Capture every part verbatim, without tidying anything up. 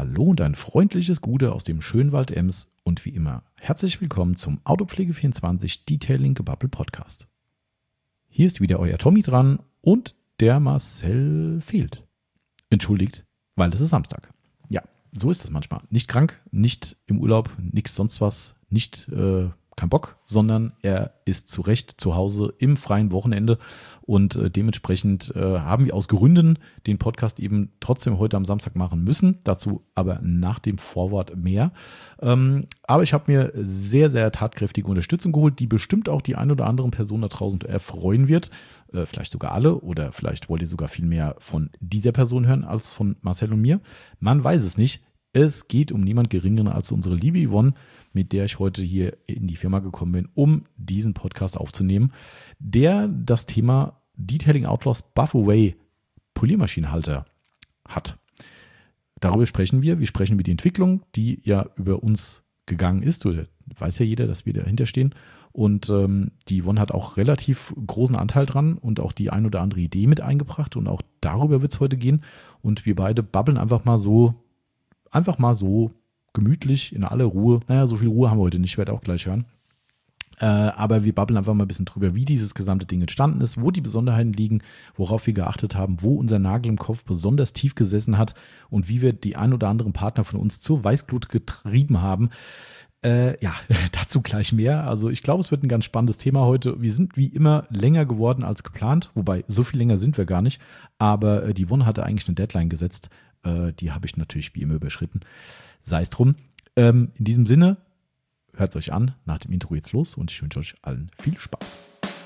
Hallo und ein freundliches Gute aus dem schönen Wald Ems und wie immer herzlich willkommen zum Autopflege vierundzwanzig Detailing Gebabbel Podcast. Hier ist wieder euer Tommy dran und der Marcel fehlt. Entschuldigt, weil es ist Samstag. Ja, so ist es manchmal. Nicht krank, nicht im Urlaub, nichts sonst was, nicht äh, kein Bock, sondern er ist zu Recht zu Hause im freien Wochenende und äh, dementsprechend äh, haben wir aus Gründen den Podcast eben trotzdem heute am Samstag machen müssen. Dazu aber nach dem Vorwort mehr. Ähm, aber ich habe mir sehr, sehr tatkräftige Unterstützung geholt, die bestimmt auch die ein oder andere Person da draußen erfreuen wird. Äh, vielleicht sogar alle oder vielleicht wollt ihr sogar viel mehr von dieser Person hören als von Marcel und mir. Man weiß es nicht. Es geht um niemand Geringeren als unsere liebe Yvonne, mit der ich heute hier in die Firma gekommen bin, um diesen Podcast aufzunehmen, der das Thema Detailing Outlaws Buff-Away Poliermaschinenhalter hat. Darüber sprechen wir. Wir sprechen über die Entwicklung, die ja über uns gegangen ist. Oder weiß ja jeder, dass wir dahinter stehen. Und ähm, die Yvonne hat auch relativ großen Anteil dran und auch die ein oder andere Idee mit eingebracht. Und auch darüber wird es heute gehen. Und wir beide babbeln einfach mal so, einfach mal so gemütlich, in aller Ruhe. Naja, so viel Ruhe haben wir heute nicht, ich werde auch gleich hören. Äh, aber wir babbeln einfach mal ein bisschen drüber, wie dieses gesamte Ding entstanden ist, wo die Besonderheiten liegen, worauf wir geachtet haben, wo unser Nagel im Kopf besonders tief gesessen hat und wie wir die ein oder anderen Partner von uns zur Weißglut getrieben haben. Äh, ja, dazu gleich mehr. Also ich glaube, es wird ein ganz spannendes Thema heute. Wir sind wie immer länger geworden als geplant, wobei so viel länger sind wir gar nicht. Aber äh, die Yvonne hatte eigentlich eine Deadline gesetzt. Äh, die habe ich natürlich wie immer überschritten. Sei es drum. Ähm, in diesem Sinne, hört es euch an, nach dem Intro geht's los und ich wünsche euch allen viel Spaß.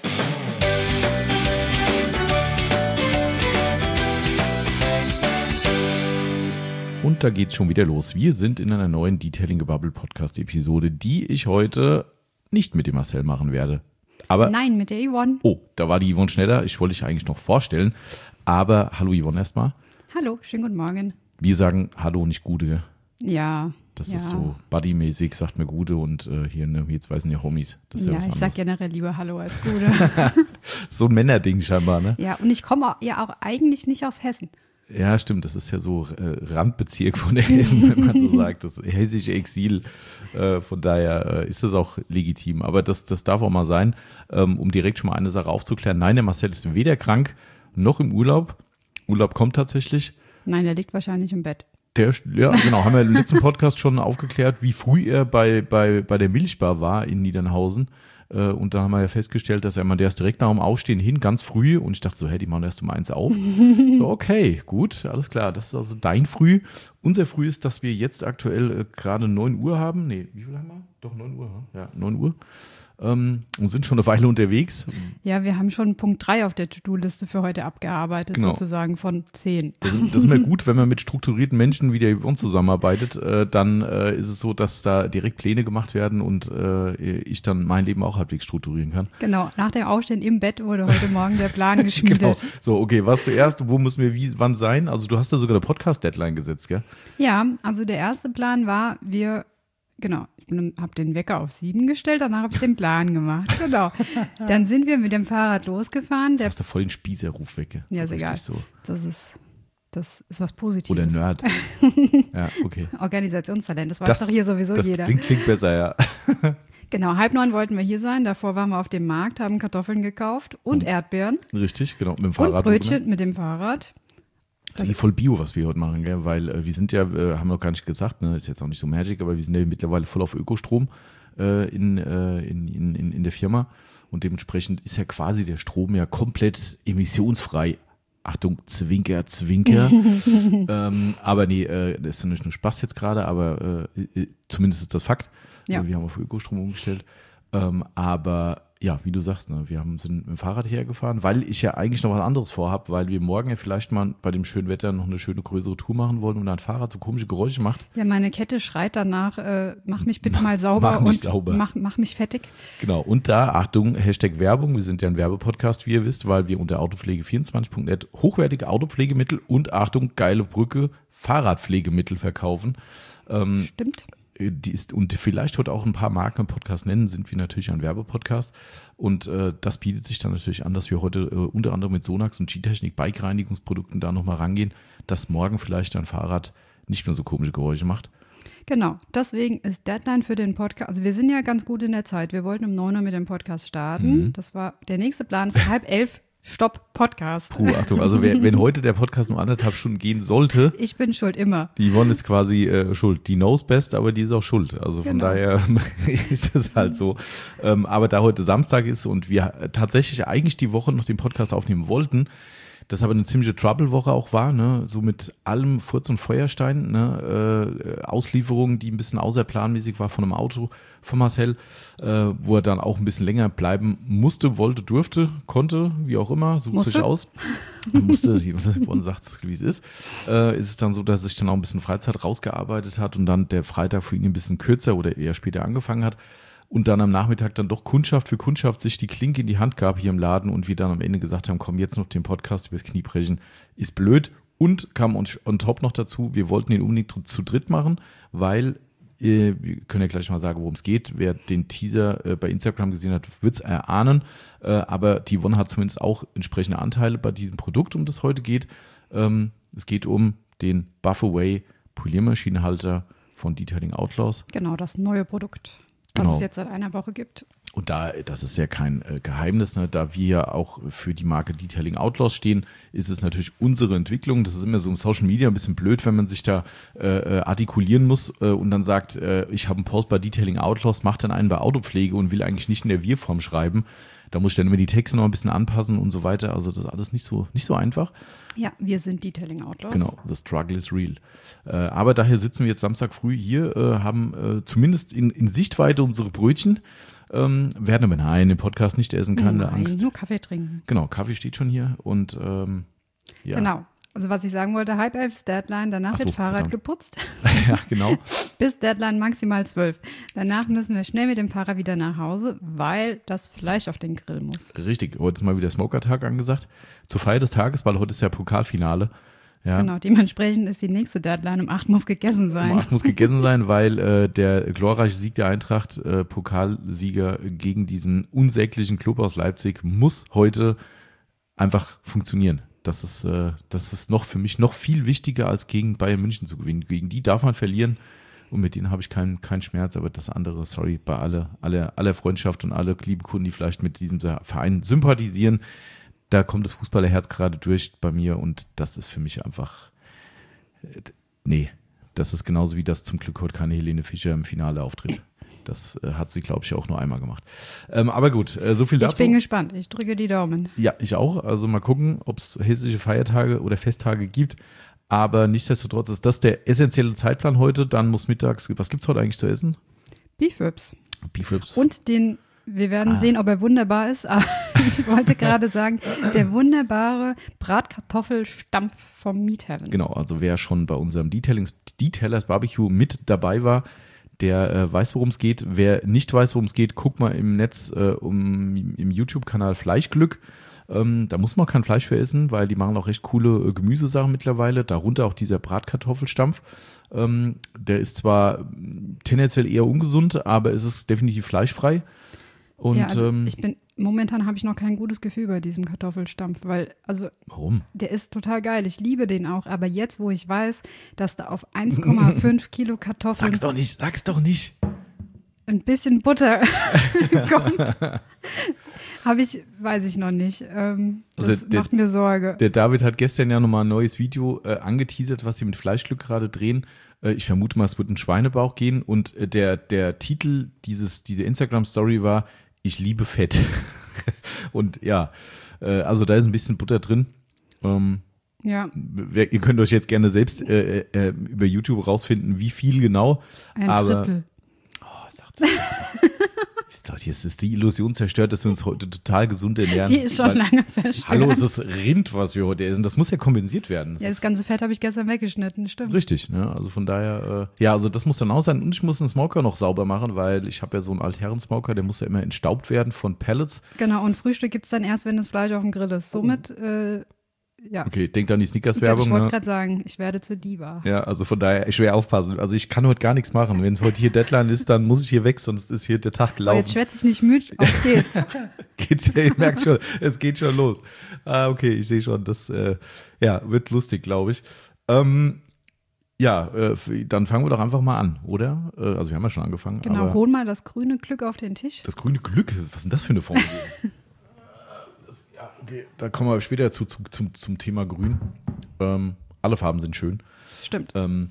Und da geht's schon wieder los. Wir sind in einer neuen Detailing Gebabbel Podcast Episode, die ich heute nicht mit dem Marcel machen werde. Aber Nein, mit der Yvonne. Oh, da war die Yvonne schneller. Ich wollte dich eigentlich noch vorstellen. Aber hallo Yvonne erstmal. Hallo, schönen guten Morgen. Wir sagen Hallo, nicht Gute. Ja. Das ja. ist so buddymäßig, sagt mir Gute und äh, hier, ne, jetzt weißen die Homies. Das ist ja, ja was ich anderes. sag generell lieber Hallo als Gute. So ein Männerding scheinbar, ne? Ja, und ich komme ja auch eigentlich nicht aus Hessen. Ja, stimmt, das ist ja so äh, Randbezirk von Hessen, wenn man so sagt, das hessische Exil. Äh, von daher äh, ist das auch legitim. Aber das, das darf auch mal sein, ähm, um direkt schon mal eine Sache aufzuklären. Nein, der Marcel ist weder krank noch im Urlaub. Urlaub kommt tatsächlich. Nein, der liegt wahrscheinlich im Bett. Der, ja, genau, haben wir im letzten Podcast schon aufgeklärt, wie früh er bei, bei, bei der Milchbar war in Niedernhausen. Äh, und dann haben wir ja festgestellt, dass er mal, der ist direkt nach dem Aufstehen hin, ganz früh. Und ich dachte so, hey, die machen erst um eins auf. So, okay, gut, alles klar. Das ist also dein Früh. Unser Früh ist, dass wir jetzt aktuell äh, gerade neun Uhr haben. Nee, wie viel haben wir? Doch, neun Uhr. Ja, neun Uhr. Ähm, und sind schon eine Weile unterwegs. Ja, wir haben schon Punkt drei auf der To-Do-Liste für heute abgearbeitet, genau. Sozusagen von zehn. Das, das ist immer gut, wenn man mit strukturierten Menschen wie der Yvonne zusammenarbeitet, äh, dann äh, ist es so, dass da direkt Pläne gemacht werden und äh, ich dann mein Leben auch halbwegs strukturieren kann. Genau, nach dem Aufstehen im Bett wurde heute Morgen der Plan geschmiedet. Genau. So, okay, was zuerst, wo müssen wir wie, wann sein? Also du hast da sogar eine Podcast-Deadline gesetzt, gell? Ja, also der erste Plan war, wir Genau, ich habe den Wecker auf sieben gestellt, danach habe ich den Plan gemacht. Genau. Dann sind wir mit dem Fahrrad losgefahren. Das hast du voll den Spießerruf weg. Ja, ist egal. So. Das ist, das ist was Positives. Oder Nerd. Ja, okay. Organisationstalent, das weiß das, doch hier sowieso das jeder. Das klingt, klingt besser, ja. Genau, halb neun wollten wir hier sein. Davor waren wir auf dem Markt, haben Kartoffeln gekauft und mhm. Erdbeeren. Richtig, genau, mit dem Fahrrad. Und Brötchen mit dem Fahrrad. Das ist eh voll Bio, was wir heute machen, gell? Weil äh, wir sind ja, äh, haben wir noch gar nicht gesagt, ne, ist jetzt auch nicht so magic, aber wir sind ja mittlerweile voll auf Ökostrom äh, in, äh, in, in, in der Firma und dementsprechend ist ja quasi der Strom ja komplett emissionsfrei. Achtung, Zwinker, Zwinker. ähm, aber nee, äh, das ist ja nicht nur Spaß jetzt gerade, aber äh, zumindest ist das Fakt. Ja. Wir haben auf Ökostrom umgestellt. Ähm, aber ja, wie du sagst, ne, wir haben, sind mit dem Fahrrad hergefahren, weil ich ja eigentlich noch was anderes vorhabe, weil wir morgen ja vielleicht mal bei dem schönen Wetter noch eine schöne größere Tour machen wollen und dann ein Fahrrad so komische Geräusche macht. Ja, meine Kette schreit danach, äh, mach mich bitte mal sauber mach mich und sauber. Mach, mach mich fettig. Genau, und da, Achtung, Hashtag Werbung, wir sind ja ein Werbepodcast, wie ihr wisst, weil wir unter autopflege vierundzwanzig punkt net hochwertige Autopflegemittel und Achtung, geile Brücke, Fahrradpflegemittel verkaufen. Ähm, Stimmt. Die ist, und vielleicht heute auch ein paar Marken im Podcast nennen, sind wir natürlich ein Werbepodcast. Und äh, das bietet sich dann natürlich an, dass wir heute äh, unter anderem mit Sonax und G-Technik Bike-Reinigungsprodukten da nochmal rangehen, dass morgen vielleicht dein Fahrrad nicht mehr so komische Geräusche macht. Genau, deswegen ist Deadline für den Podcast, also wir sind ja ganz gut in der Zeit. Wir wollten um neun Uhr mit dem Podcast starten. Mhm. Das war der nächste Plan, ist halb elf, Stopp, Podcast. Puh, Achtung, also wer, wenn heute der Podcast nur anderthalb Stunden gehen sollte, Ich bin schuld, immer. die Yvonne ist quasi äh, schuld. Die knows best, aber die ist auch schuld. Also von Genau. daher ist es halt so. Ähm, aber da heute Samstag ist und wir tatsächlich eigentlich die Woche noch den Podcast aufnehmen wollten, das aber eine ziemliche Trouble-Woche auch war, ne? So mit allem Furz und Feuerstein, ne? äh, Auslieferung, die ein bisschen außerplanmäßig war von einem Auto von Marcel, äh, wo er dann auch ein bisschen länger bleiben musste, wollte, durfte, konnte, wie auch immer, sucht Musste. sich aus. musste, wie man sagt, wie es ist. Äh, ist es dann so, dass er sich dann auch ein bisschen Freizeit rausgearbeitet hat und dann der Freitag für ihn ein bisschen kürzer oder eher später angefangen hat. Und dann am Nachmittag dann doch Kundschaft für Kundschaft sich die Klinke in die Hand gab hier im Laden und wir dann am Ende gesagt haben, komm, jetzt noch den Podcast übers Knie brechen, ist blöd. Und kam on, on top noch dazu, wir wollten den unbedingt zu dritt machen, weil, äh, wir können ja gleich mal sagen, worum es geht. Wer den Teaser äh, bei Instagram gesehen hat, wird es erahnen. Äh, aber die Yvonne hat zumindest auch entsprechende Anteile bei diesem Produkt, um das heute geht. Ähm, es geht um den Buff-Away Poliermaschinenhalter von Detailing Outlaws. Genau, das neue Produkt, was Genau. es jetzt seit einer Woche gibt. Und da, das ist ja kein äh, Geheimnis, ne? Da wir ja auch für die Marke Detailing Outlaws stehen, ist es natürlich unsere Entwicklung. Das ist immer so im Social Media ein bisschen blöd, wenn man sich da äh, artikulieren muss äh, und dann sagt, äh, ich habe einen Post bei Detailing Outlaws, mache dann einen bei Autopflege und will eigentlich nicht in der Wir-Form schreiben. Da muss ich dann immer die Texte noch ein bisschen anpassen und so weiter. Also das ist alles nicht so, nicht so einfach. Ja, wir sind Detailing Outlaws. Genau, the struggle is real. Äh, aber daher sitzen wir jetzt Samstag früh hier, äh, haben äh, zumindest in, in Sichtweite unsere Brötchen, ähm, werden aber nein, den Podcast nicht essen, keine Nein, Angst. nur Kaffee trinken. Genau, Kaffee steht schon hier und ähm, ja. Genau. Also was ich sagen wollte, halb elf ist Deadline, danach Ach so, wird Fahrrad verdammt. geputzt. ja, genau. Bis Deadline maximal zwölf. Danach müssen wir schnell mit dem Fahrrad wieder nach Hause, weil das Fleisch auf den Grill muss. Richtig, heute ist mal wieder Smoker-Tag angesagt. Zur Feier des Tages, weil heute ist ja Pokalfinale. Ja. Genau, dementsprechend ist die nächste Deadline. Um acht muss gegessen sein. Um acht muss gegessen sein, weil äh, der glorreiche Sieg der Eintracht, äh, Pokalsieger gegen diesen unsäglichen Club aus Leipzig, muss heute einfach funktionieren. Das ist, äh, das ist noch für mich noch viel wichtiger, als gegen Bayern München zu gewinnen. Gegen die darf man verlieren und mit denen habe ich keinen keinen Schmerz, aber das andere, sorry, bei aller, aller, aller Freundschaft und alle lieben Kunden, die vielleicht mit diesem Verein sympathisieren, da kommt das Fußballerherz gerade durch bei mir und das ist für mich einfach, äh, nee, das ist genauso wie das zum Glück heute keine Helene Fischer im Finale auftritt. Das äh, hat sie, glaube ich, auch nur einmal gemacht. Ähm, aber gut, äh, so viel dazu. Ich bin gespannt, ich drücke die Daumen. Ja, ich auch. Also mal gucken, ob es hessische Feiertage oder Festtage gibt. Aber nichtsdestotrotz ist das der essentielle Zeitplan heute. Dann muss mittags, was gibt es heute eigentlich zu essen? Beef Ribs. Beef Ribs. Und den, wir werden Ah. sehen, ob er wunderbar ist, aber ich wollte gerade sagen, der wunderbare Bratkartoffelstampf vom Meat Heaven. Genau, also wer schon bei unserem Detailings, Detailers Barbecue mit dabei war, der äh, weiß, worum es geht. Wer nicht weiß, worum es geht, guckt mal im Netz äh, um, im YouTube-Kanal Fleischglück. Ähm, da muss man kein Fleisch für essen, weil die machen auch recht coole äh, Gemüsesachen mittlerweile. Darunter auch dieser Bratkartoffelstampf. Ähm, der ist zwar tendenziell eher ungesund, aber es ist definitiv fleischfrei. Und ja, also ähm, ich bin, momentan habe ich noch kein gutes Gefühl bei diesem Kartoffelstampf, weil, also warum? der ist total geil, ich liebe den auch, aber jetzt, wo ich weiß, dass da auf eins Komma fünf Kilo Kartoffeln Sag's doch nicht, sag's doch nicht. ein bisschen Butter kommt, habe ich, weiß ich noch nicht. Ähm, das Also der- macht mir Sorge. Der David hat gestern ja nochmal ein neues Video äh, angeteasert, was sie mit Fleischglück gerade drehen. Äh, ich vermute mal, es wird ein Schweinebauch gehen. Und äh, der, der Titel dieses, dieser Instagram-Story war, ich liebe Fett. Und ja, äh, also da ist ein bisschen Butter drin. Ähm, Ja, wer, ihr könnt euch jetzt gerne selbst äh, äh, über YouTube rausfinden, wie viel genau. ein aber, Drittel. Oh, sagt's. Ist doch, jetzt ist die Illusion zerstört, dass wir uns heute total gesund ernähren. Die ist schon Weil- lange zerstört. Hallo, es ist Rind, was wir heute essen. Das muss ja kompensiert werden. Das Ja, das ist ganze Fett habe ich gestern weggeschnitten, stimmt. richtig, ne? Also von daher, äh, ja, also das muss dann auch sein. Und ich muss den Smoker noch sauber machen, weil ich habe ja so einen Altherren-Smoker, der muss ja immer entstaubt werden von Pellets. Genau, und Frühstück gibt es dann erst, wenn das Fleisch auf dem Grill ist. Somit, äh, ja, Okay, denk an die ich Snickers-Werbung. wollte es Ne? gerade sagen, ich werde zur Diva. Ja, also von daher schwer aufpassen. Also ich kann heute gar nichts machen. Wenn es heute hier Deadline ist, dann muss ich hier weg, sonst ist hier der Tag So, gelaufen. jetzt schwätze ich nicht müde, auf geht's. Geht's, ihr merkt schon, es geht schon los. Ah, okay, ich sehe schon, das äh, ja, wird lustig, glaube ich. Ähm, Ja, äh, dann fangen wir doch einfach mal an, oder? Äh, also wir haben ja schon angefangen. Genau, aber hol mal das grüne Glück auf den Tisch. Das grüne Glück, was ist denn das für eine Formel? das, ja, okay, da kommen wir später dazu zum, zum, zum Thema Grün. Ähm, alle Farben sind schön. Stimmt. Ähm,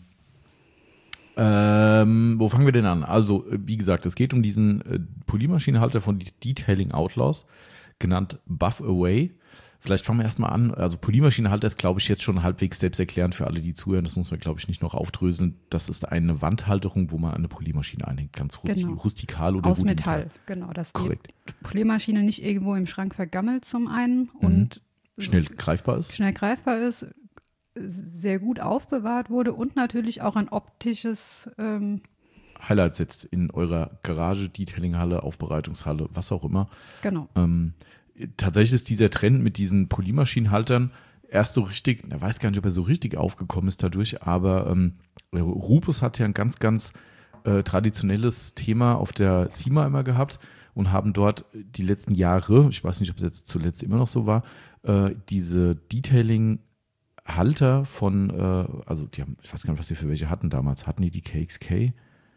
ähm, wo fangen wir denn an? Also, wie gesagt, es geht um diesen äh, Poliermaschinenhalter von Detailing Outlaws, genannt Buff Away. Vielleicht fangen wir erstmal an. Also Poliermaschinenhalter ist, glaube ich, jetzt schon halbwegs selbsterklärend für alle, die zuhören. Das muss man, glaube ich, nicht noch aufdröseln. Das ist eine Wandhalterung, wo man eine Poliermaschine einhängt. Ganz rusti- Genau. rustikal oder Aus rudimentar. Metall, genau. Dass Korrekt. die Poliermaschine nicht irgendwo im Schrank vergammelt zum einen Mhm. und Schnell greifbar ist. schnell greifbar ist, sehr gut aufbewahrt wurde und natürlich auch ein optisches ähm, Highlight setzt in eurer Garage, Detailinghalle, Aufbereitungshalle, was auch immer. genau. Ähm, tatsächlich ist dieser Trend mit diesen Poliermaschinenhaltern erst so richtig, ich weiß gar nicht, ob er so richtig aufgekommen ist dadurch, aber ähm, Rupus hat ja ein ganz, ganz äh, traditionelles Thema auf der SEMA immer gehabt und haben dort die letzten Jahre, ich weiß nicht, ob es jetzt zuletzt immer noch so war, äh, diese Detailing-Halter von, äh, also die haben, ich weiß gar nicht, was die für welche hatten damals. Hatten die die K X K?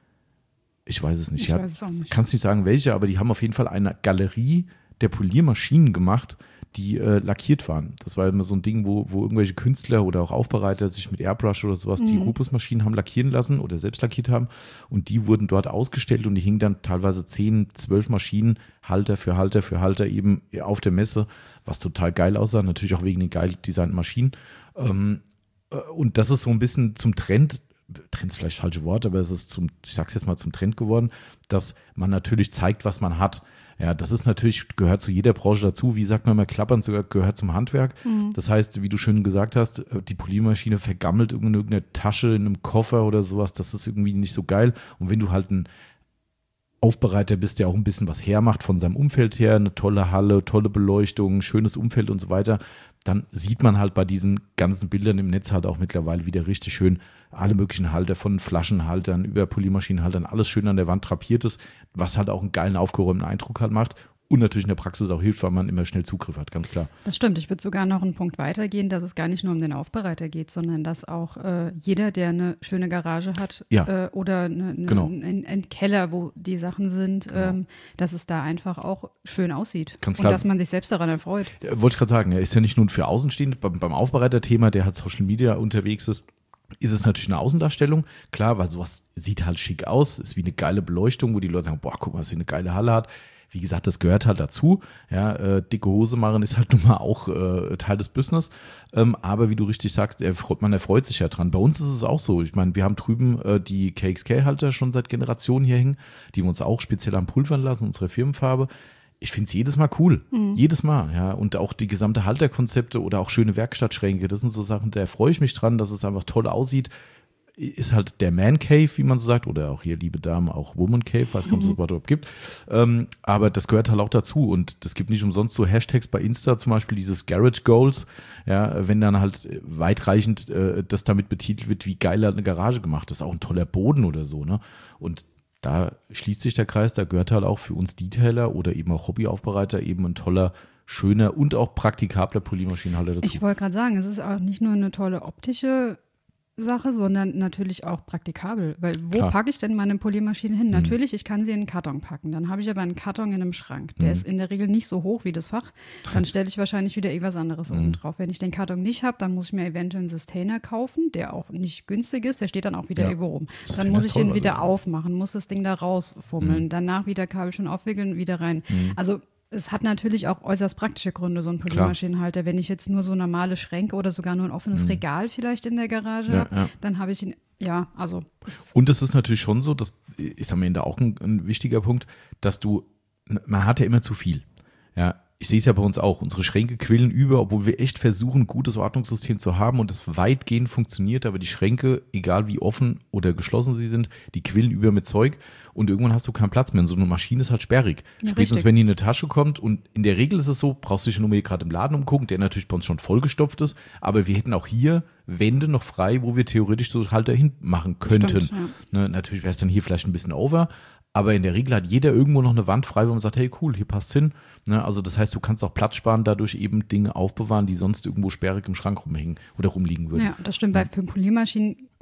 Ich weiß es nicht. Ich Ja, weiß es auch nicht. kannst nicht sagen, welche, aber die haben auf jeden Fall eine Galerie der Poliermaschinen gemacht, die äh, lackiert waren. Das war immer so ein Ding, wo, wo irgendwelche Künstler oder auch Aufbereiter sich mit Airbrush oder sowas die Mhm. Rupus-Maschinen haben lackieren lassen oder selbst lackiert haben und die wurden dort ausgestellt und die hingen dann teilweise zehn, zwölf Maschinen Halter für Halter für Halter eben auf der Messe, was total geil aussah, natürlich auch wegen den geil designten Maschinen. Ähm, äh, und das ist so ein bisschen zum Trend, Trend ist vielleicht das falsche Wort, aber es ist zum, ich sag's jetzt mal, zum Trend geworden, dass man natürlich zeigt, was man hat. Ja, das ist natürlich, gehört zu jeder Branche dazu. Wie sagt man immer, Klappern sogar gehört zum Handwerk. Mhm. Das heißt, wie du schön gesagt hast, die Poliermaschine vergammelt in irgendeiner Tasche, in einem Koffer oder sowas. Das ist irgendwie nicht so geil. Und wenn du halt ein Aufbereiter bist, der auch ein bisschen was hermacht von seinem Umfeld her, eine tolle Halle, tolle Beleuchtung, schönes Umfeld und so weiter, dann sieht man halt bei diesen ganzen Bildern im Netz halt auch mittlerweile wieder richtig schön alle möglichen Halter, von Flaschenhaltern über Poliermaschinenhaltern, alles schön an der Wand drapiert ist, was halt auch einen geilen, aufgeräumten Eindruck halt macht und natürlich in der Praxis auch hilft, weil man immer schnell Zugriff hat, ganz klar. Das stimmt. Ich würde sogar noch einen Punkt weitergehen, dass es gar nicht nur um den Aufbereiter geht, sondern dass auch äh, jeder, der eine schöne Garage hat Ja. äh, oder eine, eine, Genau. einen, einen Keller, wo die Sachen sind, Genau. ähm, dass es da einfach auch schön aussieht. Ganz und klar. dass man sich selbst daran erfreut. Ja, wollte ich gerade sagen, er ist ja nicht nur für Außenstehende, beim, beim Aufbereiter-Thema, der halt Social Media unterwegs ist, ist es natürlich eine Außendarstellung, klar, weil sowas sieht halt schick aus, ist wie eine geile Beleuchtung, wo die Leute sagen, boah, guck mal, was hier eine geile Halle hat. Wie gesagt, das gehört halt dazu. Ja, äh, dicke Hose machen ist halt nun mal auch äh, Teil des Business. Ähm, aber wie du richtig sagst, er, man erfreut sich ja dran. Bei uns ist es auch so. Ich meine, wir haben drüben äh, die K X K-Halter schon seit Generationen hier hängen, die wir uns auch speziell am Pulvern lassen, unsere Firmenfarbe. Ich finde es jedes Mal cool. Mhm. Jedes Mal, ja. Und auch die gesamte Halterkonzepte oder auch schöne Werkstattschränke, das sind so Sachen, da freue ich mich dran, dass es einfach toll aussieht. Ist halt der Man Cave, wie man so sagt, oder auch hier, liebe Damen, auch Woman Cave, weiß nicht, ob es das Wort überhaupt gibt. Ähm, aber das gehört halt auch dazu und es gibt nicht umsonst so Hashtags bei Insta, zum Beispiel dieses Garage Goals, ja, wenn dann halt weitreichend äh, das damit betitelt wird, wie geil halt eine Garage gemacht ist, auch ein toller Boden oder so, ne? Und da schließt sich der Kreis, da gehört halt auch für uns Detailer oder eben auch Hobbyaufbereiter eben ein toller, schöner und auch praktikabler Poliermaschinenhalter dazu. Ich wollte gerade sagen, es ist auch nicht nur eine tolle optische Sache, sondern natürlich auch praktikabel. Weil wo Klar. packe ich denn meine Poliermaschine hin? Mhm. Natürlich, ich kann sie in einen Karton packen. Dann habe ich aber einen Karton in einem Schrank. Der Mhm. ist in der Regel nicht so hoch wie das Fach. Dann stelle ich wahrscheinlich wieder irgendwas anderes Mhm. oben drauf. Wenn ich den Karton nicht habe, dann muss ich mir eventuell einen Sustainer kaufen, der auch nicht günstig ist. Der steht dann auch wieder Ja. irgendwo rum. Sustainer Dann muss ist ich toll, ihn wieder also. aufmachen, muss das Ding da rausfummeln. Mhm. Danach wieder Kabel schon aufwickeln, wieder rein. Mhm. Also es hat natürlich auch äußerst praktische Gründe, so ein Poliermaschinenhalter. Wenn ich jetzt nur so normale Schränke oder sogar nur ein offenes Mhm. Regal vielleicht in der Garage Ja, habe, ja. dann habe ich ihn, ja, also. es- Und es ist natürlich schon so, das ist am Ende auch ein, ein wichtiger Punkt, dass du, man hat ja immer zu viel. Ja, ich sehe es ja bei uns auch. Unsere Schränke quillen über, obwohl wir echt versuchen, ein gutes Ordnungssystem zu haben und es weitgehend funktioniert, aber die Schränke, egal wie offen oder geschlossen sie sind, die quillen über mit Zeug und irgendwann hast du keinen Platz mehr. Und so eine Maschine ist halt sperrig. Ja, Spätestens, richtig. wenn die in eine Tasche kommt und in der Regel ist es so, brauchst du dich nur mal gerade im Laden umgucken, der natürlich bei uns schon vollgestopft ist, aber wir hätten auch hier Wände noch frei, wo wir theoretisch so Halter hinmachen könnten. Stimmt, ja. Ne, natürlich wäre es dann hier vielleicht ein bisschen over, aber in der Regel hat jeder irgendwo noch eine Wand frei, wo man sagt, hey cool, hier passt hin. Ne, also das heißt, du kannst auch Platz sparen, dadurch eben Dinge aufbewahren, die sonst irgendwo sperrig im Schrank rumhängen oder rumliegen würden. Ja, das stimmt, weil für Poliermaschinen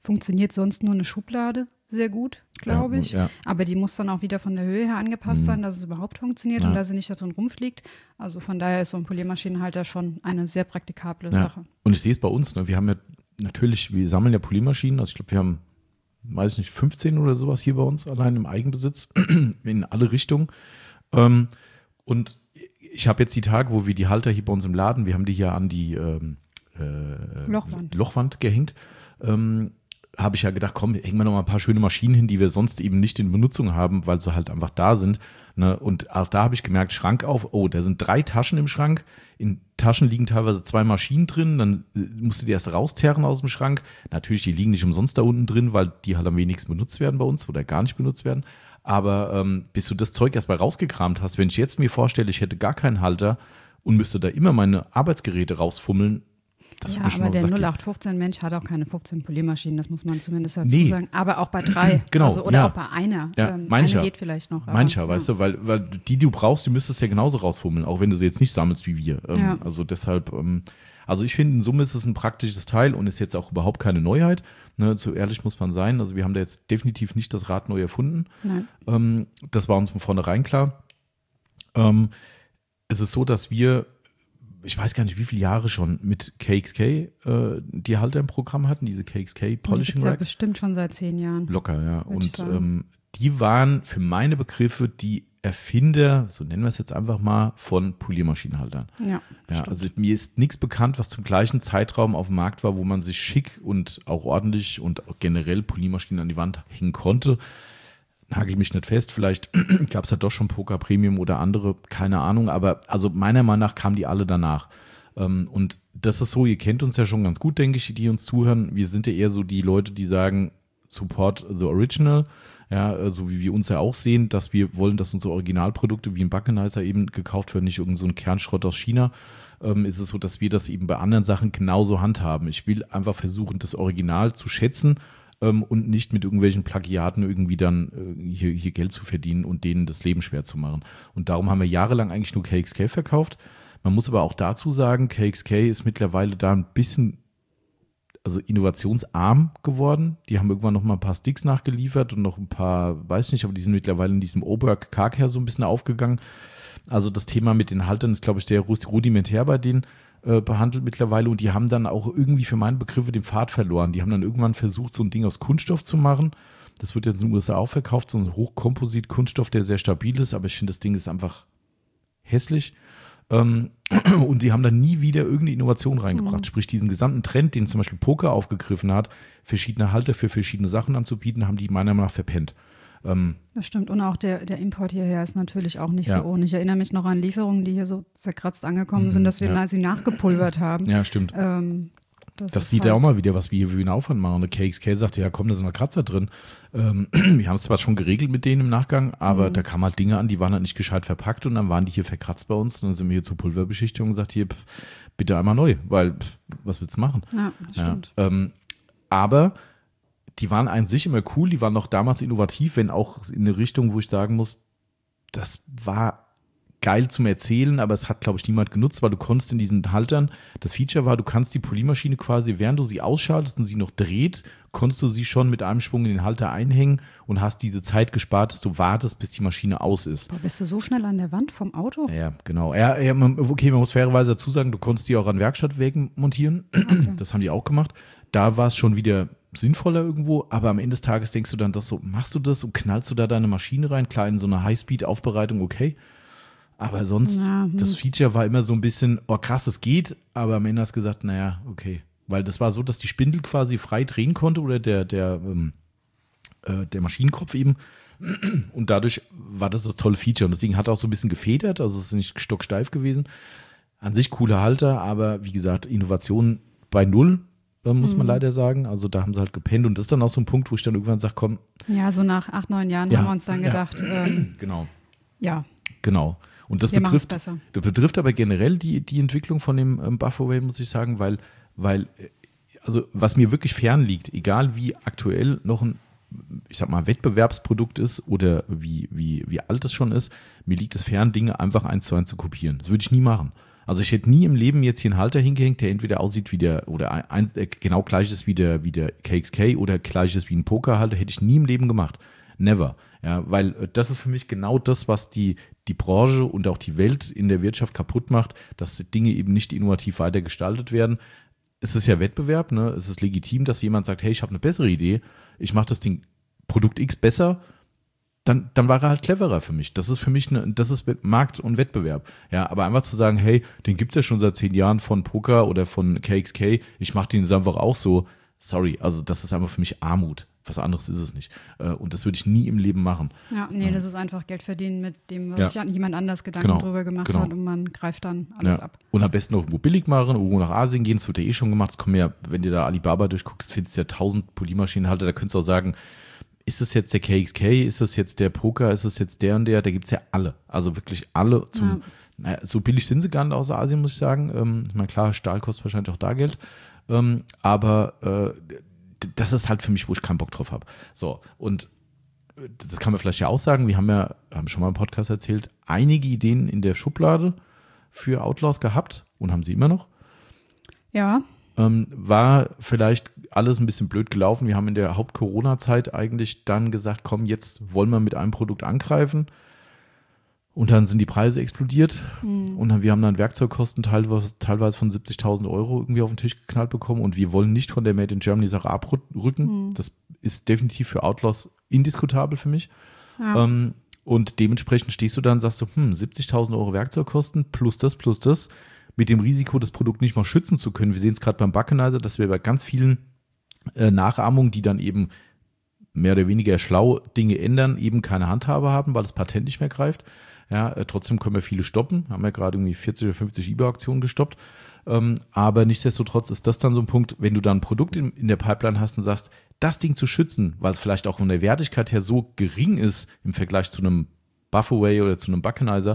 funktioniert sonst nur eine Schublade sehr gut, glaube Ja, ich. ja. Aber die muss dann auch wieder von der Höhe her angepasst Mhm. sein, dass es überhaupt funktioniert Ja. und dass sie nicht da drin rumfliegt. Also von daher ist so ein Poliermaschinenhalter schon eine sehr praktikable Ja. Sache. Und ich sehe es bei uns, ne? Wir haben ja natürlich, wir sammeln ja Poliermaschinen, also ich glaube, wir haben, weiß ich nicht, fünfzehn oder sowas hier bei uns, allein im Eigenbesitz, in alle Richtungen. Ähm, und ich habe jetzt die Tage, wo wir die Halter hier bei uns im Laden, wir haben die hier an die ähm, äh, Lochwand. Lochwand gehängt, ähm, habe ich ja gedacht, komm, hängen wir noch mal ein paar schöne Maschinen hin, die wir sonst eben nicht in Benutzung haben, weil sie halt einfach da sind. Ne? Und auch da habe ich gemerkt, Schrank auf, oh, da sind drei Taschen im Schrank. In Taschen liegen teilweise zwei Maschinen drin, dann äh, musst du die erst rauszerren aus dem Schrank. Natürlich, die liegen nicht umsonst da unten drin, weil die halt am wenigsten benutzt werden bei uns oder gar nicht benutzt werden. Aber ähm, bis du das Zeug erstmal rausgekramt hast, wenn ich jetzt mir vorstelle, ich hätte gar keinen Halter und müsste da immer meine Arbeitsgeräte rausfummeln, das Ja, würde mir schon aber auf den der Sack null gehen. acht fünfzehn Mensch hat auch keine fünfzehn Poliermaschinen, das muss man zumindest dazu Nee. sagen. Aber auch bei drei. Genau, Also, oder ja. auch bei einer. Ja, ähm, meine ich eine ja. geht vielleicht noch. aber- Mancher, ja. weißt du, weil, weil die, die du brauchst, die müsstest du ja genauso rausfummeln, auch wenn du sie jetzt nicht sammelst wie wir. Ähm, Ja. Also deshalb, ähm, also ich finde, in Summe ist es ein praktisches Teil und ist jetzt auch überhaupt keine Neuheit. Ne, so ehrlich muss man sein. Also wir haben da jetzt definitiv nicht das Rad neu erfunden. Nein. Ähm, das war uns von vornherein klar. Ähm, es ist so, dass wir, ich weiß gar nicht, wie viele Jahre schon mit K X K äh, die Halter im Programm hatten, diese K X K Die Polishing gibt's ja Racks. bestimmt schon seit zehn Jahren. Locker, ja. Würd ich Und sagen. ähm, die waren für meine Begriffe die Erfinder, so nennen wir es jetzt einfach mal, von Poliermaschinenhaltern. Ja, Ja, stimmt. also mir ist nichts bekannt, was zum gleichen Zeitraum auf dem Markt war, wo man sich schick und auch ordentlich und auch generell Poliermaschinen an die Wand hängen konnte. Nagel mich nicht fest, vielleicht gab es ja doch schon Poker Premium oder andere, keine Ahnung, aber also meiner Meinung nach kamen die alle danach. Ähm, und das ist so, ihr kennt uns ja schon ganz gut, denke ich, die uns zuhören. Wir sind ja eher so die Leute, die sagen, support the original, ja, so wie wir uns ja auch sehen, dass wir wollen, dass unsere Originalprodukte wie ein Backenizer eben gekauft werden, nicht irgend so ein Kernschrott aus China. Ähm, ist es so, dass wir das eben bei anderen Sachen genauso handhaben. Ich will einfach versuchen, das Original zu schätzen ähm, und nicht mit irgendwelchen Plagiaten irgendwie dann äh, hier, hier Geld zu verdienen und denen das Leben schwer zu machen. Und darum haben wir jahrelang eigentlich nur K X K verkauft. Man muss aber auch dazu sagen, K X K ist mittlerweile da ein bisschen also innovationsarm geworden. Die haben irgendwann noch mal ein paar Sticks nachgeliefert und noch ein paar, weiß nicht, aber die sind mittlerweile in diesem Oberg Carcare so ein bisschen aufgegangen. Also das Thema mit den Haltern ist, glaube ich, sehr rudimentär bei denen äh, behandelt mittlerweile und die haben dann auch irgendwie für meine Begriffe den Pfad verloren. Die haben dann irgendwann versucht, so ein Ding aus Kunststoff zu machen. Das wird jetzt in den U S A auch verkauft, so ein Hochkomposit-Kunststoff, der sehr stabil ist, aber ich finde, das Ding ist einfach hässlich. Ähm, und sie haben da nie wieder irgendeine Innovation reingebracht. Mhm. Sprich, diesen gesamten Trend, den zum Beispiel Poker aufgegriffen hat, verschiedene Halter für verschiedene Sachen anzubieten, haben die meiner Meinung nach verpennt. Ähm, Das stimmt. Und auch der, der Import hierher ist natürlich auch nicht Ja. so ohne. Ich erinnere mich noch an Lieferungen, die hier so zerkratzt angekommen sind, dass wir ja. sie nachgepulvert haben. ja, stimmt. Ähm, das Das ist sieht halt, ja auch mal wieder, was wir hier für einen Aufwand machen. Und der K X K sagte, ja komm, da sind mal Kratzer drin. Ähm, wir haben es zwar schon geregelt mit denen im Nachgang, aber Mhm. da kamen halt Dinge an, die waren halt nicht gescheit verpackt und dann waren die hier verkratzt bei uns. Und dann sind wir hier zur Pulverbeschichtung und gesagt, hier, pf, bitte einmal neu, weil pf, was willst du machen? Ja, das Ja, stimmt. ähm, aber die waren an sich immer cool, die waren auch damals innovativ, wenn auch in eine Richtung, wo ich sagen muss, das war geil zum Erzählen, aber es hat, glaube ich, niemand genutzt, weil du konntest in diesen Haltern, das Feature war, du kannst die Poliermaschine quasi, während du sie ausschaltest und sie noch dreht, konntest du sie schon mit einem Schwung in den Halter einhängen und hast diese Zeit gespart, dass du wartest, bis die Maschine aus ist. Boah, bist du so schnell an der Wand vom Auto? Ja, genau. Ja, ja, man- okay, man muss fairerweise dazu sagen, du konntest die auch an Werkstattwägen montieren. Das haben die auch gemacht. Da war es schon wieder sinnvoller irgendwo, aber am Ende des Tages denkst du dann, das so, machst du das und knallst du da deine Maschine rein, klar in so eine Highspeed-Aufbereitung, okay. Aber sonst, Ja, hm. das Feature war immer so ein bisschen, oh krass, es geht, aber am Ende hast du gesagt, naja, okay. Weil das war so, dass die Spindel quasi frei drehen konnte oder der, der, ähm, äh, der Maschinenkopf eben. Und dadurch war das das tolle Feature. Und das Ding hat auch so ein bisschen gefedert, also es ist nicht stocksteif gewesen. An sich cooler Halter, aber wie gesagt, Innovation bei null, äh, muss man leider sagen. Also da haben sie halt gepennt. Und das ist dann auch so ein Punkt, wo ich dann irgendwann sage, komm, Ja, so nach acht, neun Jahren Ja, haben wir uns dann ja. gedacht, ähm, genau, ja, genau. Und das wir machen es betrifft, besser. das betrifft aber generell die, die Entwicklung von dem ähm, Buffaway, muss ich sagen, weil, weil, äh, also was mir wirklich fern liegt, egal wie aktuell noch ein, ich sag mal, Wettbewerbsprodukt ist oder wie, wie, wie alt es schon ist, mir liegt es fern, Dinge einfach eins zu eins zu kopieren. Das würde ich nie machen. Also ich hätte nie im Leben jetzt hier einen Halter hingehängt, der entweder aussieht wie der, oder ein, ein, äh, genau gleich ist wie der, wie der K X K oder gleich ist wie ein Pokerhalter, hätte ich nie im Leben gemacht. Never. Ja, weil äh, das ist für mich genau das, was die, die Branche und auch die Welt in der Wirtschaft kaputt macht, dass Dinge eben nicht innovativ weiter gestaltet werden. Es ist ja Wettbewerb, ne? Es ist legitim, dass jemand sagt, hey, ich habe eine bessere Idee, ich mache das Ding Produkt X besser, dann, dann war er halt cleverer für mich. Das ist für mich, eine, das ist Markt und Wettbewerb. Ja, aber einfach zu sagen, hey, den gibt's ja schon seit zehn Jahren von Poker oder von K X K, ich mache den jetzt einfach auch so, sorry, also das ist einfach für mich Armut. Was anderes ist es nicht. Und das würde ich nie im Leben machen. Ja, nee, ja. Das ist einfach Geld verdienen mit dem, was ja. sich jemand anders Gedanken genau. drüber gemacht genau. hat und man greift dann alles ja. ab. Und am besten noch irgendwo billig machen, irgendwo nach Asien gehen, das wird ja eh schon gemacht. Es kommen ja, wenn du da Alibaba durchguckst, findest du ja tausend Polymaschinenhalter, da könntest du auch sagen, ist es jetzt der K X K, ist es jetzt der Poker, ist es jetzt der und der, da gibt es ja alle. Also wirklich alle zum, ja. naja, so billig sind sie gar nicht aus Asien, muss ich sagen. Ähm, ich meine, klar, Stahl kostet wahrscheinlich auch da Geld. Ähm, aber äh, das ist halt für mich, wo ich keinen Bock drauf habe. So, und das kann man vielleicht ja auch sagen, wir haben ja, haben schon mal im Podcast erzählt, einige Ideen in der Schublade für Outlaws gehabt und haben sie immer noch. Ja. Ähm, war vielleicht alles ein bisschen blöd gelaufen. Wir haben in der Haupt-Corona-Zeit eigentlich dann gesagt, komm, jetzt wollen wir mit einem Produkt angreifen. Und dann sind die Preise explodiert mhm. und dann, wir haben dann Werkzeugkosten teilweise, teilweise von siebzigtausend Euro irgendwie auf den Tisch geknallt bekommen und wir wollen nicht von der Made in Germany Sache abrücken. Mhm. Das ist definitiv für Outlaws indiskutabel für mich. Ja. Ähm, und dementsprechend stehst du dann und sagst so, hm, siebzigtausend Euro Werkzeugkosten plus das, plus das, mit dem Risiko, das Produkt nicht mal schützen zu können. Wir sehen es gerade beim Buckenizer, dass wir bei ganz vielen äh, Nachahmungen, die dann eben mehr oder weniger schlau Dinge ändern, eben keine Handhabe haben, weil das Patent nicht mehr greift. Ja, äh, trotzdem können wir viele stoppen. Haben ja gerade irgendwie vierzig oder fünfzig eBay-Auktionen gestoppt. Ähm, aber nichtsdestotrotz ist das dann so ein Punkt, wenn du dann ein Produkt in, in der Pipeline hast und sagst, das Ding zu schützen, weil es vielleicht auch von der Wertigkeit her so gering ist im Vergleich zu einem Buffaway oder zu einem Buckenizer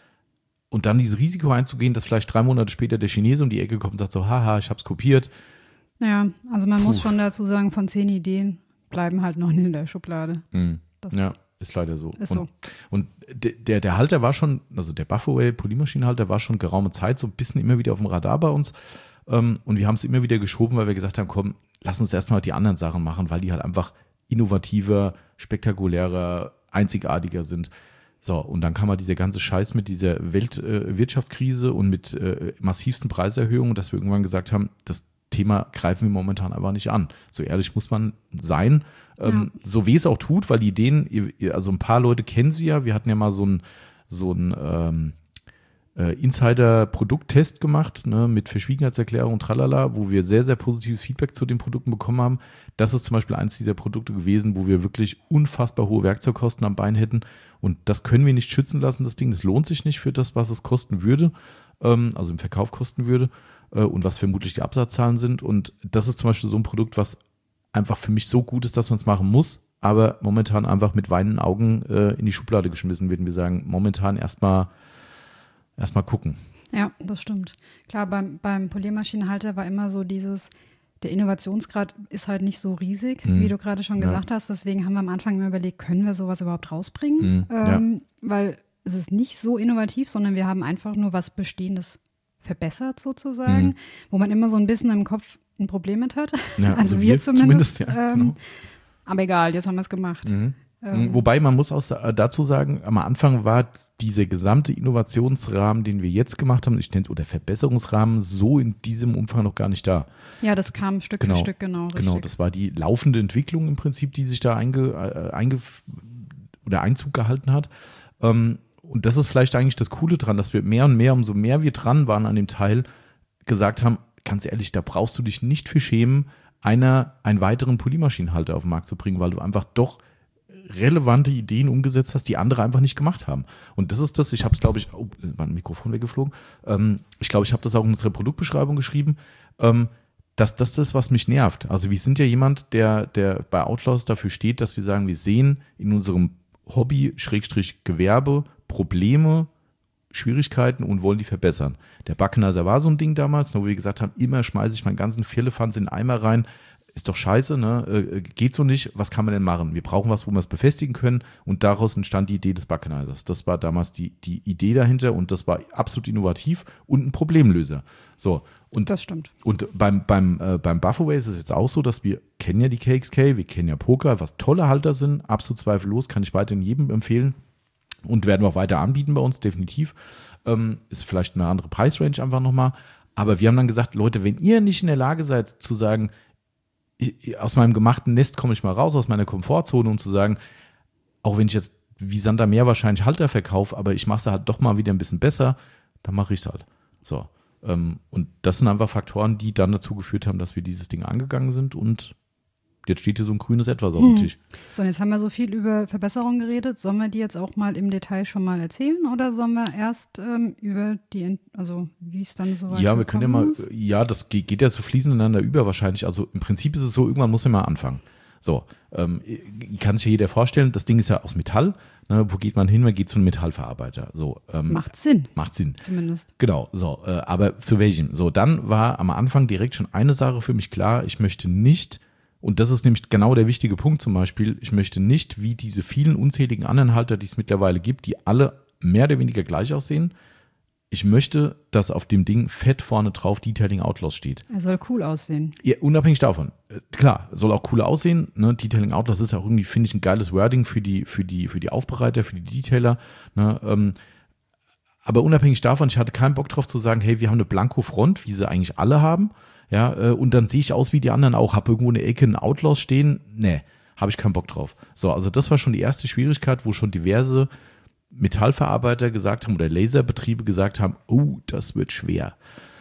und dann dieses Risiko einzugehen, dass vielleicht drei Monate später der Chinese um die Ecke kommt und sagt so, haha, ich hab's kopiert. Ja, also man Puh. muss schon dazu sagen, von zehn Ideen bleiben halt noch in der Schublade. Mhm. Ja. Ist leider so. Ist und, so. Und der, der Halter war schon, also der Buffaway Polymaschinenhalter war schon geraume Zeit so ein bisschen immer wieder auf dem Radar bei uns. Und wir haben es immer wieder geschoben, weil wir gesagt haben, komm, lass uns erstmal die anderen Sachen machen, weil die halt einfach innovativer, spektakulärer, einzigartiger sind. So, und dann kam halt dieser ganze Scheiß mit dieser Weltwirtschaftskrise äh, und mit äh, massivsten Preiserhöhungen, dass wir irgendwann gesagt haben, das Thema greifen wir momentan einfach nicht an. So ehrlich muss man sein. Ähm, ja. So wie es auch tut, weil die Ideen, also ein paar Leute kennen sie ja. Wir hatten ja mal so einen so einen, ähm, äh, Insider-Produkttest gemacht, ne, mit Verschwiegenheitserklärung und tralala, wo wir sehr, sehr positives Feedback zu den Produkten bekommen haben. Das ist zum Beispiel eins dieser Produkte gewesen, wo wir wirklich unfassbar hohe Werkzeugkosten am Bein hätten. Und das können wir nicht schützen lassen, das Ding. Das lohnt sich nicht für das, was es kosten würde, ähm, also im Verkauf kosten würde. Und was vermutlich die Absatzzahlen sind. Und das ist zum Beispiel so ein Produkt, was einfach für mich so gut ist, dass man es machen muss, aber momentan einfach mit weinenden Augen äh, in die Schublade geschmissen wird. Und wir sagen, momentan erstmal erstmal gucken. Ja, das stimmt. Klar, beim, beim Poliermaschinenhalter war immer so dieses, der Innovationsgrad ist halt nicht so riesig, hm. wie du gerade schon gesagt ja. hast. Deswegen haben wir am Anfang immer überlegt, können wir sowas überhaupt rausbringen? Hm. Ähm, ja. Weil es ist nicht so innovativ, sondern wir haben einfach nur was Bestehendes verbessert sozusagen, mhm. wo man immer so ein bisschen im Kopf ein Problem mit hat. Ja, also, also wir, wir zumindest. zumindest ja, ähm, genau. Aber egal, jetzt haben wir es gemacht. Mhm. Ähm, Wobei man muss auch dazu sagen, am Anfang war dieser gesamte Innovationsrahmen, den wir jetzt gemacht haben, ich nenne oder Verbesserungsrahmen, so in diesem Umfang noch gar nicht da. Ja, das kam Stück genau, für Stück, genau. Richtig. Genau, das war die laufende Entwicklung im Prinzip, die sich da einge, äh, einge oder Einzug gehalten hat. Ähm, Und das ist vielleicht eigentlich das Coole dran, dass wir mehr und mehr, umso mehr wir dran waren an dem Teil, gesagt haben, ganz ehrlich, da brauchst du dich nicht für schämen, einer einen weiteren Polymaschinenhalter auf den Markt zu bringen, weil du einfach doch relevante Ideen umgesetzt hast, die andere einfach nicht gemacht haben. Und das ist das, ich habe es, glaube ich, oh, mein Mikrofon weggeflogen, ähm, ich glaube, ich habe das auch in unserer Produktbeschreibung geschrieben, ähm, dass das ist, was mich nervt. Also wir sind ja jemand, der, der bei Outlaws dafür steht, dass wir sagen, wir sehen in unserem Hobby, Schrägstrich Gewerbe, Probleme, Schwierigkeiten und wollen die verbessern. Der Buckenizer war so ein Ding damals, wo wir gesagt haben, immer schmeiße ich meinen ganzen Firlefanz in den Eimer rein, ist doch scheiße, ne? Äh, geht so nicht, was kann man denn machen? Wir brauchen was, wo wir es befestigen können und daraus entstand die Idee des Buckenizers. Das war damals die, die Idee dahinter und das war absolut innovativ und ein Problemlöser. So, und, das stimmt. Und beim, beim, äh, beim Bufferway ist es jetzt auch so, dass wir kennen ja die K X K, wir kennen ja Poker, was tolle Halter sind, absolut zweifellos, kann ich weiterhin jedem empfehlen und werden wir auch weiter anbieten bei uns, definitiv. Ähm, ist vielleicht eine andere Preisrange einfach nochmal, aber wir haben dann gesagt, Leute, wenn ihr nicht in der Lage seid zu sagen, ich, aus meinem gemachten Nest komme ich mal raus, aus meiner Komfortzone, um zu sagen, auch wenn ich jetzt wie Sand am Meer wahrscheinlich Halter verkaufe, aber ich mache es halt doch mal wieder ein bisschen besser, dann mache ich es halt. So. Ähm, und das sind einfach Faktoren, die dann dazu geführt haben, dass wir dieses Ding angegangen sind und jetzt steht hier so ein grünes Etwas auf dem Tisch. So, jetzt haben wir so viel über Verbesserungen geredet. Sollen wir die jetzt auch mal im Detail schon mal erzählen oder sollen wir erst ähm, über die, also wie es dann so weit Ja, wir können ja mal, ist? ja, das geht, geht ja so fließend ineinander über wahrscheinlich. Also im Prinzip ist es so, irgendwann muss man mal anfangen. So, ähm, kann sich ja jeder vorstellen, das Ding ist ja aus Metall. Ne, wo geht man hin? Man geht zu einem Metallverarbeiter. So, ähm, macht Sinn. Macht Sinn. Zumindest. Genau, so, äh, aber zu welchem? So, dann war am Anfang direkt schon eine Sache für mich klar, ich möchte nicht, und das ist nämlich genau der wichtige Punkt zum Beispiel, ich möchte nicht, wie diese vielen unzähligen anderen Halter, die es mittlerweile gibt, die alle mehr oder weniger gleich aussehen, ich möchte, dass auf dem Ding fett vorne drauf Detailing Outlaws steht. Er soll cool aussehen. Ja, unabhängig davon. Äh, klar, soll auch cool aussehen. Ne? Detailing Outlaws ist auch irgendwie, finde ich, ein geiles Wording für die, für die, für die Aufbereiter, für die Detailer. Ne? Ähm, aber unabhängig davon, ich hatte keinen Bock drauf zu sagen, hey, wir haben eine Blanko-Front, wie sie eigentlich alle haben. Ja, äh, und dann sehe ich aus wie die anderen auch, habe irgendwo eine Ecke einen Outlaws stehen. Nee, habe ich keinen Bock drauf. So, also das war schon die erste Schwierigkeit, wo schon diverse Metallverarbeiter gesagt haben oder Laserbetriebe gesagt haben, oh, das wird schwer.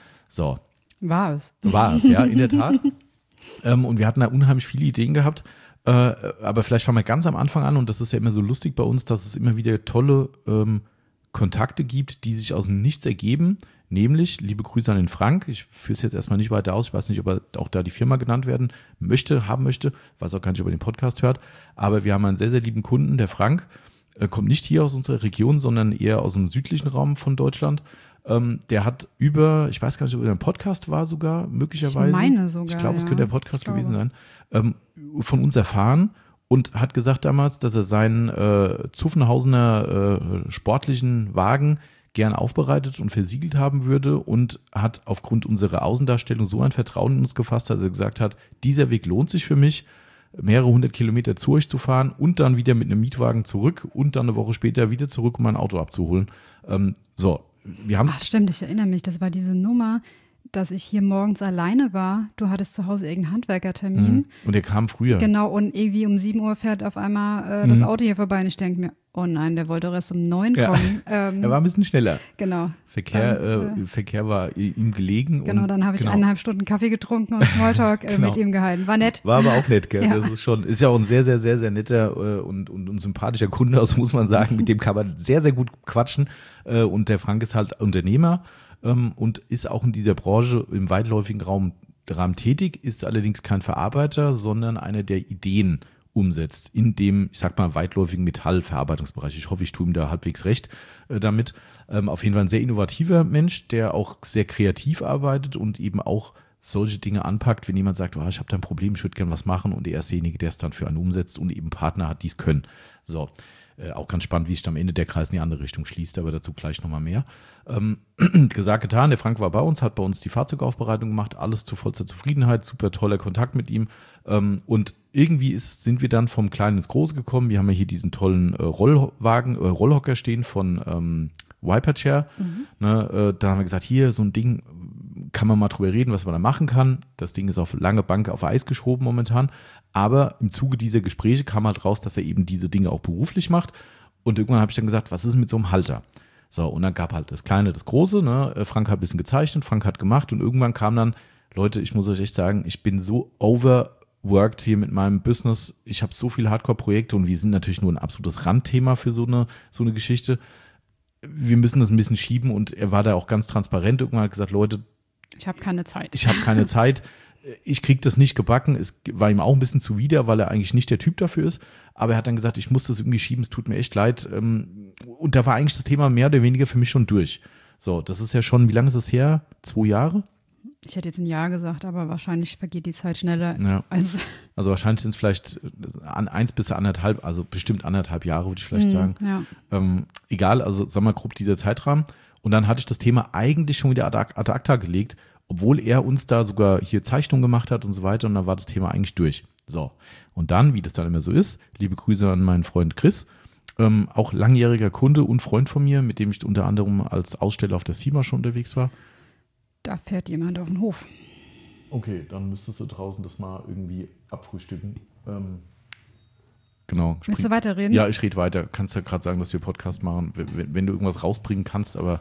So. War es. War es, ja, in der Tat. ähm, und wir hatten da unheimlich viele Ideen gehabt. Äh, aber vielleicht fangen wir ganz am Anfang an und das ist ja immer so lustig bei uns, dass es immer wieder tolle ähm, Kontakte gibt, die sich aus dem Nichts ergeben. Nämlich, liebe Grüße an den Frank, ich führe es jetzt erstmal nicht weiter aus, ich weiß nicht, ob er auch da die Firma genannt werden möchte, haben möchte, weiß auch gar nicht, ob er den Podcast hört, aber wir haben einen sehr, sehr lieben Kunden, der Frank, äh, kommt nicht hier aus unserer Region, sondern eher aus dem südlichen Raum von Deutschland. Ähm, der hat über, ich weiß gar nicht, ob er ein Podcast war sogar, möglicherweise. Ich meine sogar, Ich glaube, es ja. könnte der Podcast Ich gewesen glaube. sein, ähm, von uns erfahren und hat gesagt damals, dass er seinen äh, Zuffenhausener äh, sportlichen Wagen gern aufbereitet und versiegelt haben würde und hat aufgrund unserer Außendarstellung so ein Vertrauen in uns gefasst, dass er gesagt hat, dieser Weg lohnt sich für mich, mehrere hundert Kilometer zu euch zu fahren und dann wieder mit einem Mietwagen zurück und dann eine Woche später wieder zurück, um mein Auto abzuholen. Ähm, so, wir haben Ach stimmt, ich erinnere mich, das war diese Nummer, dass ich hier morgens alleine war. Du hattest zu Hause irgendeinen Handwerkertermin. Mhm. Und der kam früher. Genau, und irgendwie um sieben Uhr fährt auf einmal äh, das Auto hier vorbei und ich denke mir, oh nein, der wollte doch erst um neun Ja. kommen. Ähm, Er war ein bisschen schneller. genau. Verkehr, Dann, äh, Verkehr war ihm gelegen. Genau, und, dann habe ich genau. eineinhalb Stunden Kaffee getrunken und Smalltalk äh, Genau. mit ihm gehalten. War nett. War aber auch nett, gell? Ja. Das ist schon, ist ja auch ein sehr, sehr, sehr, sehr netter äh, und, und, und sympathischer Kunde, also muss man sagen. Mit dem kann man sehr, sehr gut quatschen. Äh, und der Frank ist halt Unternehmer ähm, und ist auch in dieser Branche im weitläufigen Raum, Rahmen tätig, ist allerdings kein Verarbeiter, sondern einer, der Ideen umsetzt in dem, ich sag mal, weitläufigen Metallverarbeitungsbereich. Ich hoffe, ich tue ihm da halbwegs recht äh, damit. Ähm, auf jeden Fall ein sehr innovativer Mensch, der auch sehr kreativ arbeitet und eben auch solche Dinge anpackt, wenn jemand sagt, oh, ich habe da ein Problem, ich würde gerne was machen und er ist derjenige, der es dann für einen umsetzt und eben Partner hat, die es können. So, äh, auch ganz spannend, wie sich am Ende der Kreis in die andere Richtung schließt, aber dazu gleich nochmal mehr. Ähm, gesagt, getan, der Frank war bei uns, hat bei uns die Fahrzeugaufbereitung gemacht, alles zu vollster Zufriedenheit, super toller Kontakt mit ihm ähm, und irgendwie ist, sind wir dann vom Kleinen ins Große gekommen. Wir haben ja hier diesen tollen äh, Rollwagen, äh, Rollhocker stehen von ähm, Wiperchair. Mhm. Ne, äh, da haben wir gesagt, hier so ein Ding, kann man mal drüber reden, was man da machen kann. Das Ding ist auf lange Bank auf Eis geschoben momentan. Aber im Zuge dieser Gespräche kam halt raus, dass er eben diese Dinge auch beruflich macht. Und irgendwann habe ich dann gesagt, was ist mit so einem Halter? So, und dann gab halt das Kleine, das Große. Ne? Frank hat ein bisschen gezeichnet, Frank hat gemacht. Und irgendwann kam dann, Leute, ich muss euch echt sagen, ich bin so overworked hier mit meinem Business. Ich habe so viele Hardcore-Projekte und wir sind natürlich nur ein absolutes Randthema für so eine, so eine Geschichte. Wir müssen das ein bisschen schieben und er war da auch ganz transparent. Irgendwann hat gesagt, Leute, ich habe keine Zeit. Ich habe keine Zeit. Ich kriege das nicht gebacken. Es war ihm auch ein bisschen zuwider, weil er eigentlich nicht der Typ dafür ist. Aber er hat dann gesagt, ich muss das irgendwie schieben, es tut mir echt leid. Und da war eigentlich das Thema mehr oder weniger für mich schon durch. So, das ist ja schon, wie lange ist es her? Zwei Jahre? Ich hätte jetzt ein Jahr gesagt, aber wahrscheinlich vergeht die Zeit schneller Ja. als. Also wahrscheinlich sind es vielleicht an eins bis anderthalb, also bestimmt anderthalb Jahre, würde ich vielleicht sagen. Ja. Ähm, egal, also sagen wir grob dieser Zeitrahmen. Und dann hatte ich das Thema eigentlich schon wieder ad ad acta gelegt, obwohl er uns da sogar hier Zeichnungen gemacht hat und so weiter. Und dann war das Thema eigentlich durch. So, und dann, wie das dann immer so ist, liebe Grüße an meinen Freund Chris, ähm, auch langjähriger Kunde und Freund von mir, mit dem ich unter anderem als Aussteller auf der SEMA schon unterwegs war. Da fährt jemand auf den Hof. Okay, dann müsstest du draußen das mal irgendwie abfrühstücken. Ähm, genau. Willst Spring- du weiterreden? Ja, ich rede weiter. Kannst ja gerade sagen, dass wir Podcast machen, wenn, wenn du irgendwas rausbringen kannst, aber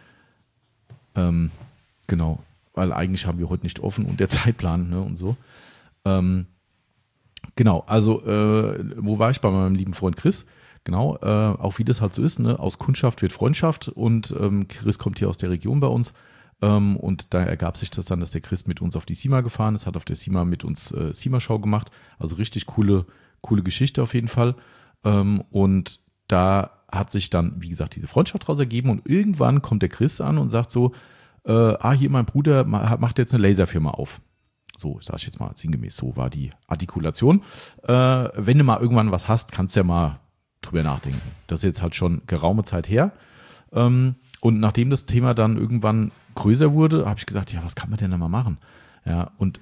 ähm, genau, weil eigentlich haben wir heute nicht offen und der Zeitplan, ne, und so. Ähm, genau, also äh, wo war ich? Bei meinem lieben Freund Chris. Genau, äh, auch wie das halt so ist, ne? Aus Kundschaft wird Freundschaft und ähm, Chris kommt hier aus der Region bei uns. Um, und da ergab sich das dann, dass der Chris mit uns auf die SEMA gefahren ist, hat auf der SEMA mit uns äh, SEMA-Show gemacht. Also richtig coole, coole Geschichte auf jeden Fall. Um, und da hat sich dann, wie gesagt, diese Freundschaft daraus ergeben. Und irgendwann kommt der Chris an und sagt so, äh, ah, hier mein Bruder macht jetzt eine Laserfirma auf. So, ich sage jetzt mal sinngemäß, so war die Artikulation. Äh, wenn du mal irgendwann was hast, kannst du ja mal drüber nachdenken. Das ist jetzt halt schon geraume Zeit her. Ähm, Und nachdem das Thema dann irgendwann größer wurde, habe ich gesagt, ja, was kann man denn da mal machen? Ja, und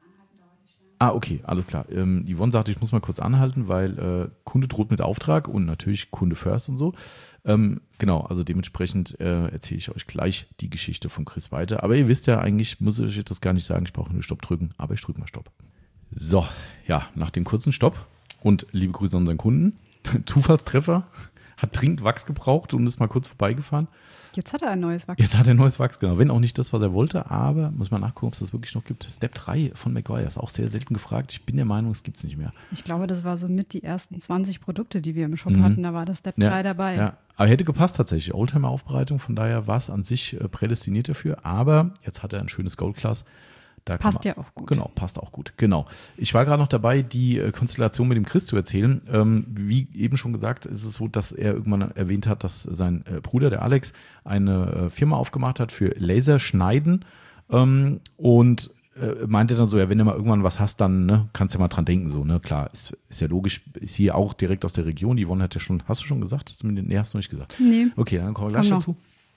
ah, okay, alles klar. Ähm, Yvonne sagte, ich muss mal kurz anhalten, weil äh, Kunde droht mit Auftrag und natürlich Kunde first und so. Ähm, genau, also dementsprechend äh, erzähle ich euch gleich die Geschichte von Chris weiter. Aber ihr wisst ja, eigentlich muss ich das gar nicht sagen, ich brauche nur Stopp drücken, aber ich drücke mal Stopp. So, ja, nach dem kurzen Stopp und liebe Grüße an unseren Kunden. Zufallstreffer, hat dringend Wachs gebraucht und ist mal kurz vorbeigefahren. Jetzt hat er ein neues Wachs. Jetzt hat er ein neues Wachs, genau. Wenn auch nicht das, was er wollte, aber muss man nachgucken, ob es das wirklich noch gibt. Step drei von Maguire ist auch sehr selten gefragt. Ich bin der Meinung, es gibt es nicht mehr. Ich glaube, das war so mit die ersten zwanzig Produkte, die wir im Shop Mhm. hatten. Da war das Step Ja, drei dabei. Ja, aber hätte gepasst tatsächlich. Oldtimer-Aufbereitung, von daher war es an sich äh, prädestiniert dafür. Aber jetzt hat er ein schönes Gold-Class. Da kann Passt man, ja auch gut. Genau, passt auch gut. Genau. Ich war gerade noch dabei, die äh, Konstellation mit dem Chris zu erzählen. Ähm, wie eben schon gesagt, ist es so, dass er irgendwann erwähnt hat, dass sein äh, Bruder, der Alex, eine äh, Firma aufgemacht hat für Laserschneiden. Ähm, und äh, meinte dann so, ja, wenn du mal irgendwann was hast, dann ne, kannst du ja mal dran denken. So, ne? Klar, ist, ist ja logisch. Ist hier auch direkt aus der Region. Die Yvonne hat ja schon, hast du schon gesagt? Nee, hast du nicht gesagt. Nee. Okay, dann kommen wir gleich Komm dazu.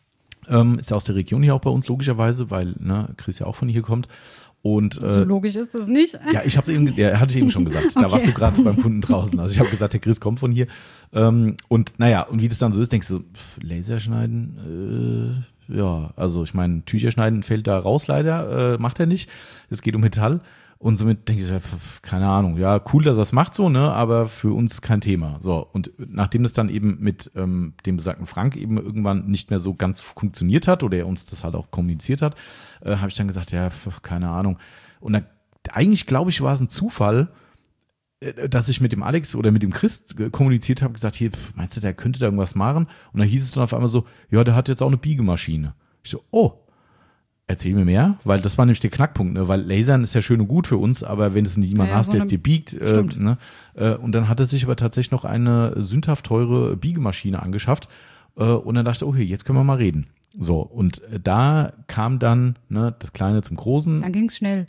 Ähm, ist ja aus der Region hier auch bei uns, logischerweise, weil ne, Chris ja auch von hier kommt. Und, äh, so logisch ist das nicht. Ja, ich habe es eben, ja, hatte ich eben schon gesagt. Da Okay. warst du gerade beim Kunden draußen. Also ich habe gesagt, der Chris kommt von hier. Ähm, und naja, und wie das dann so ist, denkst du so, pff, Laserschneiden, äh, ja, also ich meine, Tücher schneiden fällt da raus leider, äh, macht er nicht. Es geht um Metall. Und somit denke ich, ja, pff, keine Ahnung, ja, cool, dass er es macht so, ne, aber für uns kein Thema. So, und nachdem das dann eben mit ähm, dem besagten Frank eben irgendwann nicht mehr so ganz funktioniert hat oder er uns das halt auch kommuniziert hat, äh, habe ich dann gesagt, ja, pff, keine Ahnung. Und dann, eigentlich, glaube ich, war es ein Zufall, äh, dass ich mit dem Alex oder mit dem Chris äh, kommuniziert habe, gesagt, hier, pff, meinst du, der könnte da irgendwas machen? Und dann hieß es dann auf einmal so, ja, der hat jetzt auch eine Biegemaschine. Ich so, oh. Erzähl mir mehr, weil das war nämlich der Knackpunkt, ne? Weil Lasern ist ja schön und gut für uns, aber wenn es niemand Ja, ja, hast, so der es eine- dir biegt, äh, Stimmt. ne? äh, und dann hat er sich aber tatsächlich noch eine sündhaft teure Biegemaschine angeschafft äh, und dann dachte ich, okay, jetzt können wir mal reden. So, und äh, da kam dann ne, das Kleine zum Großen. Dann ging es schnell.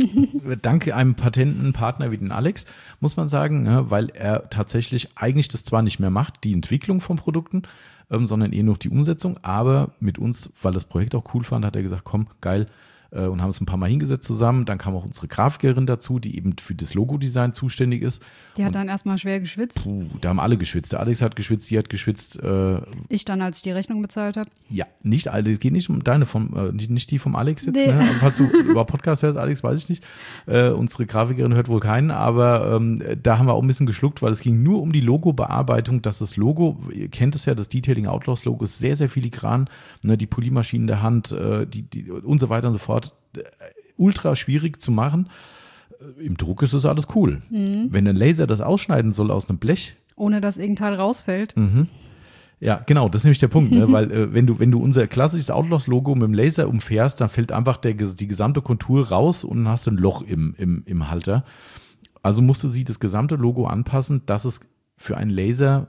Dank einem patenten Partner wie den Alex, muss man sagen, ne, weil er tatsächlich eigentlich das zwar nicht mehr macht, die Entwicklung von Produkten, ähm, sondern eher noch die Umsetzung, aber mit uns, weil das Projekt auch cool fand, hat er gesagt, komm, geil, äh, und haben es ein paar Mal hingesetzt zusammen. Dann kam auch unsere Grafikerin dazu, die eben für das Logo-Design zuständig ist. Die hat Und, dann erstmal schwer geschwitzt. puh, da haben alle geschwitzt. Der Alex hat geschwitzt, die hat geschwitzt. Äh, Ich dann, als ich die Rechnung bezahlt habe. ja, nicht alle, es geht nicht um deine, vom, äh, nicht, nicht die vom Alex jetzt. Nee. Ne? Also falls du über Podcast hörst, Alex, weiß ich nicht. Äh, unsere Grafikerin hört wohl keinen, aber ähm, da haben wir auch ein bisschen geschluckt, weil es ging nur um die Logo-Bearbeitung, dass das Logo, ihr kennt es ja, das Detailing Outlaws-Logo ist sehr, sehr filigran, ne? Die Polymaschinen der Hand, äh, die, die, und so weiter und so fort. Äh, ultra schwierig zu machen. Äh, Im Druck ist das alles cool. Mhm. Wenn ein Laser das ausschneiden soll aus einem Blech, Ohne dass irgendein Teil rausfällt. Mhm. Ja, genau, das ist nämlich der Punkt, ne? Weil äh, wenn du wenn du unser klassisches Outlaws-Logo mit dem Laser umfährst, dann fällt einfach der, die gesamte Kontur raus und dann hast du ein Loch im, im, im Halter. Also musste sie das gesamte Logo anpassen, dass es für einen Laser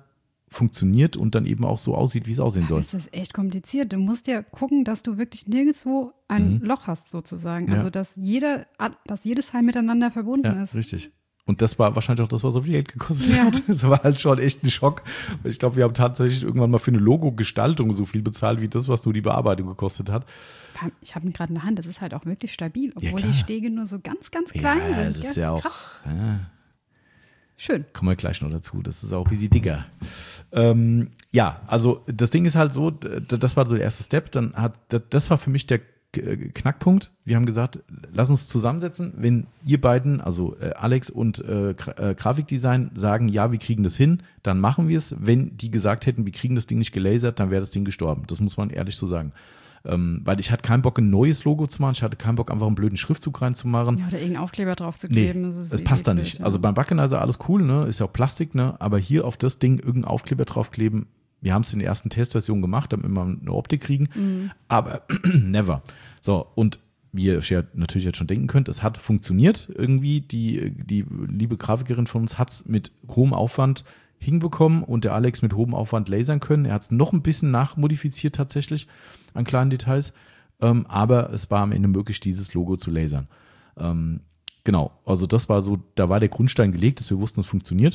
funktioniert und dann eben auch so aussieht, wie es aussehen soll. Das ist echt kompliziert. Du musst ja gucken, dass du wirklich nirgendwo ein Mhm. Loch hast, sozusagen. Ja. Also, dass, jeder, dass jedes Teil miteinander verbunden Ja, ist. richtig. Und das war wahrscheinlich auch das, was so viel Geld gekostet Ja. hat. Das war halt schon echt ein Schock. Ich glaube, wir haben tatsächlich irgendwann mal für eine Logo-Gestaltung so viel bezahlt, wie das, was nur die Bearbeitung gekostet hat. Ich habe ihn gerade in der Hand. Das ist halt auch wirklich stabil, Ja, obwohl klar. die Stege nur so ganz, ganz klein ja, sind. das ist ja auch. krass. Ja, Schön. kommen wir gleich noch dazu. Das ist auch ein bisschen dicker. Ähm, ja, also das Ding ist halt so, d- das war so der erste Step. Dann hat, d- das war für mich der K- Knackpunkt. Wir haben gesagt, lass uns zusammensetzen. Wenn ihr beiden, also äh, Alex und äh, Gra- äh, Grafikdesign, sagen, ja, wir kriegen das hin, dann machen wir es. Wenn die gesagt hätten, wir kriegen das Ding nicht gelasert, dann wäre das Ding gestorben. Das muss man ehrlich so sagen. Ähm, weil ich hatte keinen Bock, ein neues Logo zu machen. Ich hatte keinen Bock, einfach einen blöden Schriftzug reinzumachen. Ja, oder irgendeinen Aufkleber drauf zu Nee, kleben. Das ist es eh passt da blöd, nicht. ja. Also beim Backenizer alles cool, ne? Ist ja auch Plastik, ne? Aber hier auf das Ding irgendeinen Aufkleber draufkleben. Wir haben es in der ersten Testversion gemacht, damit wir eine Optik kriegen. Mhm. Aber never. So, und wie ihr euch ja natürlich jetzt schon denken könnt, es hat funktioniert irgendwie. Die, die liebe Grafikerin von uns hat es mit hohem Aufwand hinbekommen und der Alex mit hohem Aufwand lasern können. Er hat es noch ein bisschen nachmodifiziert tatsächlich an kleinen Details. Ähm, aber es war am Ende möglich, dieses Logo zu lasern. Ähm, genau, also das war so, da war der Grundstein gelegt, dass wir wussten, es funktioniert.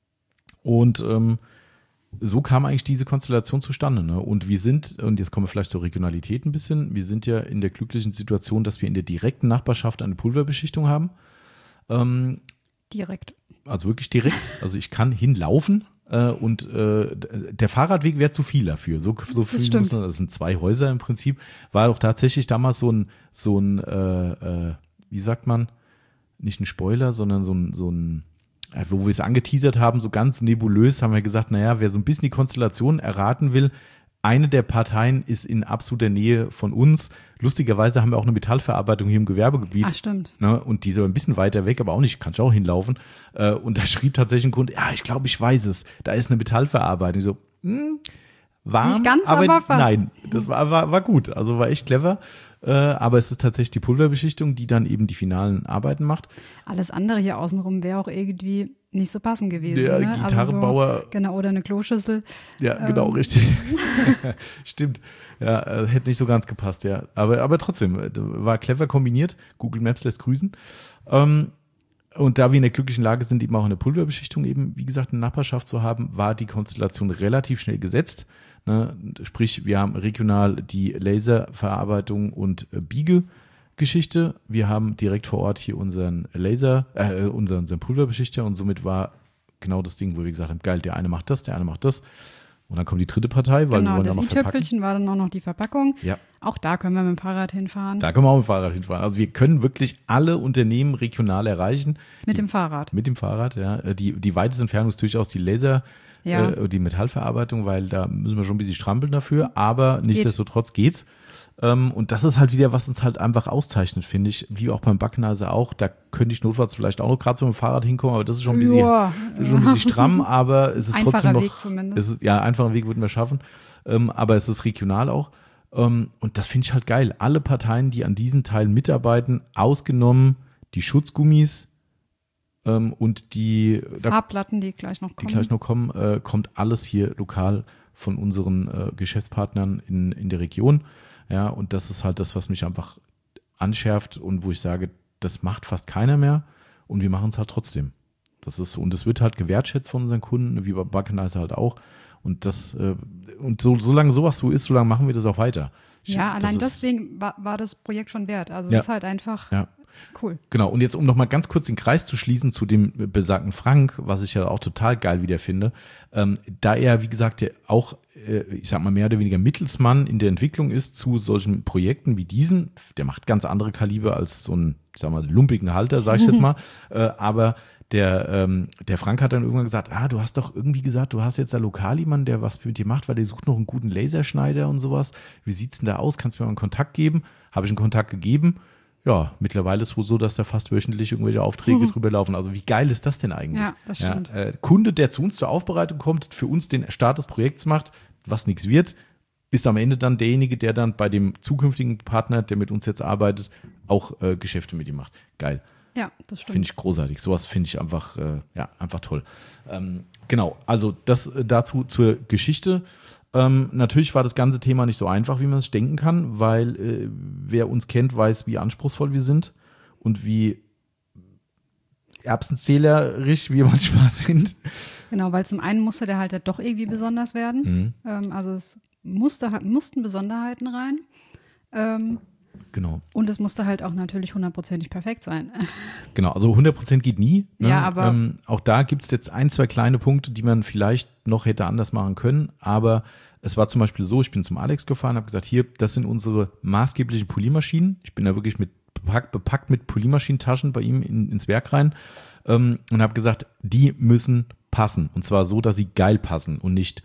Und ähm, so kam eigentlich diese Konstellation zustande. Ne? Und wir sind, und jetzt kommen wir vielleicht zur Regionalität ein bisschen, wir sind ja in der glücklichen Situation, dass wir in der direkten Nachbarschaft eine Pulverbeschichtung haben. Ähm, Direkt. also wirklich direkt. Also ich kann hinlaufen äh, und äh, der Fahrradweg wäre zu viel dafür. So, so viel stimmt. muss man, das sind zwei Häuser im Prinzip. War auch tatsächlich damals so ein, so ein äh, äh, wie sagt man, nicht ein Spoiler, sondern so ein, so ein äh, wo wir es angeteasert haben, so ganz nebulös, haben wir gesagt, naja, wer so ein bisschen die Konstellation erraten will, eine der Parteien ist in absoluter Nähe von uns. Lustigerweise haben wir auch eine Metallverarbeitung hier im Gewerbegebiet. Ach, stimmt. Ne, und die ist aber ein bisschen weiter weg, aber auch nicht, kann ich auch hinlaufen. Äh, und da schrieb tatsächlich ein Kunde, ja, ich glaube, ich weiß es. Da ist eine Metallverarbeitung. Ich so, hm, warm, Nicht ganz, aber, aber fast. nein, das war, war, war gut. Also war echt clever. Äh, aber es ist tatsächlich die Pulverbeschichtung, die dann eben die finalen Arbeiten macht. Alles andere hier außenrum wäre auch irgendwie nicht so passend gewesen. Der ne? Gitarrenbauer. Also so, genau, oder eine Kloschüssel. Ja, genau, Ähm. richtig. Stimmt. Ja, äh, hätte nicht so ganz gepasst, ja. Aber, aber trotzdem, äh, war clever kombiniert. Google Maps lässt grüßen. Ähm, und da wir in der glücklichen Lage sind, eben auch eine Pulverbeschichtung eben, wie gesagt, eine Nachbarschaft zu haben, war die Konstellation relativ schnell gesetzt. Ne? Sprich, wir haben regional die Laserverarbeitung und äh, Biegegeschichte. Wir haben direkt vor Ort hier unseren Laser, äh, unseren, unseren Pulverbeschichter und somit war genau das Ding, wo wir gesagt haben, geil, der eine macht das, der eine macht das. Und dann kommt die dritte Partei, weil wir Genau, wollen das dann noch verpacken. i-Töpfelchen war dann auch noch die Verpackung. Ja. Auch da können wir mit dem Fahrrad hinfahren. Da können wir auch mit dem Fahrrad hinfahren. Also wir können wirklich alle Unternehmen regional erreichen. Mit dem Fahrrad. Mit dem Fahrrad, ja. Die, die weiteste Entfernung ist durchaus die Laser, Ja. äh, die Metallverarbeitung, weil da müssen wir schon ein bisschen strampeln dafür, aber nichtsdestotrotz geht's. Ähm, und das ist halt wieder, was uns halt einfach auszeichnet, finde ich, wie auch beim Backenizer auch. Da könnte ich notfalls vielleicht auch noch gerade so mit dem Fahrrad hinkommen, aber das ist schon ein bisschen, Joa. schon ein bisschen stramm, aber es ist Einfacher trotzdem noch. Weg zumindest. Es ist, ja, einfacher Weg würden wir schaffen, ähm, aber es ist regional auch. Ähm, und das finde ich halt geil. Alle Parteien, die an diesem Teil mitarbeiten, ausgenommen die Schutzgummis ähm, und die da, Farbplatten, die gleich noch die kommen. gleich noch kommen, äh, kommt alles hier lokal von unseren äh, Geschäftspartnern in, in der Region. Ja, und das ist halt das, was mich einfach anschärft und wo ich sage, das macht fast keiner mehr und wir machen es halt trotzdem. Das ist so. Und es wird halt gewertschätzt von unseren Kunden, wie bei Backenizer halt auch. Und das, äh, und so, solange sowas so ist, solange machen wir das auch weiter. Ich, Ja, allein das ist, deswegen war, war das Projekt schon wert. Also es Ja. ist halt einfach Ja. cool. Genau, und jetzt um nochmal ganz kurz den Kreis zu schließen zu dem besagten Frank, was ich ja auch total geil wieder finde, ähm, da er, wie gesagt, ja auch, äh, ich sag mal, mehr oder weniger Mittelsmann in der Entwicklung ist zu solchen Projekten wie diesen, der macht ganz andere Kaliber als so ein, ich sag mal, lumpigen Halter, sag ich jetzt mal, äh, aber der, ähm, der Frank hat dann irgendwann gesagt, ah, du hast doch irgendwie gesagt, du hast jetzt da lokal jemanden, der was mit dir macht, weil der sucht noch einen guten Laserschneider und sowas. Wie sieht's denn da aus? Kannst du mir mal einen Kontakt geben? Habe ich einen Kontakt gegeben? Ja, mittlerweile ist es wohl so, dass da fast wöchentlich irgendwelche Aufträge Mhm. drüber laufen. Also wie geil ist das denn eigentlich? Ja, das stimmt. Ja, äh, Kunde, der zu uns zur Aufbereitung kommt, für uns den Start des Projekts macht, was nichts wird, ist am Ende dann derjenige, der dann bei dem zukünftigen Partner, der mit uns jetzt arbeitet, auch äh, Geschäfte mit ihm macht. Geil. Ja, das stimmt. Finde ich großartig. Sowas finde ich einfach, äh, ja, einfach toll. Ähm, genau, also das äh, dazu zur Geschichte. Ähm, natürlich war das ganze Thema nicht so einfach, wie man es denken kann, weil äh, wer uns kennt, weiß, wie anspruchsvoll wir sind und wie erbsenzählerisch wir manchmal sind. Genau, weil zum einen musste der halt doch irgendwie besonders werden. Mhm. Ähm, also es musste, mussten Besonderheiten rein. Ähm, Genau. Und es musste halt auch natürlich hundertprozentig perfekt sein. Genau, also hundert Prozent geht nie. Ne? Ja, aber ähm, auch da gibt es jetzt ein, zwei kleine Punkte, die man vielleicht noch hätte anders machen können. Aber es war zum Beispiel so, ich bin zum Alex gefahren, habe gesagt, hier, das sind unsere maßgeblichen Poliermaschinen. Ich bin da wirklich mit bepackt, bepackt mit Poliermaschinentaschen bei ihm in, ins Werk rein ähm, und habe gesagt, die müssen passen. Und zwar so, dass sie geil passen und nicht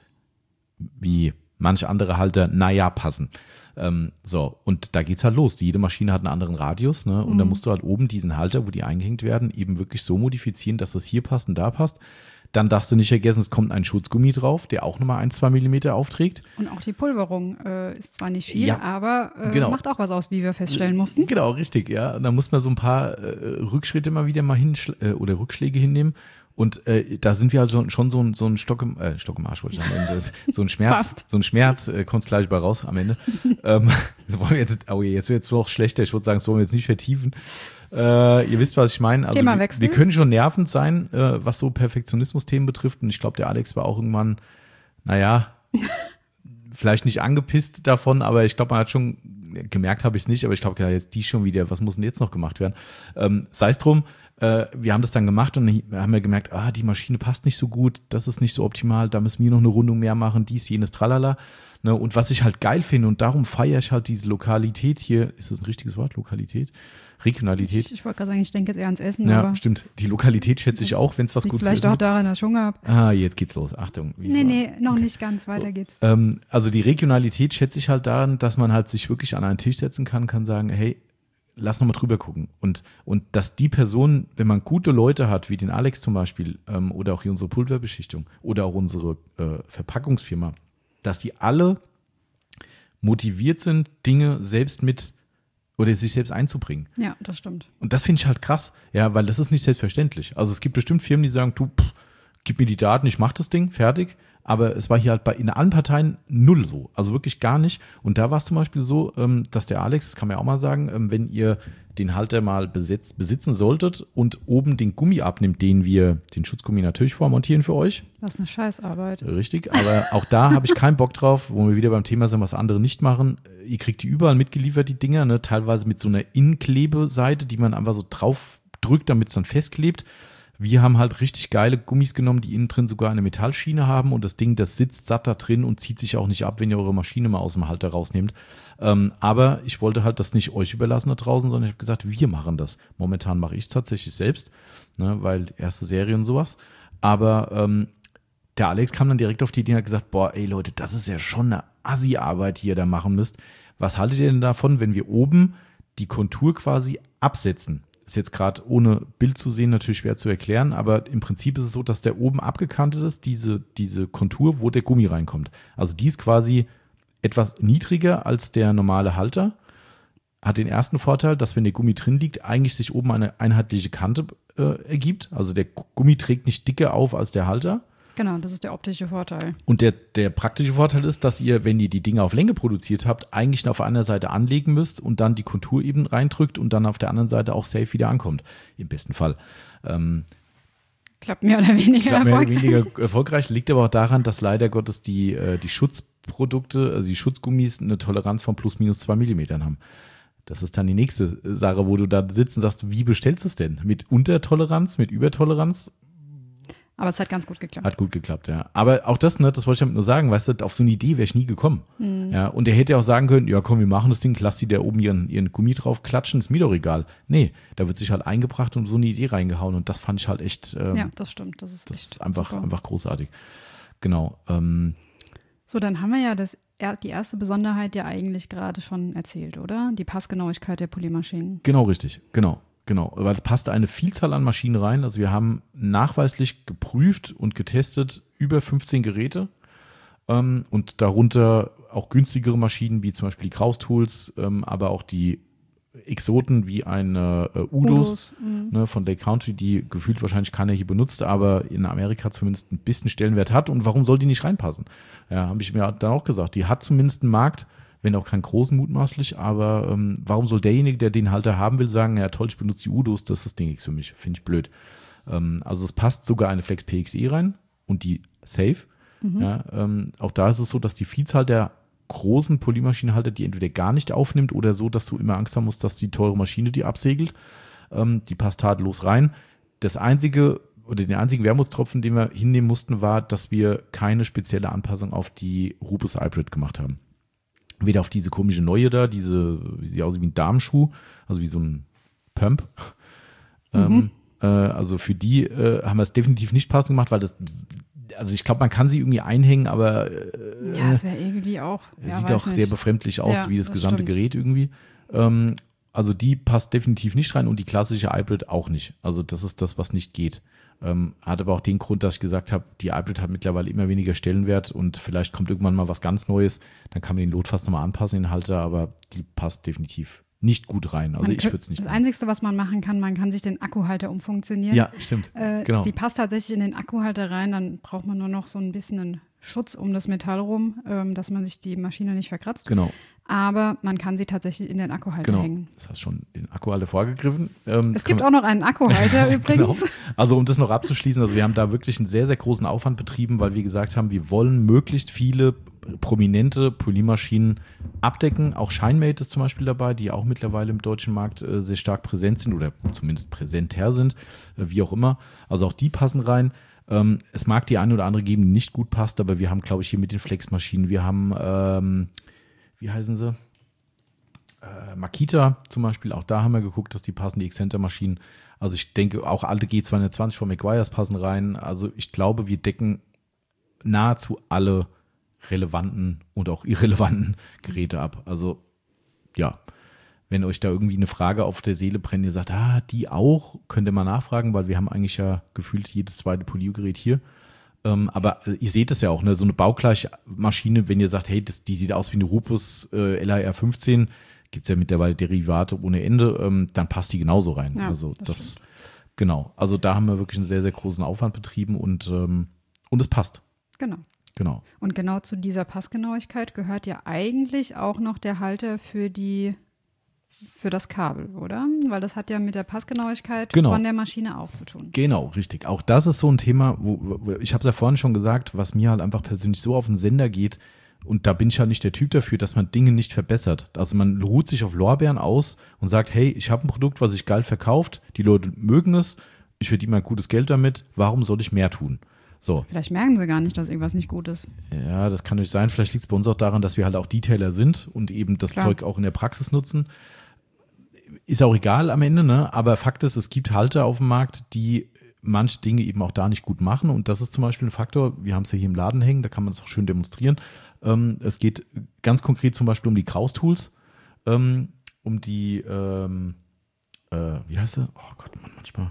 wie manche andere Halter, naja, passen. Ähm, so, und da geht's halt los. Jede Maschine hat einen anderen Radius, ne? Und mhm. da musst du halt oben diesen Halter, wo die eingehängt werden, eben wirklich so modifizieren, dass das hier passt und da passt. Dann darfst du nicht vergessen, es kommt ein Schutzgummi drauf, der auch nochmal ein, zwei Millimeter aufträgt. Und auch die Pulverung äh, ist zwar nicht viel, ja, aber äh, genau. macht auch was aus, wie wir feststellen mussten. Genau, richtig, ja. Und da muss man so ein paar äh, Rückschritte mal wieder mal hin äh, oder Rückschläge hinnehmen. Und äh, da sind wir halt schon, schon so, ein, so ein Stock im, äh, Stock im Arsch, wollte ich sagen. Und, äh, so ein Schmerz, Fast. so ein Schmerz, äh, kommt gleich bei raus am Ende. ähm, das wollen wir jetzt, oh, jetzt wird es doch schlechter. Ich würde sagen, das wollen wir jetzt nicht vertiefen. Äh, ihr wisst, was ich meine. Also wir, wir können schon nervend sein, äh, was so Perfektionismus-Themen betrifft. Und ich glaube, der Alex war auch irgendwann, naja, vielleicht nicht angepisst davon, aber ich glaube, man hat schon gemerkt, habe ich es nicht, aber ich glaube, ja, jetzt die schon wieder, was muss denn jetzt noch gemacht werden? Ähm, sei es drum, äh, wir haben das dann gemacht und haben wir gemerkt, ah, die Maschine passt nicht so gut, das ist nicht so optimal, da müssen wir noch eine Rundung mehr machen, dies, jenes, tralala. Ne? Und was ich halt geil finde und darum feiere ich halt diese Lokalität hier, ist das ein richtiges Wort, Lokalität? Regionalität. Ich, ich wollte gerade sagen, ich denke jetzt eher ans Essen. Ja, aber stimmt. Die Lokalität schätze ich auch, wenn es was Gutes ist. Vielleicht auch daran, dass ich Hunger habe. Ah, jetzt geht's los. Achtung. Nee, nee, noch okay. nicht ganz. Weiter geht's. Ähm, also die Regionalität schätze ich halt daran, dass man halt sich wirklich an einen Tisch setzen kann, kann sagen, hey, lass noch mal drüber gucken. Und, und dass die Person, wenn man gute Leute hat, wie den Alex zum Beispiel, ähm, oder auch hier unsere Pulverbeschichtung oder auch unsere äh, Verpackungsfirma, dass die alle motiviert sind, Dinge selbst mit oder sich selbst einzubringen. Ja, das stimmt. Und das finde ich halt krass, ja, weil das ist nicht selbstverständlich. Also es gibt bestimmt Firmen, die sagen, du, pff, gib mir die Daten, ich mach das Ding, fertig. Aber es war hier halt bei in allen Parteien null so, also wirklich gar nicht. Und da war es zum Beispiel so, dass der Alex, das kann man ja auch mal sagen, wenn ihr den Halter mal besitzt, besitzen solltet und oben den Gummi abnimmt, den wir, den Schutzgummi natürlich vormontieren für euch. Das ist eine Scheißarbeit. Richtig, aber auch da habe ich keinen Bock drauf, wo wir wieder beim Thema sind, was andere nicht machen. Ihr kriegt die überall mitgeliefert, die Dinger, ne? Teilweise mit so einer Innenklebeseite, die man einfach so drauf drückt, damit es dann festklebt. Wir haben halt richtig geile Gummis genommen, die innen drin sogar eine Metallschiene haben und das Ding, das sitzt satt da drin und zieht sich auch nicht ab, wenn ihr eure Maschine mal aus dem Halter rausnehmt. Ähm, aber ich wollte halt das nicht euch überlassen da draußen, sondern ich habe gesagt, wir machen das. Momentan mache ich es tatsächlich selbst, ne, weil erste Serie und sowas. Aber ähm, der Alex kam dann direkt auf die Idee und hat gesagt, boah, ey Leute, das ist ja schon eine Assi-Arbeit, die ihr da machen müsst. Was haltet ihr denn davon, wenn wir oben die Kontur quasi absetzen? Ist jetzt gerade ohne Bild zu sehen natürlich schwer zu erklären, aber im Prinzip ist es so, dass der oben abgekantet ist, diese, diese Kontur, wo der Gummi reinkommt. Also die ist quasi etwas niedriger als der normale Halter, hat den ersten Vorteil, dass wenn der Gummi drin liegt, eigentlich sich oben eine einheitliche Kante äh, ergibt. Also der Gummi trägt nicht dicker auf als der Halter. Genau, das ist der optische Vorteil. Und der, der praktische Vorteil ist, dass ihr, wenn ihr die Dinge auf Länge produziert habt, eigentlich auf einer Seite anlegen müsst und dann die Kontur eben reindrückt und dann auf der anderen Seite auch safe wieder ankommt. Im besten Fall. Ähm, klappt mehr oder weniger klappt mehr oder erfolgreich. weniger erfolgreich. Liegt aber auch daran, dass leider Gottes die, äh, die Schutzprodukte, also die Schutzgummis, eine Toleranz von plus minus zwei Millimetern haben. Das ist dann die nächste Sache, wo du da sitzt und sagst, wie bestellst du es denn? Mit Untertoleranz, mit Übertoleranz? Aber es hat ganz gut geklappt. Hat gut geklappt, ja. Aber auch das, ne, das wollte ich damit nur sagen, weißt du, auf so eine Idee wäre ich nie gekommen. Mhm. Ja, und er hätte ja auch sagen können, ja komm, wir machen das Ding, lass die da oben ihren, ihren Gummi drauf klatschen, ist mir doch egal. Nee, da wird sich halt eingebracht und so eine Idee reingehauen und das fand ich halt echt ähm, ja, das stimmt, das ist das echt ist einfach, super. einfach großartig. Genau. Ähm, so, dann haben wir ja das, die erste Besonderheit ja eigentlich gerade schon erzählt, oder? Die Passgenauigkeit der Poliermaschinen. Genau, richtig, genau. Genau, weil es passte eine Vielzahl an Maschinen rein. Also wir haben nachweislich geprüft und getestet über fünfzehn Geräte ähm, und darunter auch günstigere Maschinen wie zum Beispiel die Kraus Tools, ähm, aber auch die Exoten wie eine äh, Udos, Udos ne, von Lake Country, die gefühlt wahrscheinlich keiner hier benutzt, aber in Amerika zumindest ein bisschen Stellenwert hat. Und warum soll die nicht reinpassen? Ja, habe ich mir dann auch gesagt. Die hat zumindest einen Markt, wenn auch keinen großen mutmaßlich, aber ähm, warum soll derjenige, der den Halter haben will, sagen, ja toll, ich benutze die Udos, das ist das Ding X für mich, finde ich blöd. Ähm, also es passt sogar eine Flex P X E rein und die Safe. Mhm. Ja, ähm, auch da ist es so, dass die Vielzahl der großen Polymaschinenhalter die entweder gar nicht aufnimmt oder so, dass du immer Angst haben musst, dass die teure Maschine die absegelt. Ähm, die passt tadellos rein. Das einzige oder den einzigen Wermutstropfen, den wir hinnehmen mussten, war, dass wir keine spezielle Anpassung auf die Rupes Hybrid gemacht haben. Weder auf diese komische neue da, diese, wie sieht aus wie ein Damenschuh, also wie so ein Pump. Mhm. Ähm, äh, also für die äh, haben wir es definitiv nicht passend gemacht, weil das also ich glaube, man kann sie irgendwie einhängen, aber äh, ja, es wäre irgendwie auch. Ja, sieht auch nicht. Sehr befremdlich aus, ja, wie das, das gesamte stimmt. Gerät irgendwie. Ähm, also die passt definitiv nicht rein und die klassische Hybrid auch nicht. Also das ist das, was nicht geht. Ähm, hat aber auch den Grund, dass ich gesagt habe, die Hybrid hat mittlerweile immer weniger Stellenwert und vielleicht kommt irgendwann mal was ganz Neues. Dann kann man den Lot fast nochmal anpassen, den Halter, aber die passt definitiv nicht gut rein. Also man ich würde es nicht Das machen. Einzige, was man machen kann, man kann sich den Akkuhalter umfunktionieren. Ja, stimmt. Äh, genau. Sie passt tatsächlich in den Akkuhalter rein, dann braucht man nur noch so ein bisschen einen Schutz um das Metall rum, ähm, dass man sich die Maschine nicht verkratzt. Genau. Aber man kann sie tatsächlich in den Akkuhalter genau. hängen. Das hast schon den Akkuhalter vorgegriffen. Ähm, es gibt auch noch einen Akkuhalter übrigens. Genau. Also um das noch abzuschließen, also wir haben da wirklich einen sehr, sehr großen Aufwand betrieben, weil wir gesagt haben, wir wollen möglichst viele prominente Polymaschinen abdecken. Auch Shinemate ist zum Beispiel dabei, die auch mittlerweile im deutschen Markt äh, sehr stark präsent sind oder zumindest präsenter sind, äh, wie auch immer. Also auch die passen rein. Ähm, es mag die eine oder andere geben, die nicht gut passt, aber wir haben, glaube ich, hier mit den Flex-Maschinen, wir haben, ähm, wie heißen sie? Äh, Makita zum Beispiel, auch da haben wir geguckt, dass die passen, die Exzenter-Maschinen. Also ich denke, auch alte G zweihundertzwanzig von Meguiar's passen rein. Also ich glaube, wir decken nahezu alle relevanten und auch irrelevanten Geräte ab. Also ja, wenn euch da irgendwie eine Frage auf der Seele brennt, ihr sagt, ah, die auch, könnt ihr mal nachfragen, weil wir haben eigentlich ja gefühlt jedes zweite Polio-Gerät hier. Ähm, aber ihr seht es ja auch, ne, so eine baugleiche Maschine, wenn ihr sagt, hey, das, die sieht aus wie eine Rupus äh, L A R fünfzehn, gibt es ja mittlerweile Derivate ohne Ende, ähm, dann passt die genauso rein. Ja, also das, das genau, also da haben wir wirklich einen sehr, sehr großen Aufwand betrieben und, ähm, und es passt. Genau. Genau. Und genau zu dieser Passgenauigkeit gehört ja eigentlich auch noch der Halter für die für das Kabel, oder? Weil das hat ja mit der Passgenauigkeit genau. von der Maschine auch zu tun. Genau, richtig. Auch das ist so ein Thema, wo, wo ich habe es ja vorhin schon gesagt, was mir halt einfach persönlich so auf den Sender geht, und da bin ich halt nicht der Typ dafür, dass man Dinge nicht verbessert. Also man ruht sich auf Lorbeeren aus und sagt, hey, ich habe ein Produkt, was sich geil verkauft, die Leute mögen es, ich verdiene mal gutes Geld damit, warum soll ich mehr tun? So. Vielleicht merken sie gar nicht, dass irgendwas nicht gut ist. Ja, das kann natürlich sein. Vielleicht liegt es bei uns auch daran, dass wir halt auch Detailer sind und eben das Klar. Zeug auch in der Praxis nutzen. Ist auch egal am Ende, ne? Aber Fakt ist, es gibt Halter auf dem Markt, die manche Dinge eben auch da nicht gut machen. Und das ist zum Beispiel ein Faktor, wir haben es ja hier im Laden hängen, da kann man es auch schön demonstrieren. Ähm, es geht ganz konkret zum Beispiel um die Kraus-Tools, ähm, um die, ähm, äh, wie heißt sie? Oh Gott, Mann, manchmal.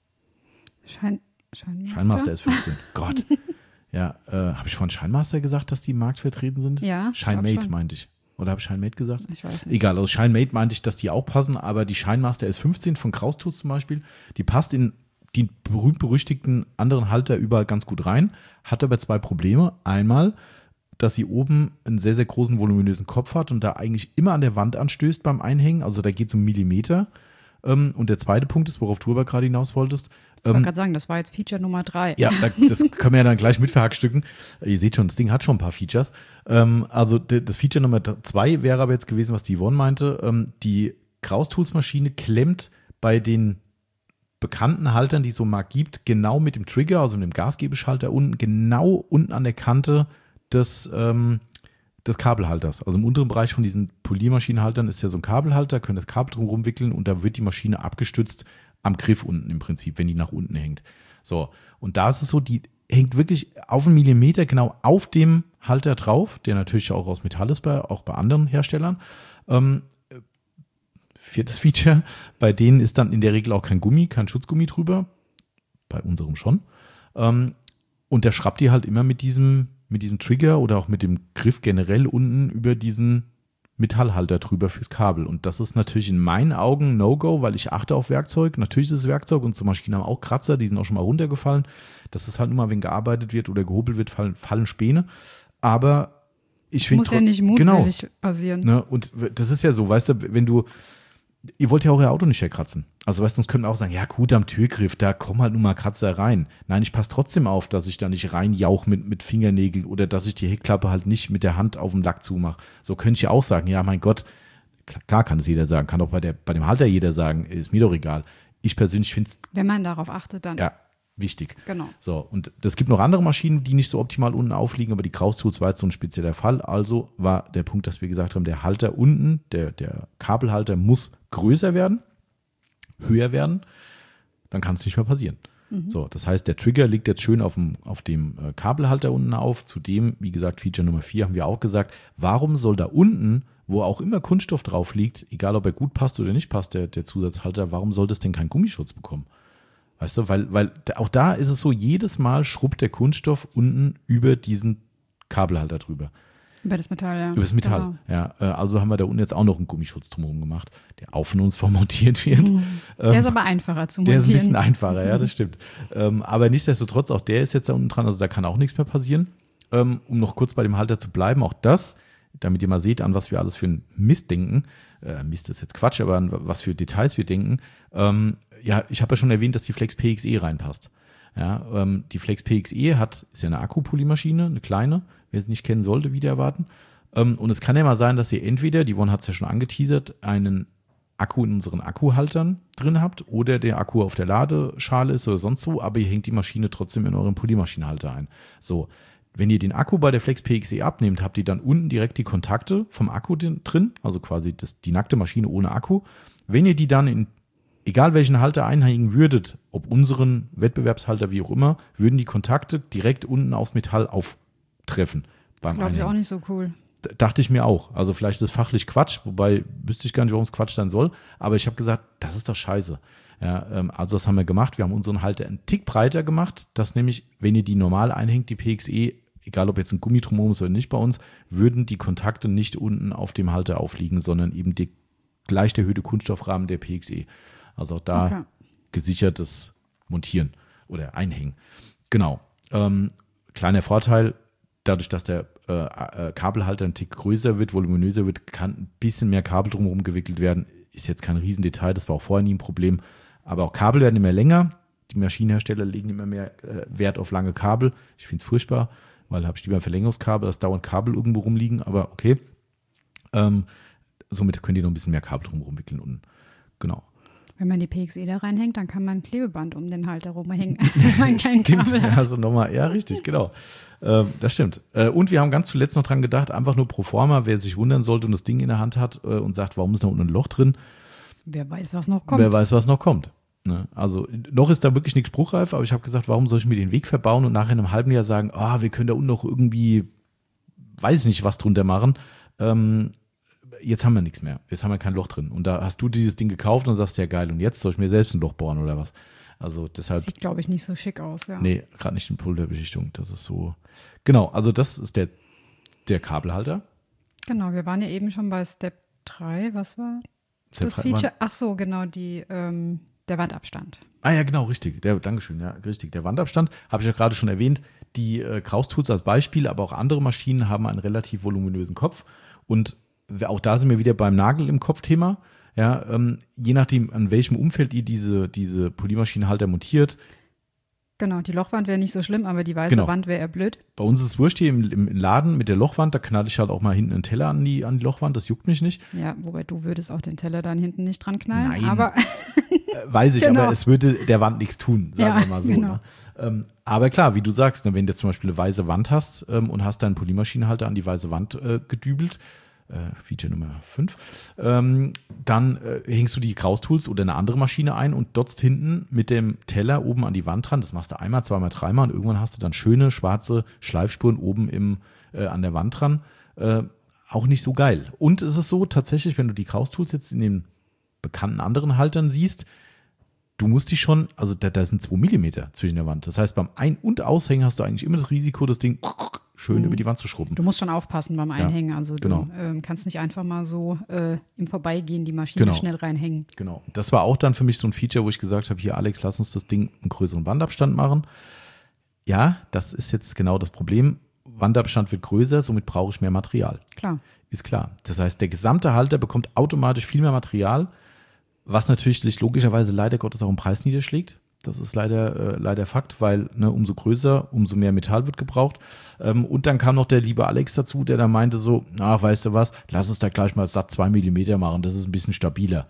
Schein, Scheinmaster? Scheinmaster S fünfzehn. Gott. Ja, äh, habe ich von Scheinmaster gesagt, dass die Marktvertreten sind? Ja. Scheinmate meinte ich. Oder habe ich Scheinmate gesagt? Ich weiß nicht. Egal, also Scheinmate meinte ich, dass die auch passen, aber die Scheinmaster S fünfzehn von Kraus-Tools zum Beispiel, die passt in die berühmt-berüchtigten anderen Halter überall ganz gut rein, hat aber zwei Probleme. Einmal, dass sie oben einen sehr, sehr großen, voluminösen Kopf hat und da eigentlich immer an der Wand anstößt beim Einhängen, also da geht es um Millimeter. Und der zweite Punkt ist, worauf du aber gerade hinaus wolltest. Ich wollte gerade sagen, das war jetzt Feature Nummer drei. Ja, das können wir ja dann gleich mit verhackstücken. Ihr seht schon, das Ding hat schon ein paar Features. Also das Feature Nummer zwei wäre aber jetzt gewesen, was die Yvonne meinte. Die Kraus-Tools-Maschine klemmt bei den bekannten Haltern, die es so mal gibt, genau mit dem Trigger, also mit dem Gasgebeschalter unten, genau unten an der Kante des, ähm, des Kabelhalters. Also im unteren Bereich von diesen Poliermaschinenhaltern ist ja so ein Kabelhalter, können das Kabel drum rumwickeln und da wird die Maschine abgestützt am Griff unten im Prinzip, wenn die nach unten hängt. So, und da ist es so, die hängt wirklich auf einen Millimeter genau auf dem Halter drauf, der natürlich auch aus Metall ist, bei, auch bei anderen Herstellern. Ähm, viertes Feature, bei denen ist dann in der Regel auch kein Gummi, kein Schutzgummi drüber, bei unserem schon. Ähm, und der schraubt die halt immer mit diesem, mit diesem Trigger oder auch mit dem Griff generell unten über diesen Metallhalter drüber fürs Kabel. Und das ist natürlich in meinen Augen No-Go, weil ich achte auf Werkzeug. Natürlich ist es Werkzeug, unsere Maschinen haben auch Kratzer, die sind auch schon mal runtergefallen. Das ist halt immer, wenn gearbeitet wird oder gehobelt wird, fallen, fallen Späne. Aber ich finde... Muss ja nicht mutwillig genau, passieren. Ne, und das ist ja so, weißt du, wenn du... Ihr wollt ja auch euer Auto nicht verkratzen. Also weißt du, uns können wir auch sagen, ja gut, am Türgriff, da kommen halt nun mal Kratzer rein. Nein, ich passe trotzdem auf, dass ich da nicht reinjauch mit, mit Fingernägeln oder dass ich die Heckklappe halt nicht mit der Hand auf dem Lack zumache. So könnte ich ja auch sagen, ja mein Gott, klar kann es jeder sagen, kann auch bei, der, bei dem Halter jeder sagen, ist mir doch egal. Ich persönlich finde es... Wenn man darauf achtet, dann... Ja, wichtig. Genau. So, und es gibt noch andere Maschinen, die nicht so optimal unten aufliegen, aber die Kraus-Tools war jetzt so ein spezieller Fall. Also war der Punkt, dass wir gesagt haben, der Halter unten, der, der Kabelhalter muss größer werden, höher werden, dann kann es nicht mehr passieren. Mhm. So, das heißt, der Trigger liegt jetzt schön auf dem, auf dem äh, Kabelhalter unten auf. Zudem, wie gesagt, Feature Nummer vier haben wir auch gesagt, warum soll da unten, wo auch immer Kunststoff drauf liegt, egal ob er gut passt oder nicht passt, der, der Zusatzhalter, warum soll das denn keinen Gummischutz bekommen? Weißt du, weil, weil auch da ist es so, jedes Mal schrubbt der Kunststoff unten über diesen Kabelhalter drüber. Über das Metall, ja. Über das Metall, ja. ja. Also haben wir da unten jetzt auch noch einen Gummischutz drumherum gemacht, der auf uns vermontiert wird. Mhm. Der ähm, ist aber einfacher zu montieren. Der ist ein bisschen einfacher, ja, das stimmt. ähm, aber nichtsdestotrotz, auch der ist jetzt da unten dran, also da kann auch nichts mehr passieren. Ähm, um noch kurz bei dem Halter zu bleiben, auch das, damit ihr mal seht, an was wir alles für einen Mist denken. Äh, Mist ist jetzt Quatsch, aber an was für Details wir denken. Ähm, ja, ich habe ja schon erwähnt, dass die Flex P X E reinpasst. Ja, ähm, die Flex P X E hat, ist ja eine Akkupolymaschine, eine kleine, wer sie nicht kennen sollte, wieder erwarten. Ähm, und es kann ja mal sein, dass ihr entweder, die Yvonne hat es ja schon angeteasert, einen Akku in unseren Akkuhaltern drin habt oder der Akku auf der Ladeschale ist oder sonst so, aber ihr hängt die Maschine trotzdem in euren Polymaschinenhalter ein. So, wenn ihr den Akku bei der Flex P X E abnehmt, habt ihr dann unten direkt die Kontakte vom Akku drin, also quasi das, die nackte Maschine ohne Akku. Wenn ihr die dann in egal welchen Halter einhängen würdet, ob unseren Wettbewerbshalter, wie auch immer, würden die Kontakte direkt unten aufs Metall auftreffen. Das glaube ich auch nicht so cool. D- dachte ich mir auch. Also vielleicht ist es fachlich Quatsch, wobei wüsste ich gar nicht, warum es Quatsch sein soll. Aber ich habe gesagt, das ist doch scheiße. Ja, ähm, also das haben wir gemacht. Wir haben unseren Halter einen Tick breiter gemacht, dass nämlich, wenn ihr die normal einhängt, die P X E, egal ob jetzt ein Gummi drumherum ist oder nicht bei uns, würden die Kontakte nicht unten auf dem Halter aufliegen, sondern eben der gleich erhöhte Kunststoffrahmen der P X E. Also auch da okay. Gesichertes Montieren oder Einhängen. Genau. Ähm, kleiner Vorteil, dadurch, dass der äh, äh, Kabelhalter ein Tick größer wird, voluminöser wird, kann ein bisschen mehr Kabel drumherum gewickelt werden. Ist jetzt kein Riesendetail, das war auch vorher nie ein Problem. Aber auch Kabel werden immer länger. Die Maschinenhersteller legen immer mehr äh, Wert auf lange Kabel. Ich finde es furchtbar, weil habe ich lieber ein Verlängerungskabel, dass dauernd Kabel irgendwo rumliegen, aber okay. Ähm, somit könnt ihr noch ein bisschen mehr Kabel drumherum wickeln unten. Genau. Wenn man die P X E da reinhängt, dann kann man ein Klebeband um den Halter rumhängen, wenn man kein Kabel hat. Also nochmal, ja, richtig, genau. Ähm, das stimmt. Äh, und wir haben ganz zuletzt noch dran gedacht, einfach nur pro forma, wer sich wundern sollte und das Ding in der Hand hat äh, und sagt, warum ist da unten ein Loch drin? Wer weiß, was noch kommt. Wer weiß, was noch kommt. Ne? Also noch ist da wirklich nichts spruchreif, aber ich habe gesagt, warum soll ich mir den Weg verbauen und nachher in einem halben Jahr sagen, ah, oh, wir können da unten noch irgendwie, weiß nicht, was drunter machen. Ähm, Jetzt haben wir nichts mehr. Jetzt haben wir kein Loch drin. Und da hast du dieses Ding gekauft und sagst, ja geil, und jetzt soll ich mir selbst ein Loch bohren oder was? Also deshalb. Sieht, glaube ich, nicht so schick aus, ja. Nee, gerade nicht in Pulverbeschichtung. Das ist so. Genau, also das ist der, der Kabelhalter. Genau, wir waren ja eben schon bei Step drei. Was war Step das Feature? Ach so, genau, die, ähm, der Wandabstand. Ah ja, genau, richtig. Der, Dankeschön, ja, richtig. Der Wandabstand, habe ich ja gerade schon erwähnt. Die äh, Kraus-Tools als Beispiel, aber auch andere Maschinen haben einen relativ voluminösen Kopf. Und auch da sind wir wieder beim Nagel im Kopf-Thema. Ja, ähm, je nachdem, an welchem Umfeld ihr diese, diese Polymaschinenhalter montiert. Genau, die Lochwand wäre nicht so schlimm, aber die weiße genau. Wand wäre eher blöd. Bei uns ist es wurscht hier im, im Laden mit der Lochwand, da knall ich halt auch mal hinten einen Teller an die, an die Lochwand, das juckt mich nicht. Ja, wobei du würdest auch den Teller dann hinten nicht dran knallen. Nein, aber weiß ich, genau. aber es würde der Wand nichts tun, sagen ja, wir mal so. Genau. Ne? Ähm, aber klar, wie du sagst, ne, wenn du zum Beispiel eine weiße Wand hast ähm, und hast deinen Polymaschinenhalter an die weiße Wand äh, gedübelt, Feature Nummer fünf, ähm, dann äh, hängst du die Kraus-Tools oder eine andere Maschine ein und dotzt hinten mit dem Teller oben an die Wand dran. Das machst du einmal, zweimal, dreimal und irgendwann hast du dann schöne schwarze Schleifspuren oben im, äh, an der Wand dran. Äh, auch nicht so geil. Und es ist so tatsächlich, wenn du die Kraus-Tools jetzt in den bekannten anderen Haltern siehst, du musst die schon, also da, da sind zwei Millimeter zwischen der Wand. Das heißt, beim Ein- und Aushängen hast du eigentlich immer das Risiko, das Ding schön mhm. über die Wand zu schrubben. Du musst schon aufpassen beim Einhängen. Ja, also du genau. ähm, kannst nicht einfach mal so äh, im Vorbeigehen die Maschine genau. schnell reinhängen. Genau. Das war auch dann für mich so ein Feature, wo ich gesagt habe, hier Alex, lass uns das Ding einen größeren Wandabstand machen. Ja, das ist jetzt genau das Problem. Wandabstand wird größer, somit brauche ich mehr Material. Klar. Ist klar. Das heißt, der gesamte Halter bekommt automatisch viel mehr Material, was natürlich sich logischerweise leider Gottes auch im Preis niederschlägt. Das ist leider, äh, leider Fakt, weil ne, umso größer, umso mehr Metall wird gebraucht. Ähm, und dann kam noch der liebe Alex dazu, der da meinte so, ach, weißt du was, lass uns da gleich mal satt zwei Millimeter machen, das ist ein bisschen stabiler.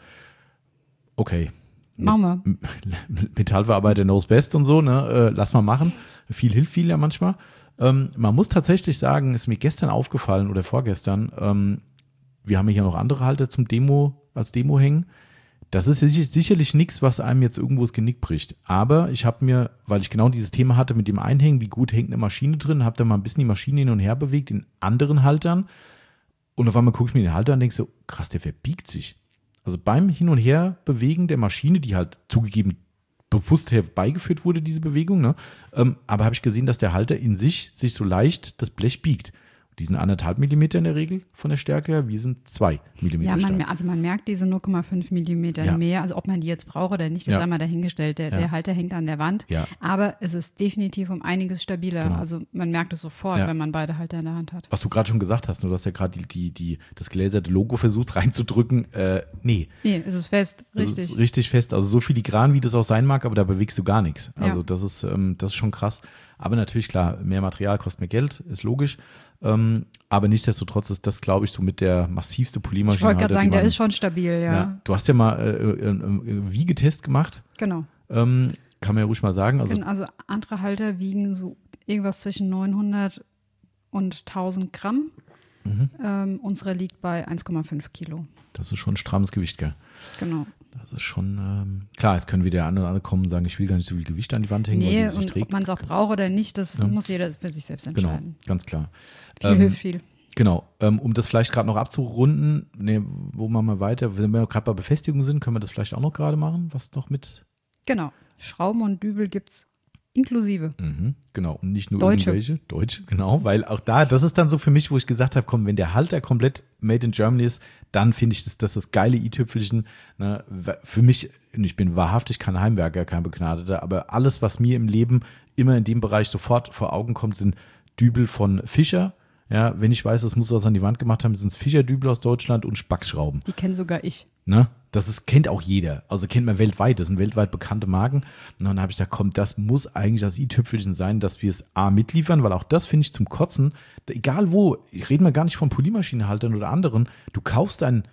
Okay. Machen wir. Metallverarbeiter knows best und so, ne? Äh, lass mal machen. Viel hilft viel ja manchmal. Ähm, man muss tatsächlich sagen, ist mir gestern aufgefallen oder vorgestern, ähm, wir haben hier noch andere Halter zum Demo, als Demo hängen. Das ist sicherlich nichts, was einem jetzt irgendwo das Genick bricht. Aber ich habe mir, weil ich genau dieses Thema hatte mit dem Einhängen, wie gut hängt eine Maschine drin, habe da mal ein bisschen die Maschine hin und her bewegt in anderen Haltern. Und auf einmal gucke ich mir den Halter an und denke so, krass, der verbiegt sich. Also beim Hin- und Her bewegen der Maschine, die halt zugegeben bewusst herbeigeführt wurde, diese Bewegung, ne? ähm, aber habe ich gesehen, dass der Halter in sich sich so leicht das Blech biegt. Die sind anderthalb Millimeter in der Regel von der Stärke her, wir sind zwei Millimeter ja, stark. man, also man merkt diese null Komma fünf Millimeter Ja. mehr, also ob man die jetzt braucht oder nicht, ist Ja. einmal dahingestellt. Der, Ja. der Halter hängt an der Wand, Ja. aber es ist definitiv um einiges stabiler. Genau. Also man merkt es sofort, Ja. wenn man beide Halter in der Hand hat. Was du gerade schon gesagt hast, du hast ja gerade die, die, die, das gläserte Logo versucht reinzudrücken. Äh, nee. Nee, es ist fest, richtig. Das ist richtig fest. Also so filigran, wie das auch sein mag, aber da bewegst du gar nichts. Also Ja. das ist, ähm, das ist schon krass. Aber natürlich, klar, mehr Material kostet mehr Geld, ist logisch. Ähm, aber nichtsdestotrotz ist das, glaube ich, so mit der massivste Polymaschine. Ich wollte gerade sagen, die man, der ist schon stabil, ja. ja. Du hast ja mal äh, äh, äh, Wiegetest gemacht. Genau. Ähm, kann man ja ruhig mal sagen. Also, Genau, also andere Halter wiegen so irgendwas zwischen neunhundert und tausend Gramm. Mhm. Ähm, unsere liegt bei eins Komma fünf Kilo. das ist schon ein strammes Gewicht, gell? Genau. Das ist schon, ähm, klar, es können wieder der andere kommen und sagen, ich will gar nicht so viel Gewicht an die Wand hängen, weil Nee, die sich und trägt. ob man es auch braucht oder nicht, das Ja. muss jeder für sich selbst Genau, entscheiden. ganz klar. Viel Ähm, hilft viel. Genau, ähm, um das vielleicht gerade noch abzurunden, ne, wo machen wir weiter? Wenn wir gerade bei Befestigung sind, können wir das vielleicht auch noch gerade machen, was noch mit, Genau. Schrauben und Dübel gibt es inklusive. mhm, genau, und nicht nur Deutsche. irgendwelche, Deutsche, genau, weil auch da, das ist dann so für mich, wo ich gesagt habe, komm, wenn der Halter komplett made in Germany ist, dann finde ich das, das das geile i-Tüpfelchen, ne, für mich, und ich bin wahrhaftig kein Heimwerker, kein Begnadeter, aber alles, was mir im Leben immer in dem Bereich sofort vor Augen kommt, sind Dübel von Fischer. Ja, wenn ich weiß, es muss was an die Wand gemacht haben, sind es Fischerdübel aus Deutschland und Spacksschrauben. Die kenne sogar ich. Ne? Das ist, kennt auch jeder. Also kennt man weltweit. Das sind weltweit bekannte Marken. Und dann habe ich gesagt, komm, das muss eigentlich das i-Tüpfelchen sein, dass wir es A mitliefern, weil auch das finde ich zum Kotzen. Egal wo, ich rede mal gar nicht von Polymaschinenhaltern oder anderen. Du kaufst ein,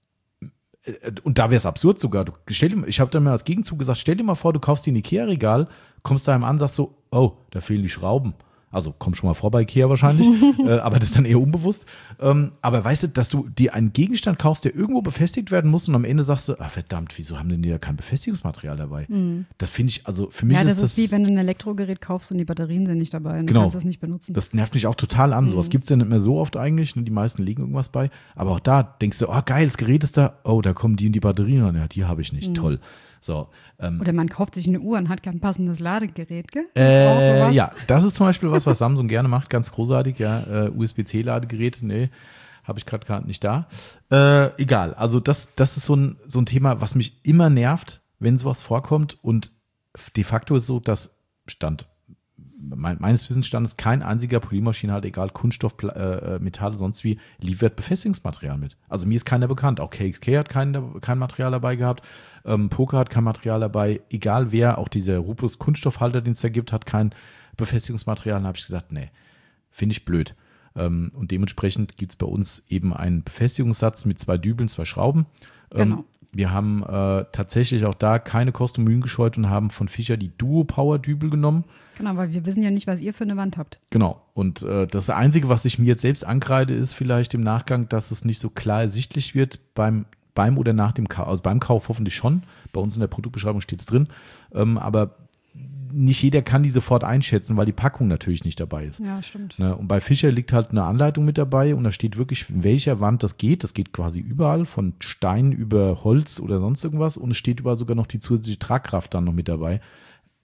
und da wäre es absurd sogar. Du, stell dir, ich habe dann mal als Gegenzug gesagt, stell dir mal vor, du kaufst dir ein Ikea-Regal, kommst da einem an, sagst so, oh, da fehlen die Schrauben. Also komm schon mal vor bei Ikea wahrscheinlich, äh, aber das ist dann eher unbewusst. Ähm, aber weißt du, dass du dir einen Gegenstand kaufst, der irgendwo befestigt werden muss und am Ende sagst du, ah verdammt, wieso haben denn die da kein Befestigungsmaterial dabei? Mhm. Das finde ich, also für mich Ja, das ist das… ist wie wenn du ein Elektrogerät kaufst und die Batterien sind nicht dabei und Genau. du kannst es nicht benutzen. Das nervt mich auch total an. Mhm. Sowas gibt es ja nicht mehr so oft eigentlich. Ne? Die meisten legen irgendwas bei. Aber auch da denkst du, oh geil, das Gerät ist da. Oh, da kommen die und die Batterien ran. Ja, die habe ich nicht. Mhm. Toll. So, ähm, Oder man kauft sich eine Uhr und hat kein passendes Ladegerät, gell? Das ist auch Äh, sowas. ja, das ist zum Beispiel was, was Samsung gerne macht, ganz großartig, ja, äh, U S B C-Ladegerät, nee, habe ich gerade gar nicht da. Äh, egal, also das, das ist so ein, so ein Thema, was mich immer nervt, wenn sowas vorkommt und de facto ist so, dass Stand, mein, meines Wissensstandes kein einziger Polymaschinenhalter, egal Kunststoff, äh, Metall, sonst wie, liefert Befestigungsmaterial mit. Also mir ist keiner bekannt, auch K X K hat kein, kein Material dabei gehabt, Ähm, Poker hat kein Material dabei, egal wer, auch dieser Rupus Kunststoffhalter, den es da gibt, hat kein Befestigungsmaterial. Dann habe ich gesagt, nee, finde ich blöd. Ähm, und dementsprechend gibt es bei uns eben einen Befestigungssatz mit zwei Dübeln, zwei Schrauben. Ähm, Genau. Wir haben äh, tatsächlich auch da keine Kosten und Mühen gescheut und haben von Fischer die Duo-Power-Dübel genommen. Genau, weil wir wissen ja nicht, was ihr für eine Wand habt. Genau. Und äh, das Einzige, was ich mir jetzt selbst ankreide, ist vielleicht im Nachgang, dass es nicht so klar ersichtlich wird beim Beim oder nach dem Kauf, also beim Kauf hoffentlich schon. Bei uns in der Produktbeschreibung steht es drin. Ähm, aber nicht jeder kann die sofort einschätzen, weil die Packung natürlich nicht dabei ist. Ja, stimmt. Ne? Und bei Fischer liegt halt eine Anleitung mit dabei und da steht wirklich, in welcher Wand das geht. Das geht quasi überall, von Stein über Holz oder sonst irgendwas. Und es steht überall sogar noch die zusätzliche Tragkraft dann noch mit dabei.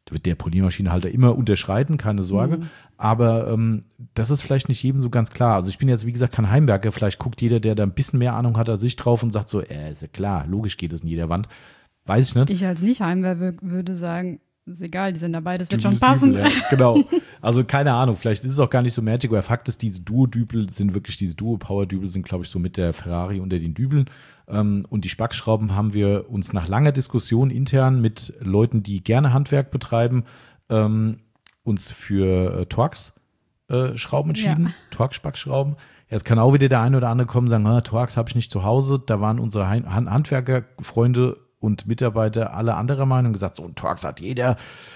wird der Poliermaschinenhalter immer unterschreiten, keine Sorge. Mhm. Aber ähm, das ist vielleicht nicht jedem so ganz klar. Also ich bin jetzt, wie gesagt, kein Heimwerker. Vielleicht guckt jeder, der da ein bisschen mehr Ahnung hat als ich drauf und sagt so, äh, ist ja klar, logisch geht es in jeder Wand. Weiß ich nicht. Ich als Nicht-Heimwerker würde sagen, ist egal, die sind dabei, das wird schon passen. Dübel, ja. Genau. Also keine Ahnung, vielleicht ist es auch gar nicht so magic, aber Fakt ist, diese Duo-Dübel sind wirklich, diese Duo-Power-Dübel sind, glaube ich, so mit der Ferrari unter den Dübeln. Ähm, und die Spackschrauben haben wir uns nach langer Diskussion intern mit Leuten, die gerne Handwerk betreiben, ähm, uns für äh, Torx-Schrauben äh, entschieden. Ja. Torx-Spackschrauben. Jetzt kann auch wieder der eine oder andere kommen und sagen, ah, Torx habe ich nicht zu Hause. Da waren unsere Han- Handwerker-Freunde und Mitarbeiter alle anderer Meinung, gesagt, so ein Torx hat jeder.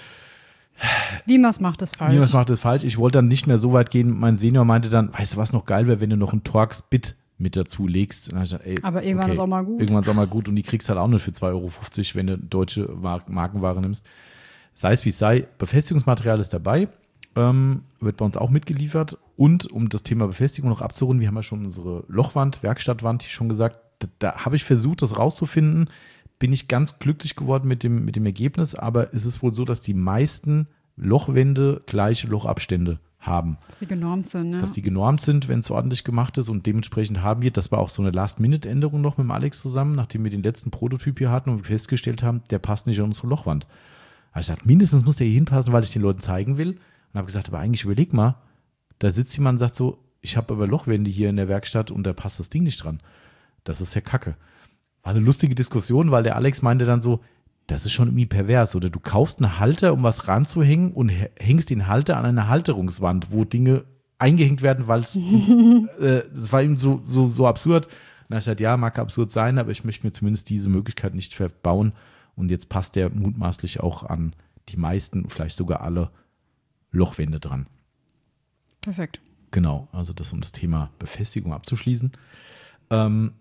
Wie man es macht, ist falsch. Wie man es macht, ist falsch. Ich wollte dann nicht mehr so weit gehen. Mein Senior meinte dann, weißt du, was noch geil wäre, wenn du noch ein Torx-Bit mit dazu legst. Und dann ich gesagt, ey, aber irgendwann okay, ist auch mal gut. Irgendwann ist auch mal gut und die kriegst halt auch nicht für zwei Euro fünfzig, wenn du deutsche Markenware nimmst. Sei es wie es sei, Befestigungsmaterial ist dabei, ähm, wird bei uns auch mitgeliefert. Und um das Thema Befestigung noch abzurunden, wir haben ja schon unsere Lochwand, Werkstattwand, schon gesagt, da, da habe ich versucht, das rauszufinden. Bin ich ganz glücklich geworden mit dem, mit dem Ergebnis, aber es ist wohl so, dass die meisten Lochwände gleiche Lochabstände haben. Dass die genormt sind, ne? Dass die genormt sind, wenn es ordentlich gemacht ist und dementsprechend haben wir, das war auch so eine Last-Minute-Änderung noch mit dem Alex zusammen, nachdem wir den letzten Prototyp hier hatten und wir festgestellt haben, der passt nicht an unsere Lochwand. Da habe ich gesagt, mindestens muss der hier hinpassen, weil ich den Leuten zeigen will und habe gesagt, aber eigentlich überleg mal, da sitzt jemand und sagt so, ich habe aber Lochwände hier in der Werkstatt und da passt das Ding nicht dran. Das ist ja Kacke. War eine lustige Diskussion, weil der Alex meinte dann so, das ist schon irgendwie pervers. Oder du kaufst einen Halter, um was ranzuhängen und hängst den Halter an eine Halterungswand, wo Dinge eingehängt werden, weil es, äh, das war ihm so, so, so absurd. Und dann habe ich gesagt, ja, mag absurd sein, aber ich möchte mir zumindest diese Möglichkeit nicht verbauen. Und jetzt passt der mutmaßlich auch an die meisten, vielleicht sogar alle Lochwände dran. Perfekt. Genau, also das, um das Thema Befestigung abzuschließen. Ähm,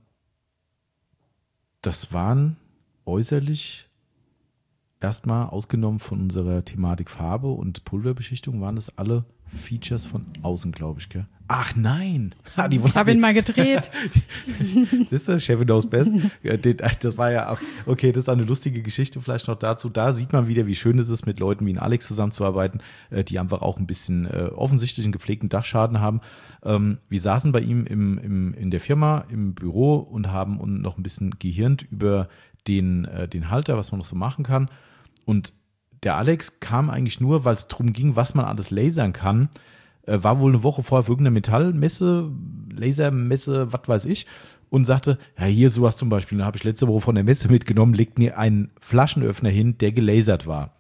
Das waren äußerlich erstmal ausgenommen von unserer Thematik Farbe und Pulverbeschichtung, waren das alle Features von außen, glaube ich, gell? Ach nein! Ha, die ich habe ihn mal gedreht. Das ist das Chef knows best. Das war ja auch, okay, das ist eine lustige Geschichte vielleicht noch dazu. Da sieht man wieder, wie schön es ist, mit Leuten wie Alex zusammenzuarbeiten, die einfach auch ein bisschen äh, offensichtlich einen gepflegten Dachschaden haben. Ähm, wir saßen bei ihm im, im, in der Firma, im Büro und haben uns noch ein bisschen gehirnt über den, äh, den Halter, was man noch so machen kann. Und der Alex kam eigentlich nur, weil es darum ging, was man alles lasern kann. Äh, war wohl eine Woche vorher auf irgendeiner Metallmesse, Lasermesse, was weiß ich, und sagte, ja, hier sowas zum Beispiel. Da habe ich letzte Woche von der Messe mitgenommen, legt mir einen Flaschenöffner hin, der gelasert war.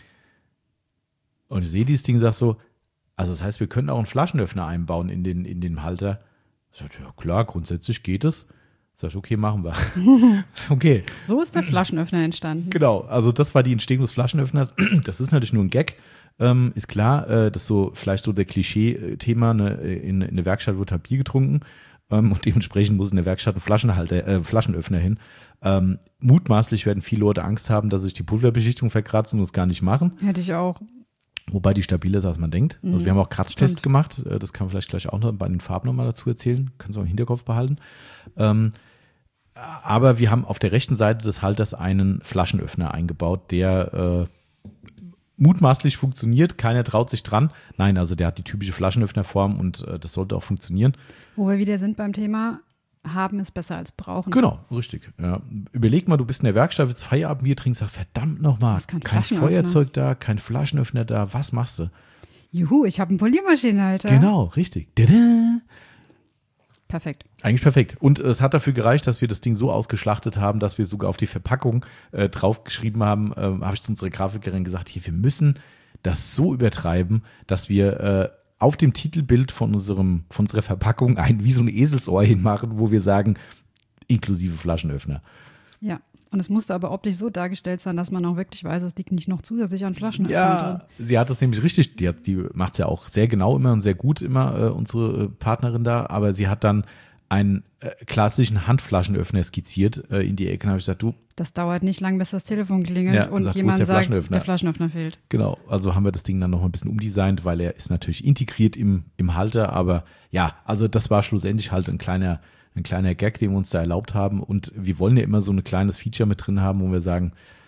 Und ich sehe dieses Ding und sage so, also das heißt, wir können auch einen Flaschenöffner einbauen in den, in den Halter. Ich sage, ja klar, grundsätzlich geht es. Sag ich, okay, machen wir. Okay. So ist der Flaschenöffner entstanden. Genau, also das war die Entstehung des Flaschenöffners. Das ist natürlich nur ein Gag, ähm, ist klar. Äh, das ist so vielleicht so der Klischee-Thema. Ne? In, in der Werkstatt wird halt Bier getrunken ähm, und dementsprechend muss in der Werkstatt ein Flaschenhalter, äh, Flaschenöffner hin. Ähm, mutmaßlich werden viele Leute Angst haben, dass sich die Pulverbeschichtung verkratzen und es gar nicht machen. Hätte ich auch. Wobei die stabiler ist, als man denkt. Mhm. Also wir haben auch Kratztests gemacht. Das kann man vielleicht gleich auch noch bei den Farben nochmal dazu erzählen. Kannst du auch im Hinterkopf behalten. Ähm, aber wir haben auf der rechten Seite des Halters einen Flaschenöffner eingebaut, der äh, mutmaßlich funktioniert. Keiner traut sich dran. Nein, also der hat die typische Flaschenöffnerform und äh, das sollte auch funktionieren. Wo wir wieder sind beim Thema, haben ist besser als brauchen. Genau, richtig. Ja. Überleg mal, du bist in der Werkstatt, willst Feierabendbier trinken, sagst, verdammt nochmal, kein Feuerzeug da, kein Flaschenöffner da, was machst du? Juhu, ich habe einen Poliermaschinenhalter. Genau, richtig. Tada! Perfekt. Eigentlich perfekt. Und es hat dafür gereicht, dass wir das Ding so ausgeschlachtet haben, dass wir sogar auf die Verpackung äh, draufgeschrieben haben, äh, habe ich zu unserer Grafikerin gesagt, hier, wir müssen das so übertreiben, dass wir äh, auf dem Titelbild von, unserem, von unserer Verpackung ein wie so ein Eselsohr hinmachen, wo wir sagen, inklusive Flaschenöffner. Ja, und es musste aber optisch so dargestellt sein, dass man auch wirklich weiß, es liegt nicht noch zusätzlich an Flaschenöffnern ja, drin. Sie hat es nämlich richtig, die, die macht es ja auch sehr genau immer und sehr gut immer, äh, unsere Partnerin da, aber sie hat dann einen äh, klassischen Handflaschenöffner skizziert äh, in die Ecke. Und habe ich gesagt, du. Das dauert nicht lang, bis das Telefon klingelt ja, und sagt, jemand der sagt, Flaschenöffner? der Flaschenöffner fehlt. Genau, also haben wir das Ding dann noch ein bisschen umdesignt, weil er ist natürlich integriert im, im Halter, aber ja, also das war schlussendlich halt ein kleiner, ein kleiner Gag, den wir uns da erlaubt haben und wir wollen ja immer so ein kleines Feature mit drin haben, wo wir sagen,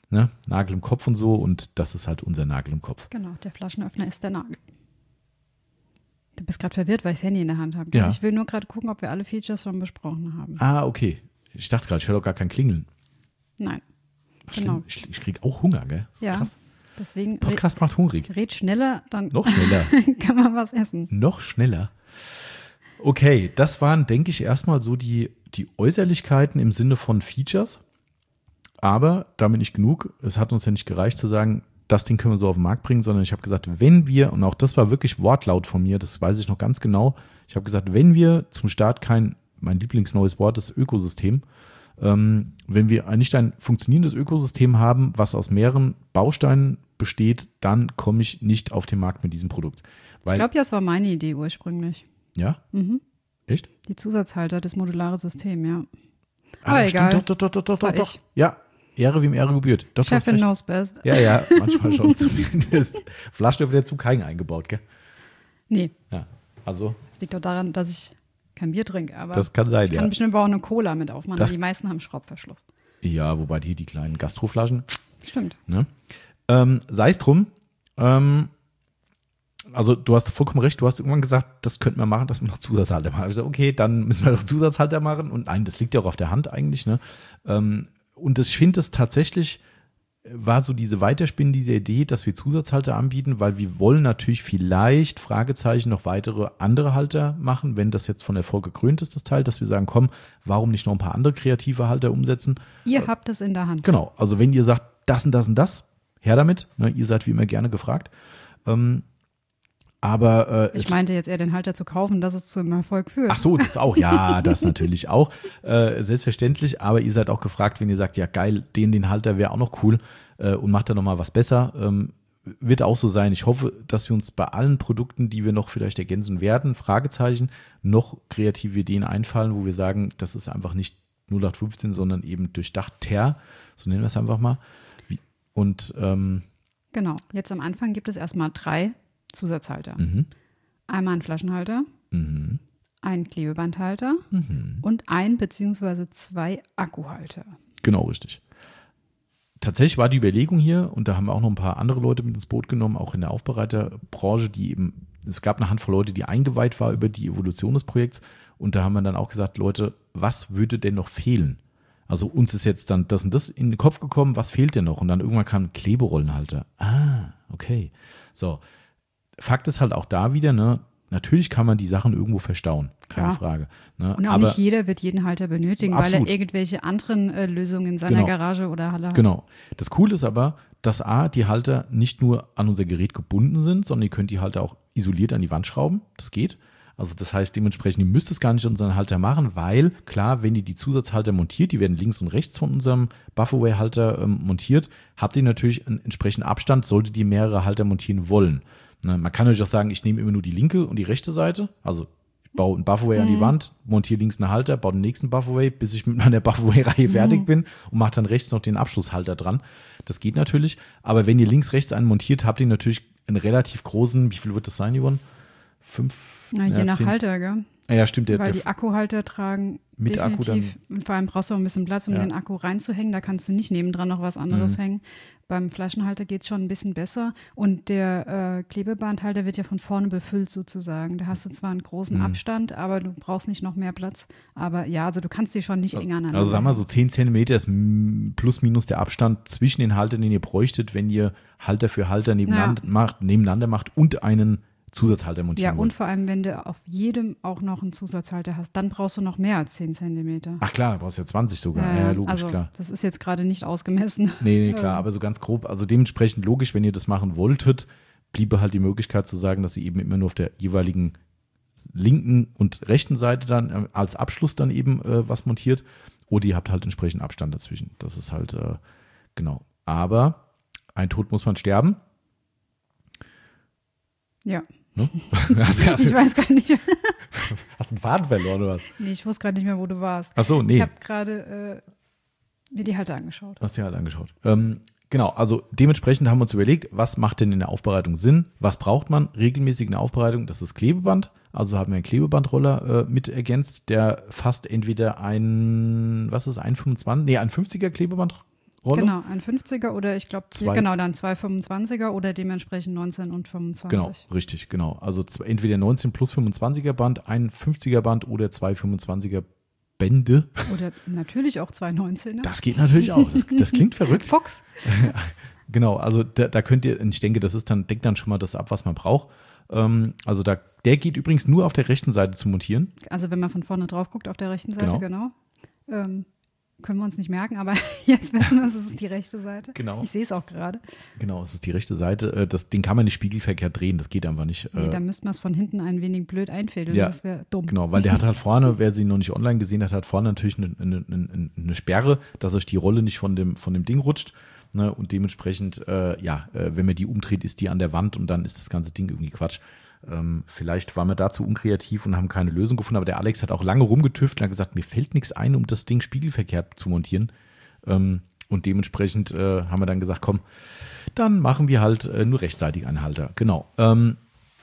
ne, Nagel im Kopf und so und das ist halt unser Nagel im Kopf. Genau, der Flaschenöffner ist der Nagel. Du bist gerade verwirrt, weil ich das Handy in der Hand habe. Ja. Ich will nur gerade gucken, ob wir alle Features schon besprochen haben. Ah, okay. Ich dachte gerade, ich höre doch gar kein Klingeln. Nein. Schlimm. Genau. Ich, ich kriege auch Hunger, gell? Das ist Ja. krass. Deswegen Podcast macht hungrig. red schneller, dann Noch schneller. kann man was essen. Noch schneller. Okay, das waren, denke ich, erstmal so die, die Äußerlichkeiten im Sinne von Features. Aber damit nicht genug. Es hat uns ja nicht gereicht zu sagen, das Ding können wir so auf den Markt bringen, sondern ich habe gesagt, wenn wir, und auch das war wirklich Wortlaut von mir, das weiß ich noch ganz genau, ich habe gesagt, wenn wir zum Start kein, mein Lieblingsneues Wort ist Ökosystem, ähm, wenn wir nicht ein funktionierendes Ökosystem haben, was aus mehreren Bausteinen besteht, dann komme ich nicht auf den Markt mit diesem Produkt. Weil, Ich glaube, das war meine Idee ursprünglich. ja? Mhm. Echt? Die Zusatzhalter, das modulare System, ja. Ah, Aber stimmt, egal. Doch, doch, doch, doch, Das war doch, doch. ich. Ja, Ehre wem Ehre gebührt. Doch, du hast Chefin recht. knows best. Ja, ja, manchmal schon zumindest. Flaschenöffner dazu keinen eingebaut, gell? Nee, Ja, also das liegt doch daran, dass ich kein Bier trinke. Aber das kann sein, ich kann ja. bestimmt auch eine Cola mit aufmachen. Das- aber die meisten haben Schraubverschluss. Ja, wobei die, die kleinen Gastroflaschen, Stimmt. ne? Ähm, sei es drum, ähm, also du hast vollkommen recht, du hast irgendwann gesagt, das könnten wir machen, dass wir noch Zusatzhalter machen. Ich gesagt, okay, dann müssen wir noch Zusatzhalter machen und nein, das liegt ja auch auf der Hand eigentlich, ne? Ähm, und das, ich finde es tatsächlich, war so diese Weiterspinnen, diese Idee, dass wir Zusatzhalter anbieten, weil wir wollen natürlich vielleicht, Fragezeichen, noch weitere andere Halter machen, wenn das jetzt von Erfolg gekrönt ist, das Teil, dass wir sagen, komm, warum nicht noch ein paar andere kreative Halter umsetzen? Ihr habt es in der Hand. Genau, also wenn ihr sagt, das und das und das, her damit, ne, ihr seid wie immer gerne gefragt. Ähm, aber äh, Ich es- meinte jetzt eher den Halter zu kaufen, dass es zum Erfolg führt. Ach so, das auch. Ja, das natürlich auch. Äh, selbstverständlich. Aber ihr seid auch gefragt, wenn ihr sagt, ja geil, den, den Halter wäre auch noch cool äh, und macht da nochmal was besser. Ähm, wird auch so sein. Ich hoffe, dass wir uns bei allen Produkten, die wir noch vielleicht ergänzen werden, Fragezeichen, noch kreative Ideen einfallen, wo wir sagen, das ist einfach nicht null acht fünfzehn, sondern eben durchdachter, so nennen wir es einfach mal. Wie, und ähm, Genau. Jetzt am Anfang gibt es erstmal drei Zusatzhalter. mhm, Einmal einen Flaschenhalter, mhm, einen Klebebandhalter mhm. und ein beziehungsweise zwei Akkuhalter. Genau, richtig. Tatsächlich war die Überlegung hier, und da haben wir auch noch ein paar andere Leute mit ins Boot genommen, auch in der Aufbereiterbranche, die eben, es gab eine Handvoll Leute, die eingeweiht war über die Evolution des Projekts, und da haben wir dann auch gesagt, Leute, was würde denn noch fehlen? Also uns ist jetzt dann das und das in den Kopf gekommen, was fehlt denn noch? Und dann irgendwann kam ein Kleberollenhalter. Ah, okay. So, Fakt ist halt auch da wieder, ne, natürlich kann man die Sachen irgendwo verstauen, keine Klar. Frage. Ne? Und auch aber, nicht jeder wird jeden Halter benötigen, weil Absolut. er irgendwelche anderen äh, Lösungen in seiner Genau. Garage oder Halle hat. Genau. Das Coole ist aber, dass A, die Halter nicht nur an unser Gerät gebunden sind, sondern ihr könnt die Halter auch isoliert an die Wand schrauben. Das geht. Also das heißt dementsprechend, ihr müsst es gar nicht an unseren Halter machen, weil klar, wenn ihr die Zusatzhalter montiert, die werden links und rechts von unserem Bufferway-Halter ähm, montiert, habt ihr natürlich einen entsprechenden Abstand, solltet ihr mehrere Halter montieren wollen. Ne, man kann natürlich auch sagen, ich nehme immer nur die linke und die rechte Seite, also ich baue einen Bufferway an die Wand, montiere links einen Halter, baue den nächsten Bufferway, bis ich mit meiner Bufferway-Reihe fertig bin und mache dann rechts noch den Abschlusshalter dran. Das geht natürlich, aber wenn ihr links, rechts einen montiert, habt ihr natürlich einen relativ großen, wie viel wird das sein, Yvonne? Fünf? Na, je ja, nach zehn. Halter, gell? Ah, ja, stimmt. Der, Weil der, die Akkuhalter tragen Mit Akku definitiv, und vor allem brauchst du auch ein bisschen Platz, um Ja. den Akku reinzuhängen. Da kannst du nicht nebendran noch was anderes Mhm. hängen. Beim Flaschenhalter geht es schon ein bisschen besser. Und der äh, Klebebandhalter wird ja von vorne befüllt sozusagen. Da hast du zwar einen großen Mhm. Abstand, aber du brauchst nicht noch mehr Platz. Aber ja, also du kannst die schon nicht eng aneinander. also sagen wir so hängen. zehn Zentimeter ist m- plus minus der Abstand zwischen den Haltern, den ihr bräuchtet, wenn ihr Halter für Halter nebeneinander, macht, nebeneinander macht und einen Zusatzhalter montieren Ja, und wollt. vor allem, wenn du auf jedem auch noch einen Zusatzhalter hast, dann brauchst du noch mehr als zehn Zentimeter. Ach klar, du brauchst ja zwanzig sogar. Ja, ja, logisch, also, klar. das ist jetzt gerade nicht ausgemessen. Nee, nee, klar, aber so ganz grob. Also dementsprechend logisch, wenn ihr das machen wolltet, bliebe halt die Möglichkeit zu sagen, dass ihr eben immer nur auf der jeweiligen linken und rechten Seite dann äh, als Abschluss dann eben äh, was montiert. Oder ihr habt halt entsprechend Abstand dazwischen. Das ist halt, äh, genau. Aber ein Tod muss man sterben. Ja. Ne? hast, Ich hast, weiß gar nicht. hast du einen Faden verloren oder was? Nee, ich wusste gerade nicht mehr, wo du warst. Ach so, Ich nee. habe gerade äh, mir die Halter angeschaut. Hast du dir halt angeschaut. Ähm, genau, also dementsprechend haben wir uns überlegt, was macht denn in der Aufbereitung Sinn? Was braucht man regelmäßig in der Aufbereitung? Das ist Klebeband. Also haben wir einen Klebebandroller äh, mit ergänzt, der fast entweder ein, was ist, ein fünfundzwanzig, nee, ein fünfziger Klebeband Rolle. Genau, ein fünfziger oder ich glaube, genau, dann zwei fünfundzwanziger oder dementsprechend neunzehn und fünfundzwanzig. Genau, richtig, genau. Also entweder neunzehn plus fünfundzwanziger Band, ein fünfziger Band oder zwei fünfundzwanziger Bände. Oder natürlich auch zwei neunzehner. Das geht natürlich auch. Das, das klingt verrückt. Fox. Genau, also da, da könnt ihr, ich denke, das ist dann, denkt dann schon mal das ab, was man braucht. Ähm, also da, der geht übrigens nur auf der rechten Seite zu montieren. Also wenn man von vorne drauf guckt, auf der rechten Seite, Genau. genau. Ähm, können wir uns nicht merken, aber jetzt wissen wir, es ist die rechte Seite. Genau. Ich sehe es auch gerade. Genau, es ist die rechte Seite. Das, den kann man nicht spiegelverkehrt drehen, das geht einfach nicht. Nee, da müsste man es von hinten ein wenig blöd einfädeln, ja, das wäre dumm. Genau, weil der hat halt vorne, wer sie noch nicht online gesehen hat, hat vorne natürlich eine, eine, eine, eine Sperre, dass euch die Rolle nicht von dem, von dem Ding rutscht. Ne? Und dementsprechend, äh, ja, äh, wenn man die umdreht, ist die an der Wand und dann ist das ganze Ding irgendwie Quatsch. Ähm, vielleicht waren wir dazu unkreativ und haben keine Lösung gefunden, aber der Alex hat auch lange rumgetüftelt und hat gesagt, mir fällt nichts ein, um das Ding spiegelverkehrt zu montieren. Ähm, und dementsprechend äh, haben wir dann gesagt, komm, dann machen wir halt äh, nur rechtsseitig einen Halter. Genau. Ähm,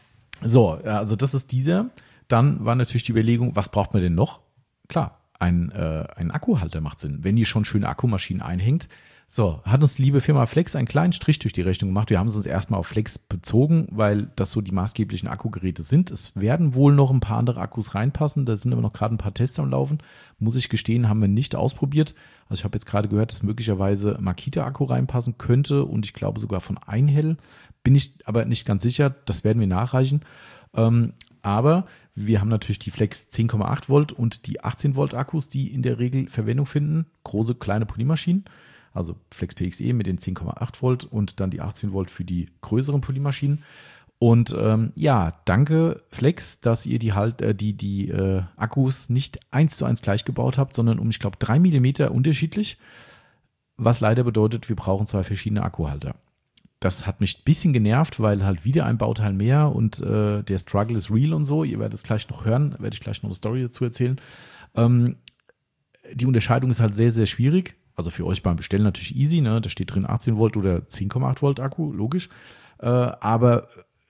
so, also das ist dieser. Dann war natürlich die Überlegung, was braucht man denn noch? Klar, ein, äh, ein Akkuhalter macht Sinn, wenn ihr schon schöne Akkumaschinen einhängt. So, hat uns die liebe Firma Flex einen kleinen Strich durch die Rechnung gemacht. Wir haben es uns erstmal auf Flex bezogen, weil das so die maßgeblichen Akkugeräte sind. Es werden wohl noch ein paar andere Akkus reinpassen. Da sind aber noch gerade ein paar Tests am Laufen. Muss ich gestehen, haben wir nicht ausprobiert. Also ich habe jetzt gerade gehört, dass möglicherweise Makita-Akku reinpassen könnte und ich glaube sogar von Einhell. Bin ich aber nicht ganz sicher. Das werden wir nachreichen. Ähm, aber wir haben natürlich die Flex zehn Komma acht Volt und die achtzehn Volt Akkus, die in der Regel Verwendung finden. Große, kleine Polymaschinen. Also Flex P X E mit den zehn Komma acht Volt und dann die achtzehn Volt für die größeren Polymaschinen. Und ähm, ja, danke Flex, dass ihr die halt äh, die, die äh, Akkus nicht eins zu eins gleich gebaut habt, sondern um, ich glaube, drei Millimeter unterschiedlich. Was leider bedeutet, wir brauchen zwei verschiedene Akkuhalter. Das hat mich ein bisschen genervt, weil halt wieder ein Bauteil mehr und äh, der Struggle ist real und so. Ihr werdet es gleich noch hören, werde ich gleich noch eine Story dazu erzählen. Ähm, die Unterscheidung ist halt sehr, sehr schwierig. Also für euch beim Bestellen natürlich easy, ne? Da steht drin achtzehn Volt oder zehn Komma acht Volt Akku, logisch. Äh, aber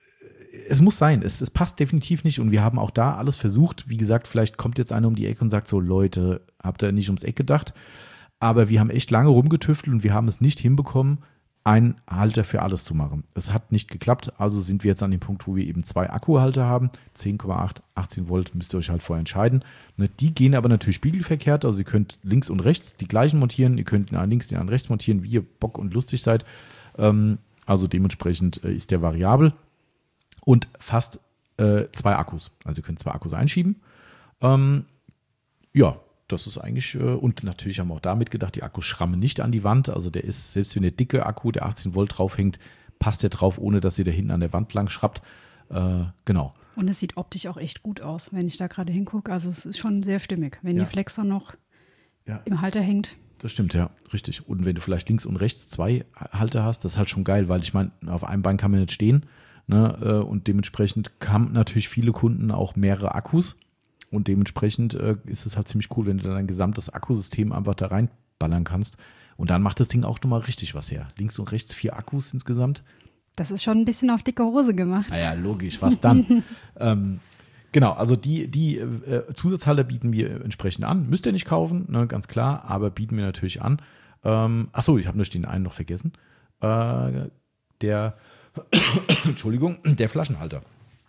es muss sein, es, es passt definitiv nicht und wir haben auch da alles versucht. Wie gesagt, vielleicht kommt jetzt einer um die Ecke und sagt so, Leute, habt ihr nicht ums Eck gedacht? Aber wir haben echt lange rumgetüftelt und wir haben es nicht hinbekommen, einen Halter für alles zu machen. Es hat nicht geklappt, also sind wir jetzt an dem Punkt, wo wir eben zwei Akkuhalter haben, zehn Komma acht, achtzehn Volt, müsst ihr euch halt vorher entscheiden. Ne, die gehen aber natürlich spiegelverkehrt, also ihr könnt links und rechts die gleichen montieren, ihr könnt den einen links, den anderen rechts montieren, wie ihr Bock und lustig seid. Ähm, also dementsprechend äh, ist der variabel und fast äh, zwei Akkus, also ihr könnt zwei Akkus einschieben. Ähm, ja, das ist eigentlich, und natürlich haben wir auch damit gedacht, die Akkus schrammen nicht an die Wand. Also der ist, selbst wenn der dicke Akku, der achtzehn Volt draufhängt, passt der drauf, ohne dass ihr da hinten an der Wand lang schraubt. Äh, genau. Und es sieht optisch auch echt gut aus, wenn ich da gerade hingucke. Also es ist schon sehr stimmig, wenn ja. die Flexer noch ja. im Halter hängt. Das stimmt, ja, richtig. Und wenn du vielleicht links und rechts zwei Halter hast, das ist halt schon geil, weil ich meine, auf einem Bein kann man nicht stehen. Ne? Und dementsprechend haben natürlich viele Kunden auch mehrere Akkus. Und dementsprechend äh, ist es halt ziemlich cool, wenn du dann dein gesamtes Akkusystem einfach da reinballern kannst. Und dann macht das Ding auch nochmal richtig was her. Links und rechts vier Akkus insgesamt. Das ist schon ein bisschen auf dicke Hose gemacht. Naja, logisch, was dann? ähm, genau, also die, die äh, Zusatzhalter bieten wir entsprechend an. Müsst ihr nicht kaufen, ne, ganz klar, aber bieten wir natürlich an. Ähm, achso, ich habe natürlich den einen noch vergessen. Äh, der, Entschuldigung, der Flaschenhalter.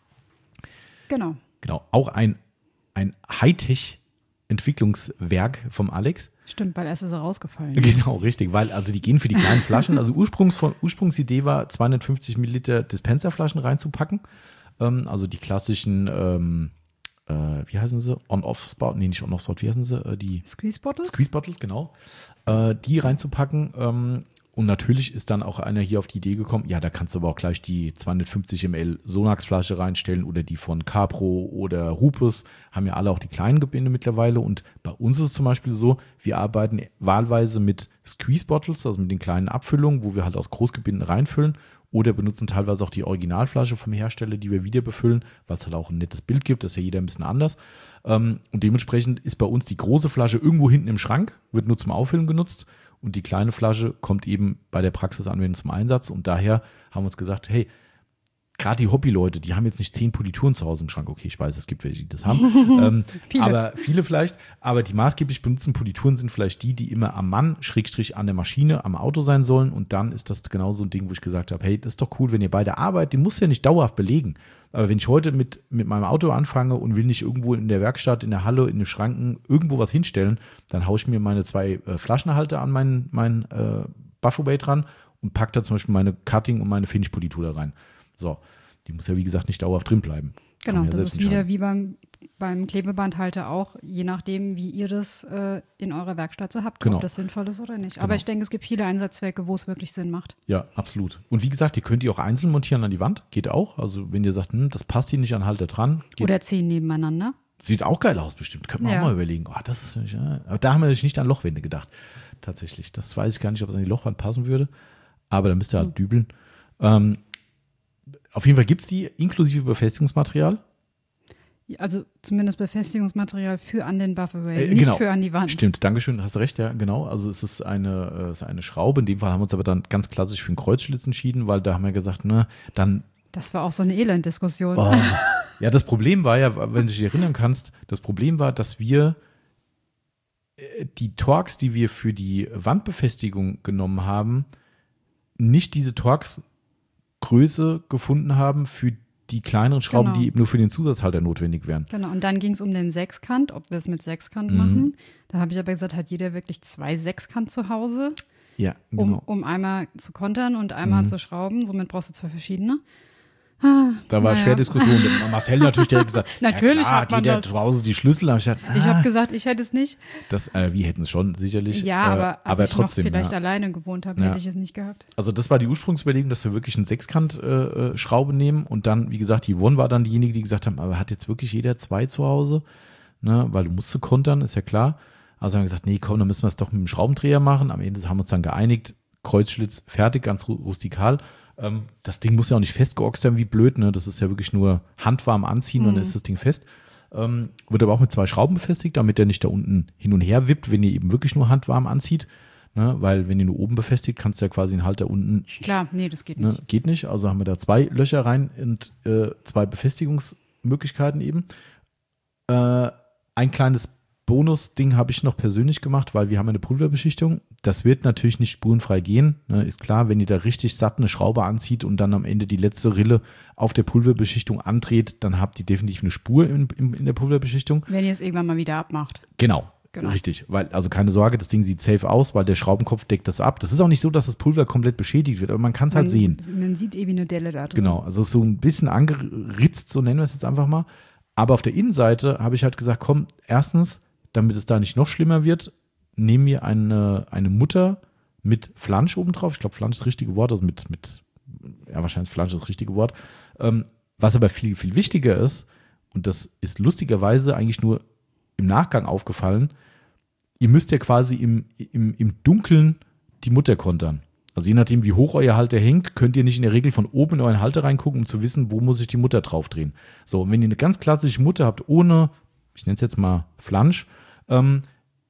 Genau. Genau, auch ein ein Hightech-Entwicklungswerk vom Alex. Stimmt, weil erst ist er rausgefallen. Genau, richtig, weil also die gehen für die kleinen Flaschen. Also Ursprungs Ursprungsidee war, zweihundertfünfzig Milliliter Dispenserflaschen reinzupacken. Ähm, also die klassischen, ähm, äh, wie heißen sie? On-Off-Spout? Nee, nicht On-Off-Spout, wie heißen sie? Äh, die Squeeze Bottles? Squeeze Bottles, genau. Äh, die reinzupacken. Ähm, Und natürlich ist dann auch einer hier auf die Idee gekommen, ja, da kannst du aber auch gleich die zweihundertfünfzig Milliliter Sonax-Flasche reinstellen oder die von Capro oder Rupus, haben ja alle auch die kleinen Gebinde mittlerweile. Und bei uns ist es zum Beispiel so, wir arbeiten wahlweise mit Squeeze-Bottles, also mit den kleinen Abfüllungen, wo wir halt aus Großgebinden reinfüllen oder benutzen teilweise auch die Originalflasche vom Hersteller, die wir wieder befüllen, weil es halt auch ein nettes Bild gibt, das ist ja jeder ein bisschen anders. Und dementsprechend ist bei uns die große Flasche irgendwo hinten im Schrank, wird nur zum Auffüllen genutzt. Und die kleine Flasche kommt eben bei der Praxisanwendung zum Einsatz. Und daher haben wir uns gesagt, hey, gerade die Hobbyleute, die haben jetzt nicht zehn Polituren zu Hause im Schrank. Okay, ich weiß, es gibt welche, die das haben. ähm, viele. Aber viele vielleicht. Aber die maßgeblich benutzten Polituren sind vielleicht die, die immer am Mann, Schrägstrich an der Maschine, am Auto sein sollen. Und dann ist das genau so ein Ding, wo ich gesagt habe, hey, das ist doch cool, wenn ihr bei der Arbeit, die muss ja nicht dauerhaft belegen. Aber wenn ich heute mit, mit meinem Auto anfange und will nicht irgendwo in der Werkstatt, in der Halle, in den Schranken irgendwo was hinstellen, dann haue ich mir meine zwei äh, Flaschenhalter an meinen mein, äh, Buffo-Bay dran und packe da zum Beispiel meine Cutting und meine Finish-Politur da rein. So, die muss ja wie gesagt nicht dauerhaft drin bleiben. Genau, ja das ist wieder wie beim, beim Klebebandhalter auch, je nachdem, wie ihr das äh, in eurer Werkstatt so habt, genau. ob das sinnvoll ist oder nicht. Genau. Aber ich denke, es gibt viele Einsatzzwecke, wo es wirklich Sinn macht. Ja, absolut. Und wie gesagt, ihr könnt die auch einzeln montieren an die Wand, geht auch. Also wenn ihr sagt, hm, das passt hier nicht an Halter dran. Geht. Oder zehn nebeneinander. Sieht auch geil aus bestimmt, könnte man ja. auch mal überlegen. Oh, das ist nicht, ja. Aber da haben wir natürlich nicht an Lochwände gedacht, tatsächlich. Das weiß ich gar nicht, ob es an die Lochwand passen würde. Aber da müsst ihr halt hm. dübeln. Ähm, Auf jeden Fall gibt es die inklusive Befestigungsmaterial. Also zumindest Befestigungsmaterial für an den Buffo-Bay, äh, nicht genau. für an die Wand. Stimmt, Dankeschön, hast du recht, ja, genau. Also es ist eine, äh, es ist eine Schraube. In dem Fall haben wir uns aber dann ganz klassisch für einen Kreuzschlitz entschieden, weil da haben wir gesagt, ne, dann. Das war auch so eine Elenddiskussion. Oh, ja, das Problem war ja, wenn du dich erinnern kannst, das Problem war, dass wir äh, die Torx, die wir für die Wandbefestigung genommen haben, nicht diese Torx Größe gefunden haben für die kleineren Schrauben, genau. die eben nur für den Zusatzhalter notwendig wären. Genau, und dann ging es um den Sechskant, ob wir es mit Sechskant mhm. machen. Da habe ich aber gesagt, hat jeder wirklich zwei Sechskant zu Hause, ja, genau. um, um einmal zu kontern und einmal mhm. zu schrauben. Somit brauchst du zwei verschiedene. Ah, da war naja. schwer Diskussion. Marcel natürlich direkt gesagt, natürlich ja klar, hat man jeder das. Zu Hause die Schlüssel. Hab ich gesagt, ah, ich habe gesagt, ich hätte es nicht. Das, äh, wir hätten es schon, sicherlich. Ja, aber, äh, als aber ich trotzdem, noch vielleicht ja. alleine gewohnt habe, ja. hätte ich es nicht gehabt. Also das war die Ursprungsüberlegung, dass wir wirklich eine Sechskant-Schraube äh, nehmen und dann, wie gesagt, die Yvonne war dann diejenige, die gesagt haben, aber hat jetzt wirklich jeder zwei zu Hause? Ne? Weil du musst zu kontern, ist ja klar. Also haben wir gesagt, nee, komm, dann müssen wir es doch mit dem Schraubendreher machen. Am Ende haben wir uns dann geeinigt, Kreuzschlitz, fertig, ganz rustikal. Ähm, das Ding muss ja auch nicht festgeoxt werden, wie blöd, ne? Das ist ja wirklich nur handwarm anziehen, mhm. dann ist das Ding fest. Ähm, wird aber auch mit zwei Schrauben befestigt, damit der nicht da unten hin und her wippt, wenn ihr eben wirklich nur handwarm anzieht. Ne? Weil wenn ihr nur oben befestigt, kannst du ja quasi den Halter unten. Klar, nee, das geht ne? nicht. Geht nicht, also haben wir da zwei Löcher rein und äh, zwei Befestigungsmöglichkeiten eben. Äh, ein kleines Bonus-Ding habe ich noch persönlich gemacht, weil wir haben eine Pulverbeschichtung. Das wird natürlich nicht spurenfrei gehen. Ne, ist klar, wenn ihr da richtig satt eine Schraube anzieht und dann am Ende die letzte Rille auf der Pulverbeschichtung andreht, dann habt ihr definitiv eine Spur in, in, in der Pulverbeschichtung. Wenn ihr es irgendwann mal wieder abmacht. Genau. Genau. Richtig, weil, also keine Sorge, das Ding sieht safe aus, weil der Schraubenkopf deckt das ab. Das ist auch nicht so, dass das Pulver komplett beschädigt wird, aber man kann es halt sehen. Man sieht eben eine Delle da drin. Genau, also es ist so ein bisschen angeritzt, so nennen wir es jetzt einfach mal. Aber auf der Innenseite habe ich halt gesagt, komm, erstens, damit es da nicht noch schlimmer wird, nehmen wir eine, eine Mutter mit Flansch oben drauf. Ich glaube, Flansch ist das richtige Wort, also mit, mit ja, wahrscheinlich Flansch ist das richtige Wort. Ähm, was aber viel, viel wichtiger ist, und das ist lustigerweise eigentlich nur im Nachgang aufgefallen, ihr müsst ja quasi im, im, im Dunkeln die Mutter kontern. Also je nachdem, wie hoch euer Halter hängt, könnt ihr nicht in der Regel von oben in euren Halter reingucken, um zu wissen, wo muss ich die Mutter draufdrehen. So, und wenn ihr eine ganz klassische Mutter habt, ohne, ich nenne es jetzt mal Flansch, ähm,